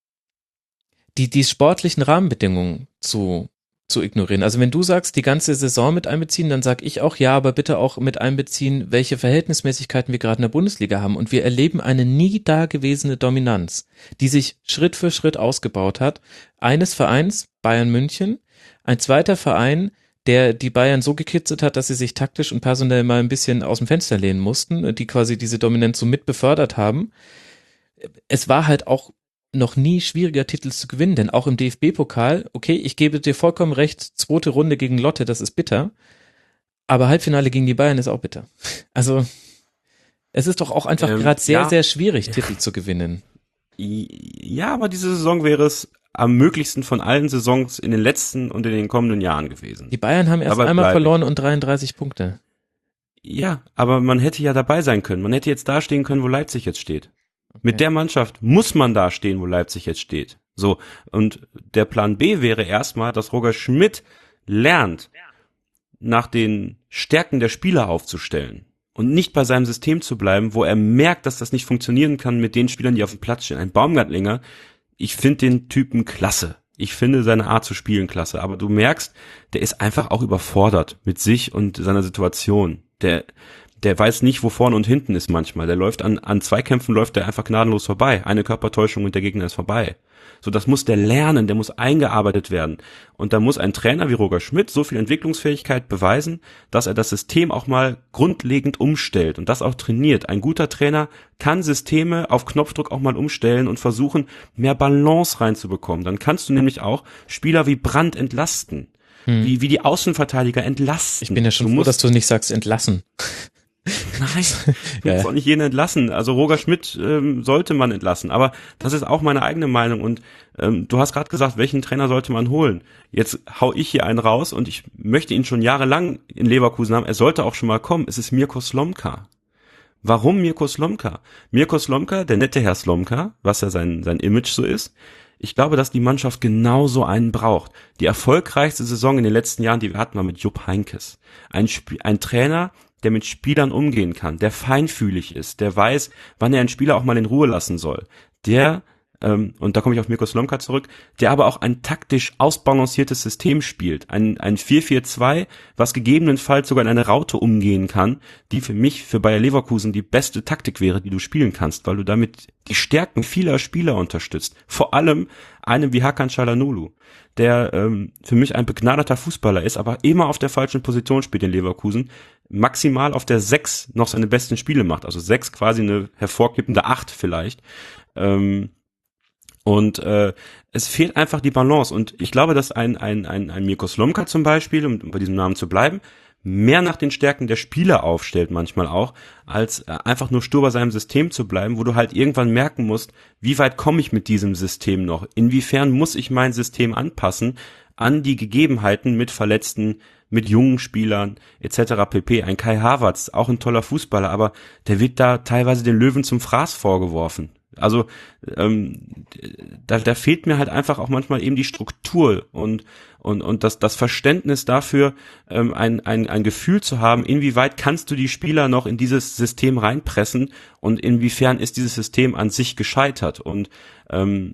die, die sportlichen Rahmenbedingungen zu zu ignorieren. Also wenn du sagst, die ganze Saison mit einbeziehen, dann sag ich auch, ja, aber bitte auch mit einbeziehen, welche Verhältnismäßigkeiten wir gerade in der Bundesliga haben. Und wir erleben eine nie dagewesene Dominanz, die sich Schritt für Schritt ausgebaut hat. Eines Vereins, Bayern München, ein zweiter Verein, der die Bayern so gekitzelt hat, dass sie sich taktisch und personell mal ein bisschen aus dem Fenster lehnen mussten, die quasi diese Dominanz so mit befördert haben. Es war halt auch noch nie schwieriger Titel zu gewinnen, denn auch im D F B-Pokal, okay, ich gebe dir vollkommen recht, zweite Runde gegen Lotte, das ist bitter, aber Halbfinale gegen die Bayern ist auch bitter. Also es ist doch auch einfach Ähm, gerade sehr, ja. sehr schwierig, Titel zu gewinnen. Ja, aber diese Saison wäre es am möglichsten von allen Saisons in den letzten und in den kommenden Jahren gewesen. Die Bayern haben erst Aber einmal bleib verloren und dreiunddreißig Punkte. Ja, aber man hätte ja dabei sein können. Man hätte jetzt da stehen können, wo Leipzig jetzt steht. Mit der Mannschaft muss man da stehen, wo Leipzig jetzt steht. So, und der Plan B wäre erstmal, dass Roger Schmidt lernt, nach den Stärken der Spieler aufzustellen und nicht bei seinem System zu bleiben, wo er merkt, dass das nicht funktionieren kann mit den Spielern, die auf dem Platz stehen. Ein Baumgartlinger, ich finde den Typen klasse. Ich finde seine Art zu spielen klasse, aber du merkst, der ist einfach auch überfordert mit sich und seiner Situation. Der, der weiß nicht, wo vorne und hinten ist manchmal. Der läuft an, an Zweikämpfen läuft der einfach gnadenlos vorbei. Eine Körpertäuschung und der Gegner ist vorbei. So, das muss der lernen, der muss eingearbeitet werden. Und da muss ein Trainer wie Roger Schmidt so viel Entwicklungsfähigkeit beweisen, dass er das System auch mal grundlegend umstellt und das auch trainiert. Ein guter Trainer kann Systeme auf Knopfdruck auch mal umstellen und versuchen, mehr Balance reinzubekommen. Dann kannst du nämlich auch Spieler wie Brandt entlasten, hm. wie, wie die Außenverteidiger entlasten. Ich bin ja schon du froh, musst, dass du nicht sagst entlassen. Nein, du musst auch nicht jeden entlassen. Also Roger Schmidt ähm, sollte man entlassen, aber das ist auch meine eigene Meinung und ähm, du hast gerade gesagt, welchen Trainer sollte man holen? Jetzt hau ich hier einen raus und ich möchte ihn schon jahrelang in Leverkusen haben. Er sollte auch schon mal kommen. Es ist Mirko Slomka. Warum Mirko Slomka? Mirko Slomka, der nette Herr Slomka, was ja sein sein Image so ist. Ich glaube, dass die Mannschaft genau so einen braucht. Die erfolgreichste Saison in den letzten Jahren, die wir hatten, war mit Jupp Heynckes. Ein, Sp- ein Trainer, der mit Spielern umgehen kann, der feinfühlig ist, der weiß, wann er einen Spieler auch mal in Ruhe lassen soll, der, ähm, und da komme ich auf Mirko Slomka zurück, der aber auch ein taktisch ausbalanciertes System spielt, ein, ein vier vier zwei, was gegebenenfalls sogar in eine Raute umgehen kann, die für mich, für Bayer Leverkusen die beste Taktik wäre, die du spielen kannst, weil du damit die Stärken vieler Spieler unterstützt, vor allem einem wie Hakan Çalhanoğlu, der ähm, für mich ein begnadeter Fußballer ist, aber immer auf der falschen Position spielt in Leverkusen, maximal auf der sechs noch seine besten Spiele macht, also sechs quasi eine hervorkippende acht vielleicht. Ähm, und äh, es fehlt einfach die Balance und ich glaube, dass ein ein ein, ein Mirko Slomka zum Beispiel, um bei diesem Namen zu bleiben, mehr nach den Stärken der Spieler aufstellt manchmal auch, als äh, einfach nur stur bei seinem System zu bleiben, wo du halt irgendwann merken musst, wie weit komme ich mit diesem System noch? Inwiefern muss ich mein System anpassen an die Gegebenheiten mit Verletzten, mit jungen Spielern et cetera pp. Ein Kai Havertz, auch ein toller Fußballer, aber der wird da teilweise den Löwen zum Fraß vorgeworfen. Also ähm, da, da fehlt mir halt einfach auch manchmal eben die Struktur und und und das das Verständnis dafür, ähm, ein ein ein Gefühl zu haben, inwieweit kannst du die Spieler noch in dieses System reinpressen und inwiefern ist dieses System an sich gescheitert. Und ähm,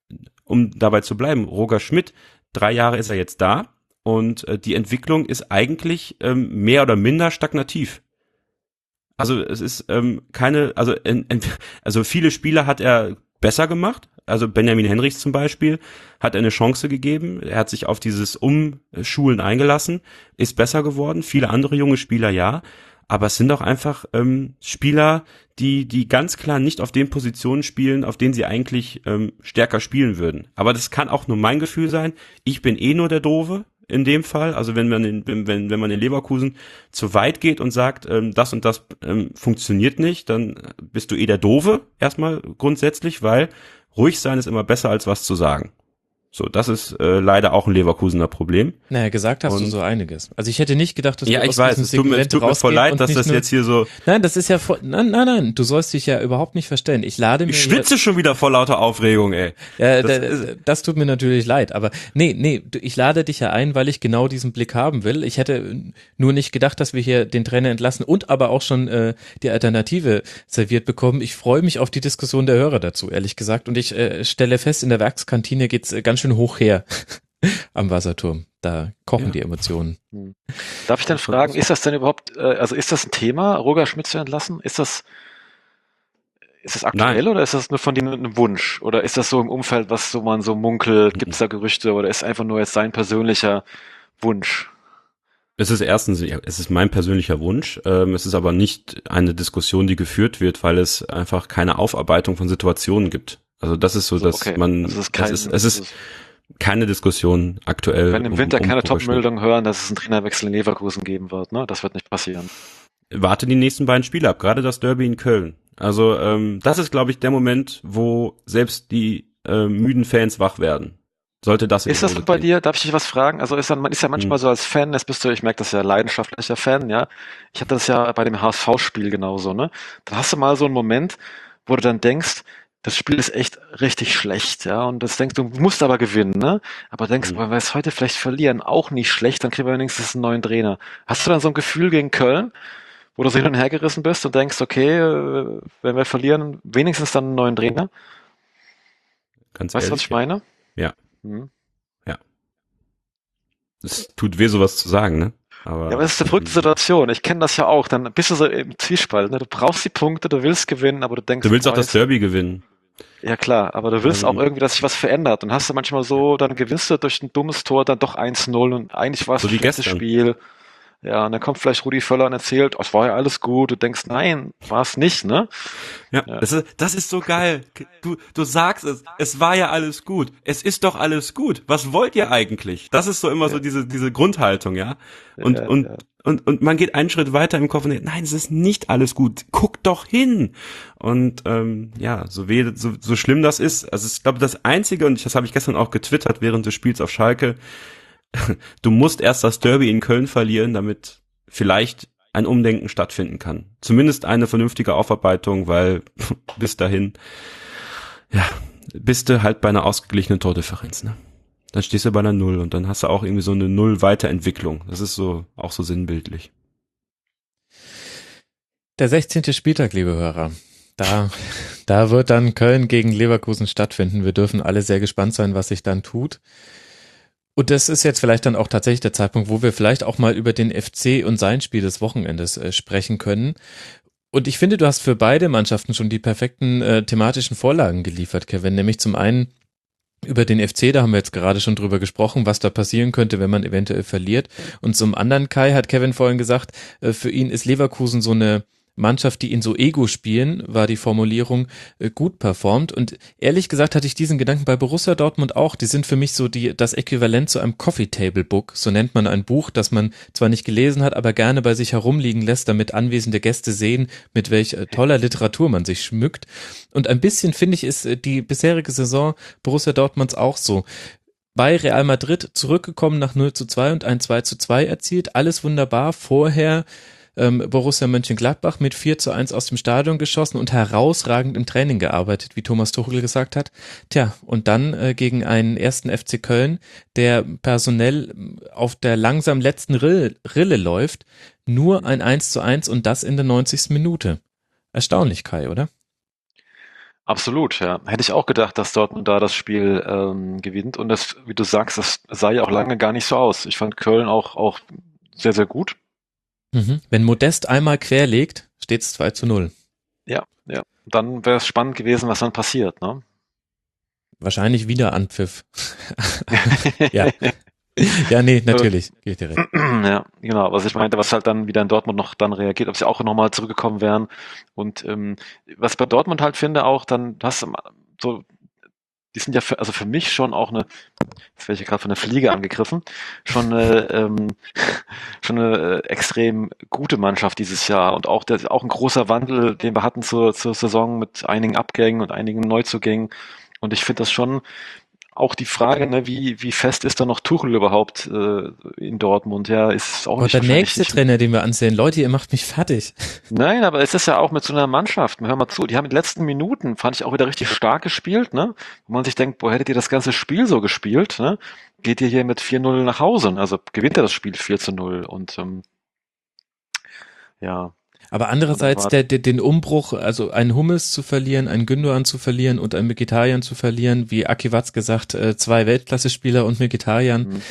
um dabei zu bleiben, Roger Schmidt, drei Jahre ist er jetzt da und äh, die Entwicklung ist eigentlich ähm, mehr oder minder stagnativ. Also es ist ähm, keine, also in, in, also viele Spieler hat er besser gemacht. Also Benjamin Henrichs zum Beispiel hat er eine Chance gegeben. Er hat sich auf dieses Umschulen eingelassen, ist besser geworden. Viele andere junge Spieler ja, aber es sind auch einfach ähm, Spieler, die die ganz klar nicht auf den Positionen spielen, auf denen sie eigentlich ähm, stärker spielen würden. Aber das kann auch nur mein Gefühl sein. Ich bin eh nur der Doofe. In dem Fall, also wenn man in, wenn, wenn man in Leverkusen zu weit geht und sagt, ähm, das und das ähm, funktioniert nicht, dann bist du eh der Doofe, erstmal grundsätzlich, weil ruhig sein ist immer besser als was zu sagen. So, das ist äh, leider auch ein Leverkusener Problem. Naja, gesagt hast und du so einiges. Also ich hätte nicht gedacht, dass ja, du ich aus weiß, diesem es tut mir, es tut mir voll leid, dass das nur, jetzt hier so... Nein, das ist ja voll... Nein, nein, nein, du sollst dich ja überhaupt nicht verstellen. Ich lade mir... Ich schwitze schon wieder vor lauter Aufregung, ey. Ja, das, da, das tut mir natürlich leid, aber nee, nee, ich lade dich ja ein, weil ich genau diesen Blick haben will. Ich hätte nur nicht gedacht, dass wir hier den Trainer entlassen und aber auch schon äh, die Alternative serviert bekommen. Ich freue mich auf die Diskussion der Hörer dazu, ehrlich gesagt. Und ich äh, stelle fest, in der Werkskantine geht's äh, ganz schön hoch her. Am Wasserturm. Da kochen ja. die Emotionen. Darf ich dann fragen, ist das denn überhaupt, also ist das ein Thema, Roger Schmidt zu entlassen? Ist das, ist das aktuell Nein. oder ist das nur von denen ein Wunsch? Oder ist das so im Umfeld, was so man so munkelt? Gibt es da Gerüchte oder ist einfach nur jetzt sein persönlicher Wunsch? Es ist erstens, es ist mein persönlicher Wunsch. Es ist aber nicht eine Diskussion, die geführt wird, weil es einfach keine Aufarbeitung von Situationen gibt. Also das ist so, also, dass okay. man, also es ist, kein, es ist, es ist, ist keine Diskussion aktuell. Wenn im Winter um, um keine Top-Meldungen hören, dass es einen Trainerwechsel in Leverkusen geben wird, ne? Das wird nicht passieren. Warte die nächsten beiden Spiele ab, gerade das Derby in Köln. Also ähm, das ist, glaube ich, der Moment, wo selbst die äh, müden Fans wach werden. Sollte das Ist das bei dir, darf ich dich was fragen? Also ist dann, man ist ja manchmal hm. so als Fan, jetzt bist du, ich merke das ja, leidenschaftlicher Fan, ja. Ich hatte das ja bei dem H S V-Spiel genauso, ne? Da hast du mal so einen Moment, wo du dann denkst, das Spiel ist echt richtig schlecht, ja, und das denkst du, du musst aber gewinnen, ne? Aber denkst, mhm. wenn wir es heute vielleicht verlieren, auch nicht schlecht, dann kriegen wir wenigstens einen neuen Trainer. Hast du dann so ein Gefühl gegen Köln, wo du so hin und her gerissen bist und denkst, okay, wenn wir verlieren, wenigstens dann einen neuen Trainer? Ganz weißt du, ehrlich, was ich meine? Ja. Hm. Ja. Es tut weh, sowas zu sagen, ne? Aber, ja, aber das ist eine verrückte Situation. Ich kenne das ja auch. Dann bist du so im Zwiespalt. Ne? Du brauchst die Punkte, du willst gewinnen, aber du denkst... Du willst auch das Derby gewinnen. Ja klar, aber du willst also, auch irgendwie, dass sich was verändert. Und hast du manchmal so, dann gewinnst du durch ein dummes Tor dann doch eins null und eigentlich war es so ein schlechtes Spiel. Ja, und dann kommt vielleicht Rudi Völler und erzählt, oh, es war ja alles gut. Du denkst, nein, war es nicht, ne? Ja, ja. Das, ist, das ist so geil. Du, du sagst es, es war ja alles gut. Es ist doch alles gut. Was wollt ihr eigentlich? Das ist so immer ja. so diese, diese Grundhaltung, ja? Und, ja, und, ja. und, und man geht einen Schritt weiter im Kopf und denkt, nein, es ist nicht alles gut. Guck doch hin. Und, ähm, ja, so weh, so, so schlimm das ist. Also, ich glaube, das Einzige, und das habe ich gestern auch getwittert während des Spiels auf Schalke, du musst erst das Derby in Köln verlieren, damit vielleicht ein Umdenken stattfinden kann. Zumindest eine vernünftige Aufarbeitung, weil bis dahin, ja, bist du halt bei einer ausgeglichenen Tordifferenz, ne? Dann stehst du bei einer Null und dann hast du auch irgendwie so eine Null-Weiterentwicklung. Das ist so, auch so sinnbildlich. Der sechzehnte Spieltag, liebe Hörer. Da, da wird dann Köln gegen Leverkusen stattfinden. Wir dürfen alle sehr gespannt sein, was sich dann tut. Und das ist jetzt vielleicht dann auch tatsächlich der Zeitpunkt, wo wir vielleicht auch mal über den F C und sein Spiel des Wochenendes äh, sprechen können. Und ich finde, du hast für beide Mannschaften schon die perfekten äh, thematischen Vorlagen geliefert, Kevin. Nämlich zum einen über den F C, da haben wir jetzt gerade schon drüber gesprochen, was da passieren könnte, wenn man eventuell verliert. Und zum anderen, Kai, hat Kevin vorhin gesagt, äh, für ihn ist Leverkusen so eine Mannschaft, die in so Ego spielen, war die Formulierung, gut performt. Und ehrlich gesagt hatte ich diesen Gedanken bei Borussia Dortmund auch. Die sind für mich so die das Äquivalent zu einem Coffee Table Book. So nennt man ein Buch, das man zwar nicht gelesen hat, aber gerne bei sich herumliegen lässt, damit anwesende Gäste sehen, mit welch toller Literatur man sich schmückt. Und ein bisschen, finde ich, ist die bisherige Saison Borussia Dortmunds auch so. Bei Real Madrid zurückgekommen nach null zu zwei und ein zwei zu zwei erzielt. Alles wunderbar. Vorher Ähm, Borussia Mönchengladbach mit vier zu eins aus dem Stadion geschossen und herausragend im Training gearbeitet, wie Thomas Tuchel gesagt hat. Tja, und dann äh, gegen einen ersten F C Köln, der personell auf der langsam letzten Rille, Rille läuft, nur ein eins zu eins und das in der neunzigsten Minute. Erstaunlich, Kai, oder? Absolut, ja. Hätte ich auch gedacht, dass Dortmund da das Spiel ähm, gewinnt und das, wie du sagst, das sah ja auch lange gar nicht so aus. Ich fand Köln auch, auch sehr, sehr gut. Mhm. Wenn Modest einmal querlegt, steht es zwei zu null. Ja, ja. Dann wäre es spannend gewesen, was dann passiert, ne? Wahrscheinlich wieder Anpfiff. ja. Ja, nee, natürlich. Geht direkt. Ja, genau. Was ich meinte, was halt dann wieder in Dortmund noch dann reagiert, ob sie auch nochmal zurückgekommen wären. Und ähm, was ich bei Dortmund halt finde, auch dann hast du so, die sind ja für, also für mich schon auch eine, jetzt werde ich gerade von der Fliege angegriffen, schon eine, ähm, schon eine extrem gute Mannschaft dieses Jahr und auch der, auch ein großer Wandel, den wir hatten zur, zur Saison mit einigen Abgängen und einigen Neuzugängen. Und ich finde das schon auch die Frage, ne, wie, wie fest ist da noch Tuchel überhaupt äh, in Dortmund? Ja, ist auch und nicht der nächste nicht, Trainer, den wir ansehen. Leute, ihr macht mich fertig. Nein, aber es ist ja auch mit so einer Mannschaft. Hör mal zu, die haben in den letzten Minuten, fand ich auch wieder richtig stark gespielt, ne? Wo man sich denkt, boah, hättet ihr das ganze Spiel so gespielt, ne? Geht ihr hier mit vier null nach Hause? Also gewinnt ihr das Spiel vier zu null und ähm, ja. Aber andererseits der, der, den Umbruch, also einen Hummels zu verlieren, einen Gündoğan zu verlieren und einen Mkhitaryan zu verlieren, wie Aki Watz gesagt, zwei Weltklasse-Spieler und Mkhitaryan, mhm.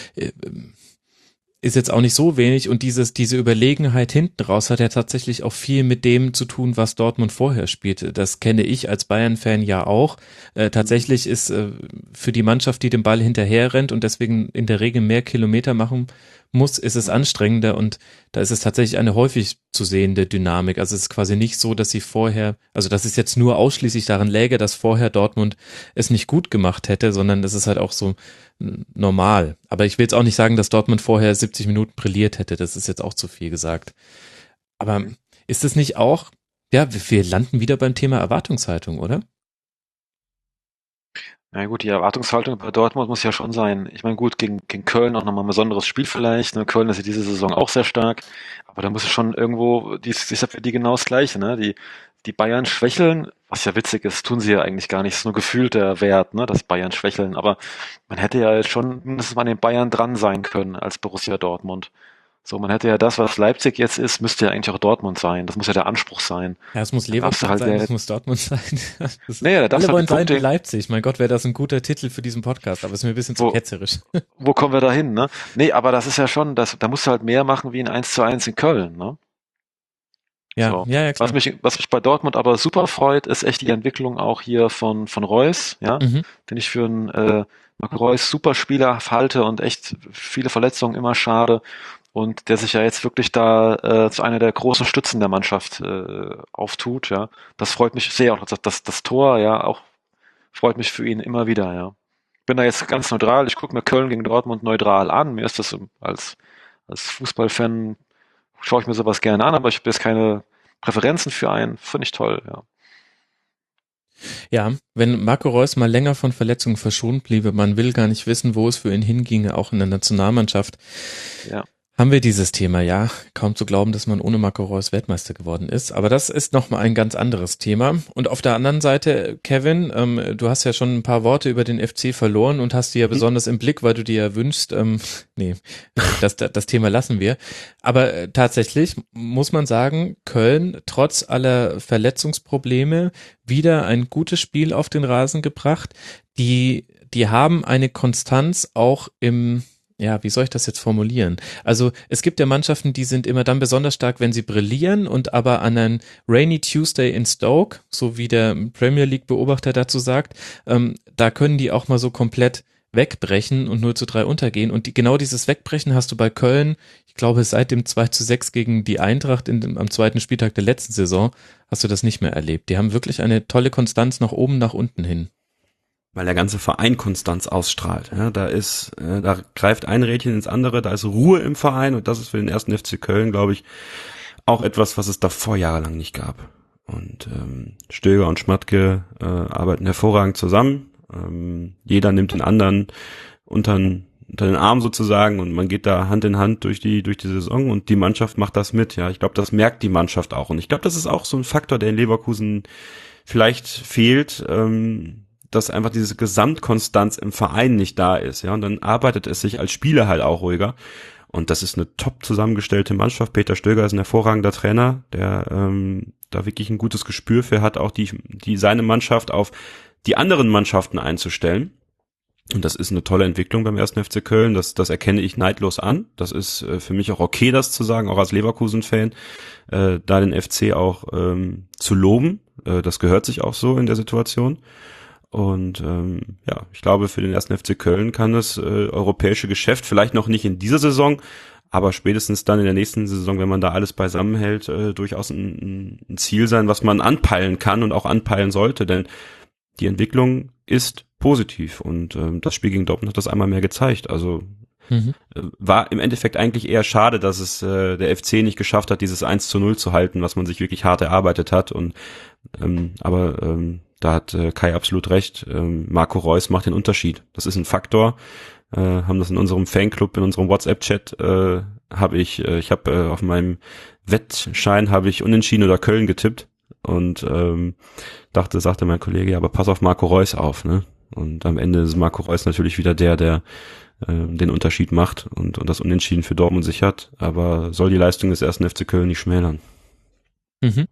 ist jetzt auch nicht so wenig und dieses diese Überlegenheit hinten raus hat ja tatsächlich auch viel mit dem zu tun, was Dortmund vorher spielte. Das kenne ich als Bayern-Fan ja auch. Äh, tatsächlich ist äh, für die Mannschaft, die den Ball hinterher rennt und deswegen in der Regel mehr Kilometer machen muss, ist es anstrengender und da ist es tatsächlich eine häufig zu sehende Dynamik. Also es ist quasi nicht so, dass sie vorher, also dass es jetzt nur ausschließlich daran läge, dass vorher Dortmund es nicht gut gemacht hätte, sondern es ist halt auch so normal. Aber ich will jetzt auch nicht sagen, dass Dortmund vorher siebzig Minuten brilliert hätte. Das ist jetzt auch zu viel gesagt. Aber ist es nicht auch, ja, wir landen wieder beim Thema Erwartungshaltung, oder? Na gut, die Erwartungshaltung bei Dortmund muss ja schon sein. Ich meine, gut, gegen, gegen Köln auch nochmal ein besonderes Spiel vielleicht. Ne? Köln ist ja diese Saison auch sehr stark. Aber da muss es schon irgendwo, die ist ja für die genau das Gleiche. Ne? Die, die Bayern schwächeln, was ja witzig ist, tun sie ja eigentlich gar nicht. Es ist nur gefühlt der Wert, ne? dass Bayern schwächeln. Aber man hätte ja jetzt schon mindestens mal an den Bayern dran sein können als Borussia Dortmund. So, man hätte ja das, was Leipzig jetzt ist, müsste ja eigentlich auch Dortmund sein. Das muss ja der Anspruch sein. Ja, es muss Leverkusen halt sein, der, es muss Dortmund sein. Das naja, da alle halt wollen sein Punkte, wie Leipzig. Mein Gott, wäre das ein guter Titel für diesen Podcast, aber es ist mir ein bisschen wo, zu ketzerisch. Wo kommen wir da hin, ne? Nee, aber das ist ja schon, das, da musst du halt mehr machen wie ein eins zu eins in Köln, ne? Ja, so. ja, ja, klar. Was mich, was mich bei Dortmund aber super freut, ist echt die Entwicklung auch hier von, von Reus, ja, mhm. den ich für einen äh, Marco Reus super Spieler halte und echt viele Verletzungen immer schade. Und der sich ja jetzt wirklich da äh, zu einer der großen Stützen der Mannschaft äh, auftut, ja. Das freut mich sehr. Auch das, das, das Tor, ja, auch freut mich für ihn immer wieder, ja. Bin da jetzt ganz neutral. Ich gucke mir Köln gegen Dortmund neutral an. Mir ist das als, als Fußballfan, schaue ich mir sowas gerne an, aber ich habe jetzt keine Präferenzen für einen. Finde ich toll, ja. Ja, wenn Marco Reus mal länger von Verletzungen verschont bliebe, man will gar nicht wissen, wo es für ihn hinginge, auch in der Nationalmannschaft. Ja. Haben wir dieses Thema, ja, kaum zu glauben, dass man ohne Marco Reus Weltmeister geworden ist, aber das ist nochmal ein ganz anderes Thema. Und auf der anderen Seite, Kevin, ähm, du hast ja schon ein paar Worte über den F C verloren und hast die ja mhm. besonders im Blick, weil du dir ja wünschst, ähm, nee, das, das Thema lassen wir. Aber äh, tatsächlich muss man sagen, Köln trotz aller Verletzungsprobleme wieder ein gutes Spiel auf den Rasen gebracht. Die, die haben eine Konstanz auch im Ja, wie soll ich das jetzt formulieren? Also es gibt ja Mannschaften, die sind immer dann besonders stark, wenn sie brillieren und aber an einen Rainy Tuesday in Stoke, so wie der Premier League Beobachter dazu sagt, ähm, da können die auch mal so komplett wegbrechen und null zu drei untergehen. Und die, genau dieses Wegbrechen hast du bei Köln, ich glaube seit dem zwei zu sechs gegen die Eintracht in dem, am zweiten Spieltag der letzten Saison, hast du das nicht mehr erlebt. Die haben wirklich eine tolle Konstanz nach oben, nach unten hin. Weil der ganze Verein Konstanz ausstrahlt. Ja, da ist, äh, da greift ein Rädchen ins andere, da ist Ruhe im Verein und das ist für den ersten F C Köln, glaube ich, auch etwas, was es davor jahrelang nicht gab. Und ähm, Stöger und Schmatke äh, arbeiten hervorragend zusammen. Ähm, jeder nimmt den anderen unter, unter den Arm sozusagen und man geht da Hand in Hand durch die durch die Saison und die Mannschaft macht das mit. Ja, ich glaube, das merkt die Mannschaft auch und ich glaube, das ist auch so ein Faktor, der in Leverkusen vielleicht fehlt. Ähm, dass einfach diese Gesamtkonstanz im Verein nicht da ist, ja, und dann arbeitet es sich als Spieler halt auch ruhiger und das ist eine top zusammengestellte Mannschaft. Peter Stöger ist ein hervorragender Trainer, der ähm, da wirklich ein gutes Gespür für hat, auch die, die seine Mannschaft auf die anderen Mannschaften einzustellen und das ist eine tolle Entwicklung beim ersten F C Köln, das, das erkenne ich neidlos an, das ist äh, für mich auch okay, das zu sagen, auch als Leverkusen-Fan, äh, da den F C auch ähm, zu loben, äh, das gehört sich auch so in der Situation. Und ähm, ja, ich glaube, für den ersten F C Köln kann das äh, europäische Geschäft vielleicht noch nicht in dieser Saison, aber spätestens dann in der nächsten Saison, wenn man da alles beisammenhält, äh, durchaus ein, ein Ziel sein, was man anpeilen kann und auch anpeilen sollte, denn die Entwicklung ist positiv und ähm, das Spiel gegen Dortmund hat das einmal mehr gezeigt. Also mhm. äh, war im Endeffekt eigentlich eher schade, dass es äh, der F C nicht geschafft hat, dieses eins zu null zu halten, was man sich wirklich hart erarbeitet hat. Und ähm, aber ähm, da hat äh, Kai absolut recht. Ähm, Marco Reus macht den Unterschied. Das ist ein Faktor. Äh, haben das in unserem Fanclub, in unserem WhatsApp-Chat, äh, habe ich, äh, ich habe äh, auf meinem Wettschein habe ich Unentschieden oder Köln getippt und ähm, dachte, sagte mein Kollege, ja, aber pass auf Marco Reus auf, ne? Und am Ende ist Marco Reus natürlich wieder der, der äh, den Unterschied macht und, und das Unentschieden für Dortmund sichert. Aber soll die Leistung des ersten F C Köln nicht schmälern. Mhm.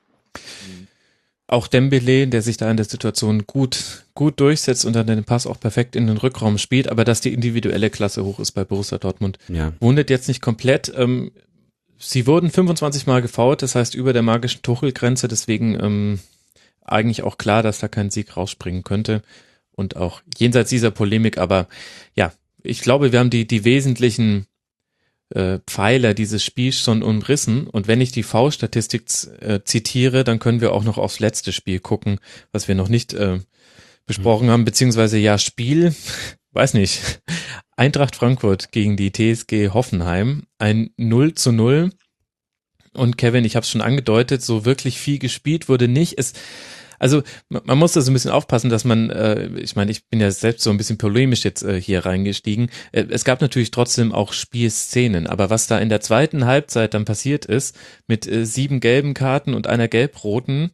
Auch Dembele, der sich da in der Situation gut gut durchsetzt und dann den Pass auch perfekt in den Rückraum spielt, aber dass die individuelle Klasse hoch ist bei Borussia Dortmund, ja. Wundert jetzt nicht komplett. Ähm, sie wurden fünfundzwanzig Mal gefoult, das heißt über der magischen Tuchel-Grenze, deswegen ähm, eigentlich auch klar, dass da kein Sieg rausspringen könnte und auch jenseits dieser Polemik, aber ja, ich glaube, wir haben die die wesentlichen Äh, Pfeiler dieses Spiels schon umrissen und wenn ich die V-Statistik äh, zitiere, dann können wir auch noch aufs letzte Spiel gucken, was wir noch nicht äh, besprochen mhm. haben, beziehungsweise ja Spiel, weiß nicht, Eintracht Frankfurt gegen die T S G Hoffenheim, ein null zu null und Kevin, ich habe es schon angedeutet, so wirklich viel gespielt wurde nicht, es Also man muss da so ein bisschen aufpassen, dass man, äh, ich meine, ich bin ja selbst so ein bisschen polemisch jetzt äh, hier reingestiegen. Äh, es gab natürlich trotzdem auch Spielszenen, aber was da in der zweiten Halbzeit dann passiert ist, mit äh, sieben gelben Karten und einer gelb-roten,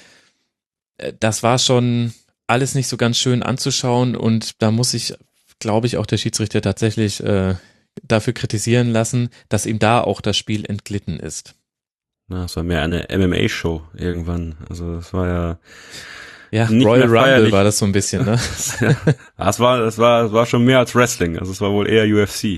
äh, das war schon alles nicht so ganz schön anzuschauen und da muss ich, glaube ich, auch der Schiedsrichter tatsächlich äh, dafür kritisieren lassen, dass ihm da auch das Spiel entglitten ist. Na, es war mehr eine M M A-Show irgendwann. Also es war ja ja nicht Royal Rumble feierlich. war das so ein bisschen, ne? ja, es war, es war, es war schon mehr als Wrestling. Also es war wohl eher U F C.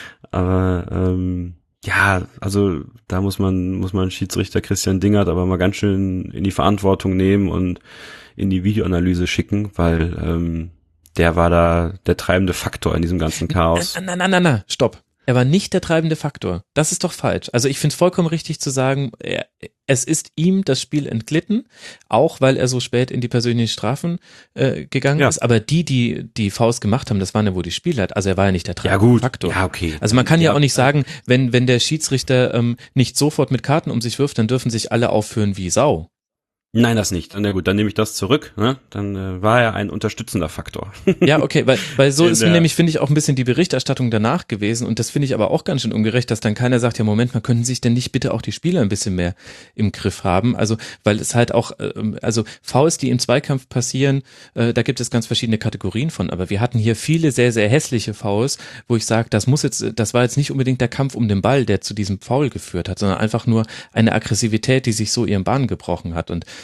Aber ähm, ja, also da muss man muss man Schiedsrichter Christian Dingert aber mal ganz schön in die Verantwortung nehmen und in die Videoanalyse schicken, weil ähm, der war da der treibende Faktor in diesem ganzen Chaos. Nein, nein, nein, nein, nein, stopp. Er war nicht der treibende Faktor. Das ist doch falsch. Also ich finde es vollkommen richtig zu sagen, er, es ist ihm das Spiel entglitten, auch weil er so spät in die persönlichen Strafen äh, gegangen ja. ist. Aber die, die die Faust gemacht haben, das waren ja wohl die Spielleiter. Also er war ja nicht der treibende ja, gut. Faktor. Ja, okay. Also man kann ja, ja auch nicht sagen, wenn wenn der Schiedsrichter ähm, nicht sofort mit Karten um sich wirft, dann dürfen sich alle aufführen wie Sau. Nein, das nicht. Na gut, dann nehme ich das zurück. Ne? Dann äh, war er ein unterstützender Faktor. Ja, okay, weil, weil so In ist der- nämlich, finde ich, auch ein bisschen die Berichterstattung danach gewesen und das finde ich aber auch ganz schön ungerecht, dass dann keiner sagt, ja Moment mal, können sich denn nicht bitte auch die Spieler ein bisschen mehr im Griff haben? Also, weil es halt auch, ähm, also Fouls, die im Zweikampf passieren, äh, da gibt es ganz verschiedene Kategorien von, aber wir hatten hier viele sehr, sehr hässliche Fouls, wo ich sage, das muss jetzt, das war jetzt nicht unbedingt der Kampf um den Ball, der zu diesem Foul geführt hat, sondern einfach nur eine Aggressivität, die sich so ihren Bahn gebrochen hat und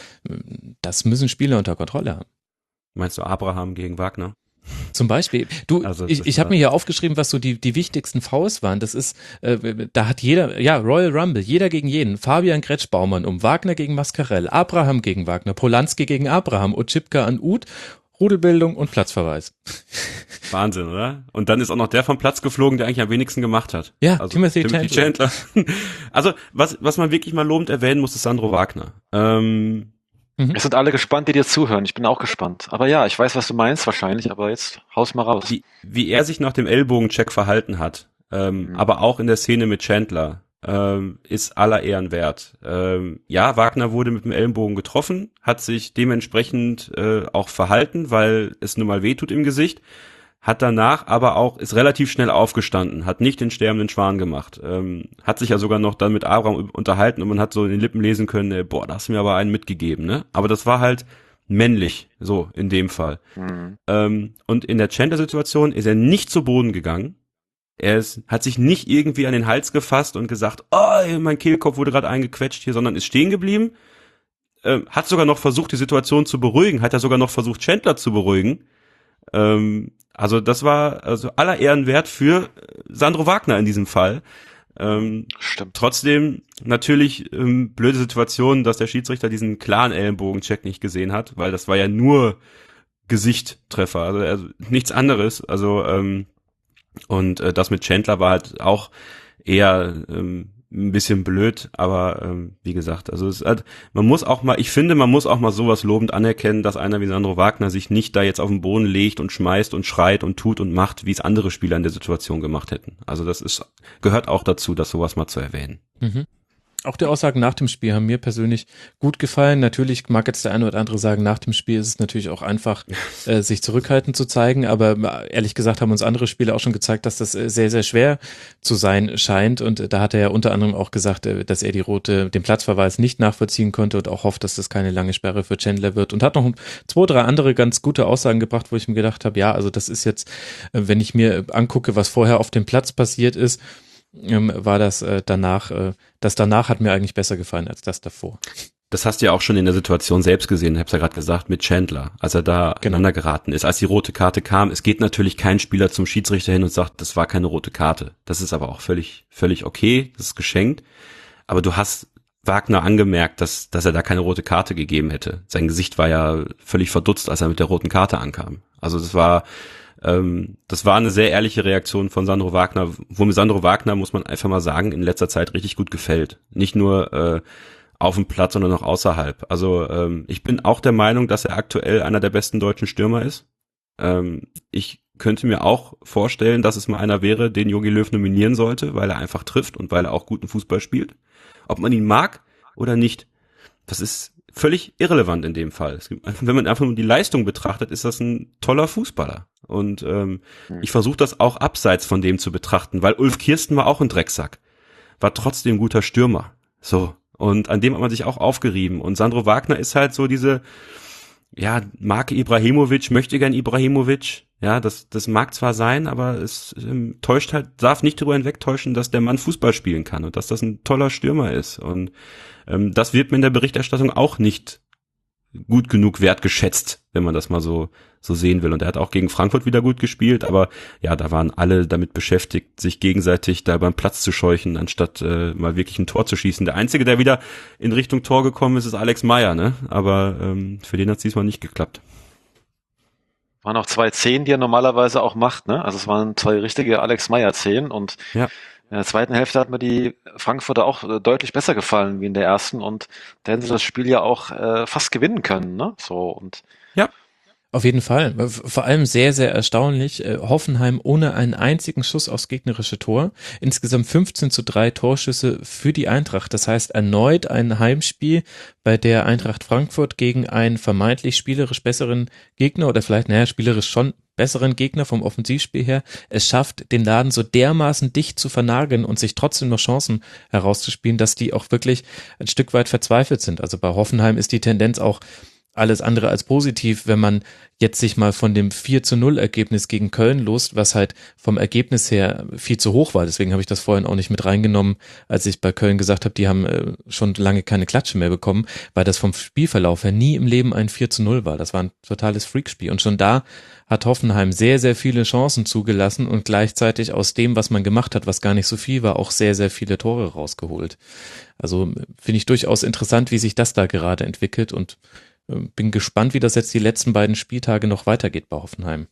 das müssen Spieler unter Kontrolle haben. Meinst du Abraham gegen Wagner? Zum Beispiel. Du, Also ich, das ich habe war- mir hier aufgeschrieben, was so die, die wichtigsten Fouls waren. Das ist, äh, da hat jeder, ja, Royal Rumble, jeder gegen jeden. Fabian Gretsch-Baumann um, Wagner gegen Mascarell, Abraham gegen Wagner, Polanski gegen Abraham, Otschipka an Uth, Rudelbildung und Platzverweis. Wahnsinn, oder? Und dann ist auch noch der vom Platz geflogen, der eigentlich am wenigsten gemacht hat. Ja, also Timothy Chandler. Also, was, was man wirklich mal lobend erwähnen muss, ist Sandro Wagner. Ähm, Mhm. Wir sind alle gespannt, die dir zuhören. Ich bin auch gespannt. Aber ja, ich weiß, was du meinst wahrscheinlich, aber jetzt haus mal raus. wie, wie er sich nach dem Ellbogencheck verhalten hat, ähm, Mhm. aber auch in der Szene mit Chandler, ähm, ist aller Ehren wert. Ähm, ja, Wagner wurde mit dem Ellenbogen getroffen, hat sich dementsprechend äh, auch verhalten, weil es nun mal wehtut im Gesicht, hat danach aber auch, ist relativ schnell aufgestanden, hat nicht den sterbenden Schwan gemacht, ähm, hat sich ja sogar noch dann mit Abraham unterhalten und man hat so in den Lippen lesen können, äh, boah, da hast du mir aber einen mitgegeben, ne? Aber das war halt männlich, so in dem Fall. Mhm. Ähm, und in der Chandler-Situation ist er nicht zu Boden gegangen. Er ist, hat sich nicht irgendwie an den Hals gefasst und gesagt, oh, mein Kehlkopf wurde gerade eingequetscht hier, sondern ist stehen geblieben. Ähm, hat sogar noch versucht, die Situation zu beruhigen, hat er sogar noch versucht, Chandler zu beruhigen. Ähm, also das war also aller Ehren wert für Sandro Wagner in diesem Fall. Ähm, Stimmt. Trotzdem natürlich ähm, blöde Situation, dass der Schiedsrichter diesen klaren Ellenbogencheck nicht gesehen hat, weil das war ja nur Gesichttreffer, also, also nichts anderes. Also ähm, und äh, das mit Chandler war halt auch eher ähm, ein bisschen blöd, aber ähm, wie gesagt, also es hat, man muss auch mal, ich finde, man muss auch mal sowas lobend anerkennen, dass einer wie Sandro Wagner sich nicht da jetzt auf den Boden legt und schmeißt und schreit und tut und macht, wie es andere Spieler in der Situation gemacht hätten. Also das ist gehört auch dazu, das sowas mal zu erwähnen. Mhm. Auch die Aussagen nach dem Spiel haben mir persönlich gut gefallen. Natürlich mag jetzt der eine oder andere sagen, nach dem Spiel ist es natürlich auch einfach, äh, sich zurückhaltend zu zeigen. Aber äh, ehrlich gesagt haben uns andere Spieler auch schon gezeigt, dass das äh, sehr, sehr schwer zu sein scheint. Und äh, da hat er ja unter anderem auch gesagt, äh, dass er die rote, den Platzverweis nicht nachvollziehen konnte und auch hofft, dass das keine lange Sperre für Chandler wird. Und hat noch zwei, drei andere ganz gute Aussagen gebracht, wo ich mir gedacht habe, ja, also das ist jetzt, äh, wenn ich mir angucke, was vorher auf dem Platz passiert ist, Ähm, war das äh, danach, äh, das danach hat mir eigentlich besser gefallen als das davor. Das hast du ja auch schon in der Situation selbst gesehen, ich hab's ja gerade gesagt, mit Chandler, als er da Genau. aneinander geraten ist, als die rote Karte kam. Es geht natürlich kein Spieler zum Schiedsrichter hin und sagt, das war keine rote Karte. Das ist aber auch völlig, völlig okay, das ist geschenkt. Aber du hast Wagner angemerkt, dass, dass er da keine rote Karte gegeben hätte. Sein Gesicht war ja völlig verdutzt, als er mit der roten Karte ankam. Also das war, ähm, das war eine sehr ehrliche Reaktion von Sandro Wagner, wo mir Sandro Wagner, muss man einfach mal sagen, in letzter Zeit richtig gut gefällt. Nicht nur äh, auf dem Platz, sondern auch außerhalb. Also ähm, ich bin auch der Meinung, dass er aktuell einer der besten deutschen Stürmer ist. Ähm, ich könnte mir auch vorstellen, dass es mal einer wäre, den Jogi Löw nominieren sollte, weil er einfach trifft und weil er auch guten Fußball spielt. Ob man ihn mag oder nicht, das ist völlig irrelevant in dem Fall. Es gibt, wenn man einfach nur die Leistung betrachtet, ist das ein toller Fußballer. Und ähm, mhm. ich versuche das auch abseits von dem zu betrachten, weil Ulf Kirsten war auch ein Drecksack, war trotzdem ein guter Stürmer. So, und an dem hat man sich auch aufgerieben. Und Sandro Wagner ist halt so diese, ja, Marke Ibrahimovic, möchte gern Ibrahimovic. Ja, das das mag zwar sein, aber es ähm, täuscht halt, darf nicht darüber hinwegtäuschen, dass der Mann Fußball spielen kann und dass das ein toller Stürmer ist. Und ähm, das wird mir in der Berichterstattung auch nicht gut genug wertgeschätzt, wenn man das mal so so sehen will. Und er hat auch gegen Frankfurt wieder gut gespielt, aber ja, da waren alle damit beschäftigt, sich gegenseitig da beim Platz zu scheuchen, anstatt äh, mal wirklich ein Tor zu schießen. Der Einzige, der wieder in Richtung Tor gekommen ist, ist Alex Meyer, ne? Aber ähm, für den hat es diesmal nicht geklappt. Waren auch zwei Zehn, die er normalerweise auch macht, ne? Also es waren zwei richtige Alex Meyer Zehn und ja. In der zweiten Hälfte hat mir die Frankfurter auch deutlich besser gefallen wie in der ersten und da hätten sie das Spiel ja auch äh, fast gewinnen können, ne? So und ja. Auf jeden Fall. Vor allem sehr, sehr erstaunlich. Hoffenheim ohne einen einzigen Schuss aufs gegnerische Tor. Insgesamt fünfzehn zu drei Torschüsse für die Eintracht. Das heißt erneut ein Heimspiel, bei der Eintracht Frankfurt gegen einen vermeintlich spielerisch besseren Gegner oder vielleicht, naja, spielerisch schon besseren Gegner vom Offensivspiel her, es schafft, den Laden so dermaßen dicht zu vernageln und sich trotzdem noch Chancen herauszuspielen, dass die auch wirklich ein Stück weit verzweifelt sind. Also bei Hoffenheim ist die Tendenz auch alles andere als positiv, wenn man jetzt sich mal von dem vier zu null Ergebnis gegen Köln lost, was halt vom Ergebnis her viel zu hoch war. Deswegen habe ich das vorhin auch nicht mit reingenommen, als ich bei Köln gesagt habe, die haben äh, schon lange keine Klatsche mehr bekommen, weil das vom Spielverlauf her nie im Leben ein vier zu null war. Das war ein totales Freakspiel. Und schon da hat Hoffenheim sehr, sehr viele Chancen zugelassen und gleichzeitig aus dem, was man gemacht hat, was gar nicht so viel war, auch sehr, sehr viele Tore rausgeholt. Also finde ich durchaus interessant, wie sich das da gerade entwickelt und bin gespannt, wie das jetzt die letzten beiden Spieltage noch weitergeht bei Hoffenheim.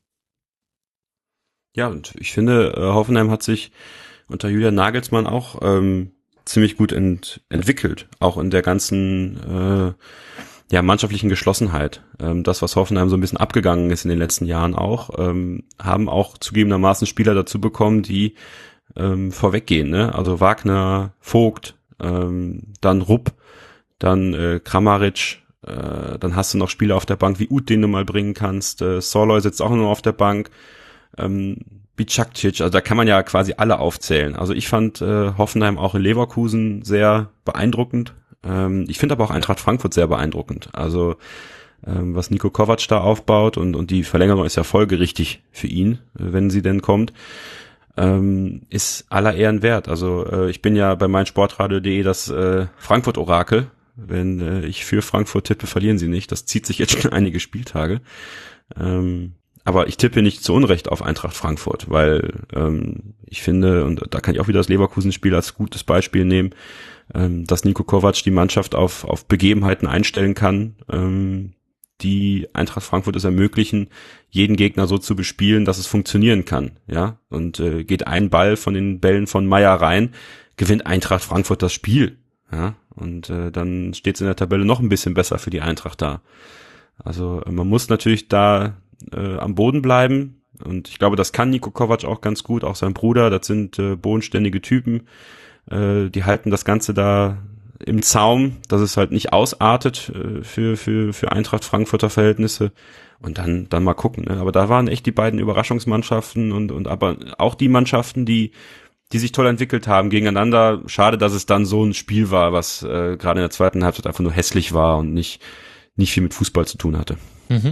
Ja, und ich finde, Hoffenheim hat sich unter Julian Nagelsmann auch ähm, ziemlich gut ent- entwickelt, auch in der ganzen äh, ja mannschaftlichen Geschlossenheit. Ähm, das, was Hoffenheim so ein bisschen abgegangen ist in den letzten Jahren auch, ähm, haben auch zugegebenermaßen Spieler dazu bekommen, die ähm, vorweggehen. Ne? Also Wagner, Vogt, ähm, dann Rupp, dann äh, Kramaric. Äh, dann hast du noch Spieler auf der Bank wie Ud, den du mal bringen kannst. Äh, Sorloy sitzt auch noch auf der Bank. Ähm, Bicakcic, also da kann man ja quasi alle aufzählen. Also ich fand äh, Hoffenheim auch in Leverkusen sehr beeindruckend. Ähm, ich finde aber auch Eintracht Frankfurt sehr beeindruckend. Also ähm, was Niko Kovac da aufbaut und, und die Verlängerung ist ja folgerichtig für ihn, äh, wenn sie denn kommt. Ähm, ist aller Ehren wert. Also äh, ich bin ja bei meinsportradio punkt de das äh, Frankfurt-Orakel. Wenn äh, ich für Frankfurt tippe, verlieren sie nicht. Das zieht sich jetzt schon einige Spieltage. Ähm, aber ich tippe nicht zu Unrecht auf Eintracht Frankfurt, weil ähm, ich finde, und da kann ich auch wieder das Leverkusen-Spiel als gutes Beispiel nehmen, ähm, dass Niko Kovac die Mannschaft auf auf Begebenheiten einstellen kann, ähm, die Eintracht Frankfurt es ermöglichen, jeden Gegner so zu bespielen, dass es funktionieren kann. Ja, und äh, geht ein Ball von den Bällen von Meyer rein, gewinnt Eintracht Frankfurt das Spiel. Ja, und äh, dann steht es in der Tabelle noch ein bisschen besser für die Eintracht da. Also äh, man muss natürlich da äh, am Boden bleiben und ich glaube, das kann Niko Kovac auch ganz gut, auch sein Bruder, das sind äh, bodenständige Typen, äh, die halten das Ganze da im Zaum, dass es halt nicht ausartet äh, für für für Eintracht Frankfurter Verhältnisse und dann dann mal gucken. Ne? Aber da waren echt die beiden Überraschungsmannschaften und und aber auch die Mannschaften, die die sich toll entwickelt haben gegeneinander. Schade, dass es dann so ein Spiel war, was äh, gerade in der zweiten Halbzeit einfach nur hässlich war und nicht nicht viel mit Fußball zu tun hatte. Mhm.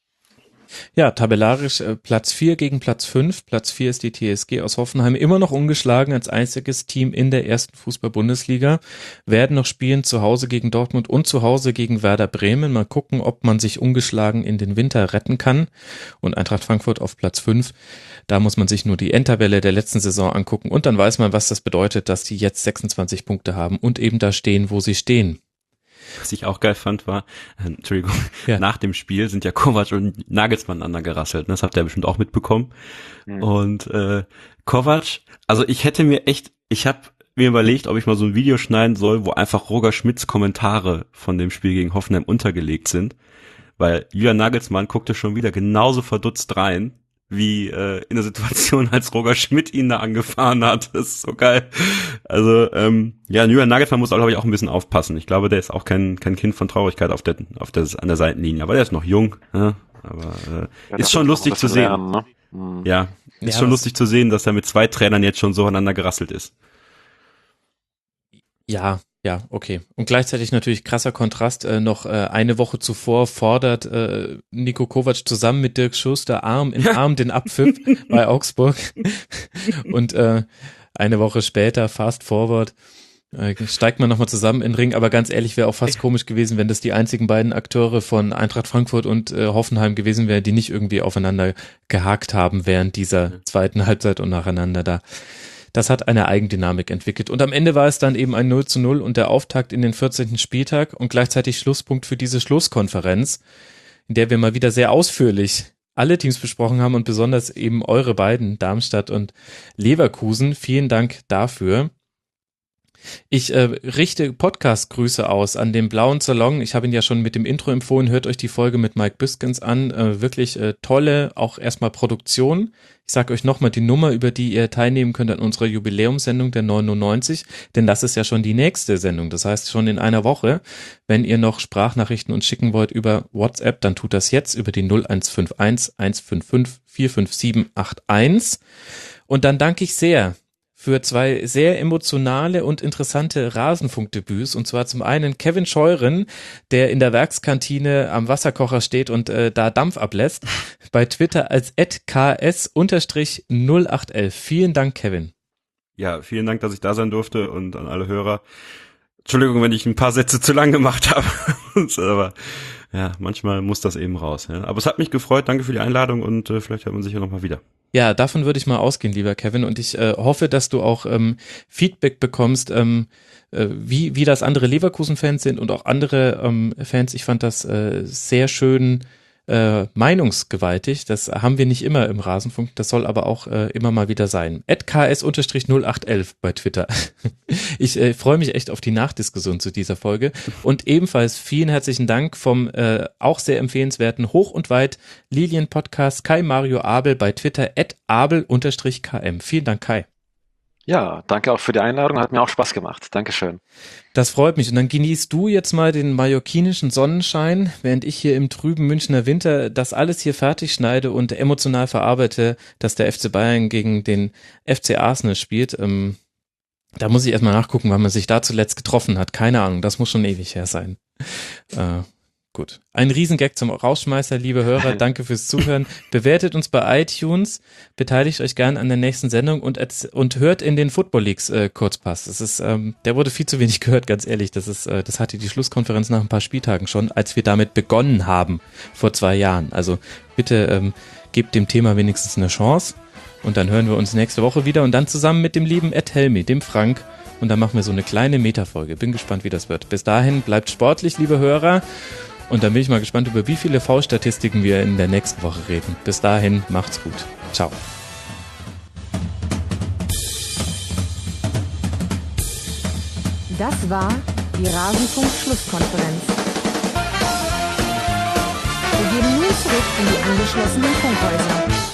Ja, tabellarisch äh, Platz vier gegen Platz fünf. Platz vier ist die T S G aus Hoffenheim, immer noch ungeschlagen als einziges Team in der ersten Fußball-Bundesliga. Werden noch spielen zu Hause gegen Dortmund und zu Hause gegen Werder Bremen. Mal gucken, ob man sich ungeschlagen in den Winter retten kann. Und Eintracht Frankfurt auf Platz fünf. Da muss man sich nur die Endtabelle der letzten Saison angucken und dann weiß man, was das bedeutet, dass die jetzt sechsundzwanzig Punkte haben und eben da stehen, wo sie stehen. Was ich auch geil fand, war, äh, Entschuldigung, ja. Nach dem Spiel sind ja Kovac und Nagelsmann aneinander gerasselt. Das habt ihr bestimmt auch mitbekommen. Mhm. Und äh, Kovac, also ich hätte mir echt, ich habe mir überlegt, ob ich mal so ein Video schneiden soll, wo einfach Roger Schmidts Kommentare von dem Spiel gegen Hoffenheim untergelegt sind. Weil Julian Nagelsmann guckte schon wieder genauso verdutzt rein wie äh, in der Situation, als Roger Schmidt ihn da angefahren hat. Das ist so geil. Also ähm, ja, Julian Nagelsmann muss auch, glaube ich, auch ein bisschen aufpassen. Ich glaube, der ist auch kein kein Kind von Traurigkeit auf der auf der an der Seitenlinie, aber der ist noch jung. Ja? Aber äh, ja, ist schon lustig zu sehen. Lernen, ne? mhm. Ja, ist ja, schon lustig zu sehen, dass er mit zwei Trainern jetzt schon so aneinander gerasselt ist. Ja, ja, okay. Und gleichzeitig natürlich krasser Kontrast, äh, noch äh, eine Woche zuvor fordert äh, Niko Kovac zusammen mit Dirk Schuster Arm in Arm den Abpfiff bei Augsburg. Und äh, eine Woche später, fast forward, äh, steigt man nochmal zusammen in den Ring. Aber ganz ehrlich, wäre auch fast komisch gewesen, wenn das die einzigen beiden Akteure von Eintracht Frankfurt und äh, Hoffenheim gewesen wären, die nicht irgendwie aufeinander gehakt haben während dieser zweiten Halbzeit und nacheinander da. Das hat eine Eigendynamik entwickelt. Und am Ende war es dann eben ein null zu null und der Auftakt in den vierzehnten Spieltag und gleichzeitig Schlusspunkt für diese Schlusskonferenz, in der wir mal wieder sehr ausführlich alle Teams besprochen haben und besonders eben eure beiden, Darmstadt und Leverkusen. Vielen Dank dafür. Ich äh, richte Podcast-Grüße aus an den Blauen Salon. Ich habe ihn ja schon mit dem Intro empfohlen. Hört euch die Folge mit Mike Biskens an. Äh, wirklich äh, tolle, auch erstmal Produktion. Ich sage euch nochmal die Nummer, über die ihr teilnehmen könnt an unserer Jubiläumssendung der neunundneunzig, denn das ist ja schon die nächste Sendung. Das heißt schon in einer Woche. Wenn ihr noch Sprachnachrichten uns schicken wollt über WhatsApp, dann tut das jetzt über die null eins fünf eins eins fünf fünf vier fünf sieben acht eins. Und dann danke ich sehr für zwei sehr emotionale und interessante Rasenfunkdebüts. Und zwar zum einen Kevin Scheuren, der in der Werkskantine am Wasserkocher steht und äh, da Dampf ablässt, bei Twitter als at k s null acht elf. Vielen Dank, Kevin. Ja, vielen Dank, dass ich da sein durfte und an alle Hörer. Entschuldigung, wenn ich ein paar Sätze zu lang gemacht habe. Aber ja, manchmal muss das eben raus. Ja. Aber es hat mich gefreut. Danke für die Einladung und äh, vielleicht hört man sich ja nochmal wieder. Ja, davon würde ich mal ausgehen, lieber Kevin. Und ich äh, hoffe, dass du auch ähm, Feedback bekommst, ähm, äh, wie wie das andere Leverkusen-Fans sind und auch andere ähm, Fans. Ich fand das äh, sehr schön äh, meinungsgewaltig. Das haben wir nicht immer im Rasenfunk. Das soll aber auch äh, immer mal wieder sein. at k s null acht elf bei Twitter. Ich äh, freue mich echt auf die Nachdiskussion zu dieser Folge. Und ebenfalls vielen herzlichen Dank vom äh, auch sehr empfehlenswerten Hoch und Weit Lilien-Podcast Kai Mario Abel bei Twitter at abel-k m. Vielen Dank, Kai. Ja, danke auch für die Einladung. Hat mir auch Spaß gemacht. Dankeschön. Das freut mich. Und dann genießt du jetzt mal den mallorquinischen Sonnenschein, während ich hier im trüben Münchner Winter das alles hier fertig schneide und emotional verarbeite, dass der F C Bayern gegen den F C Arsenal spielt. Ähm, da muss ich erstmal nachgucken, wann man sich da zuletzt getroffen hat. Keine Ahnung, das muss schon ewig her sein. Äh, Gut. Ein Riesengag zum Rausschmeißer, liebe Hörer. Danke fürs Zuhören. Bewertet uns bei iTunes, beteiligt euch gern an der nächsten Sendung und und hört in den Football Leagues äh, Kurzpass. Das ist, ähm, der wurde viel zu wenig gehört, ganz ehrlich. Das ist, äh, das hatte die Schlusskonferenz nach ein paar Spieltagen schon, als wir damit begonnen haben vor zwei Jahren. Also bitte ähm, gebt dem Thema wenigstens eine Chance und dann hören wir uns nächste Woche wieder und dann zusammen mit dem lieben Ed Helmi, dem Frank. Und dann machen wir so eine kleine Metafolge. Bin gespannt, wie das wird. Bis dahin bleibt sportlich, liebe Hörer. Und dann bin ich mal gespannt, über wie viele V-Statistiken wir in der nächsten Woche reden. Bis dahin, macht's gut. Ciao. Das war die Rasenfunk-Schlusskonferenz. Wir gehen nun zurück in die angeschlossenen Funkhäuser.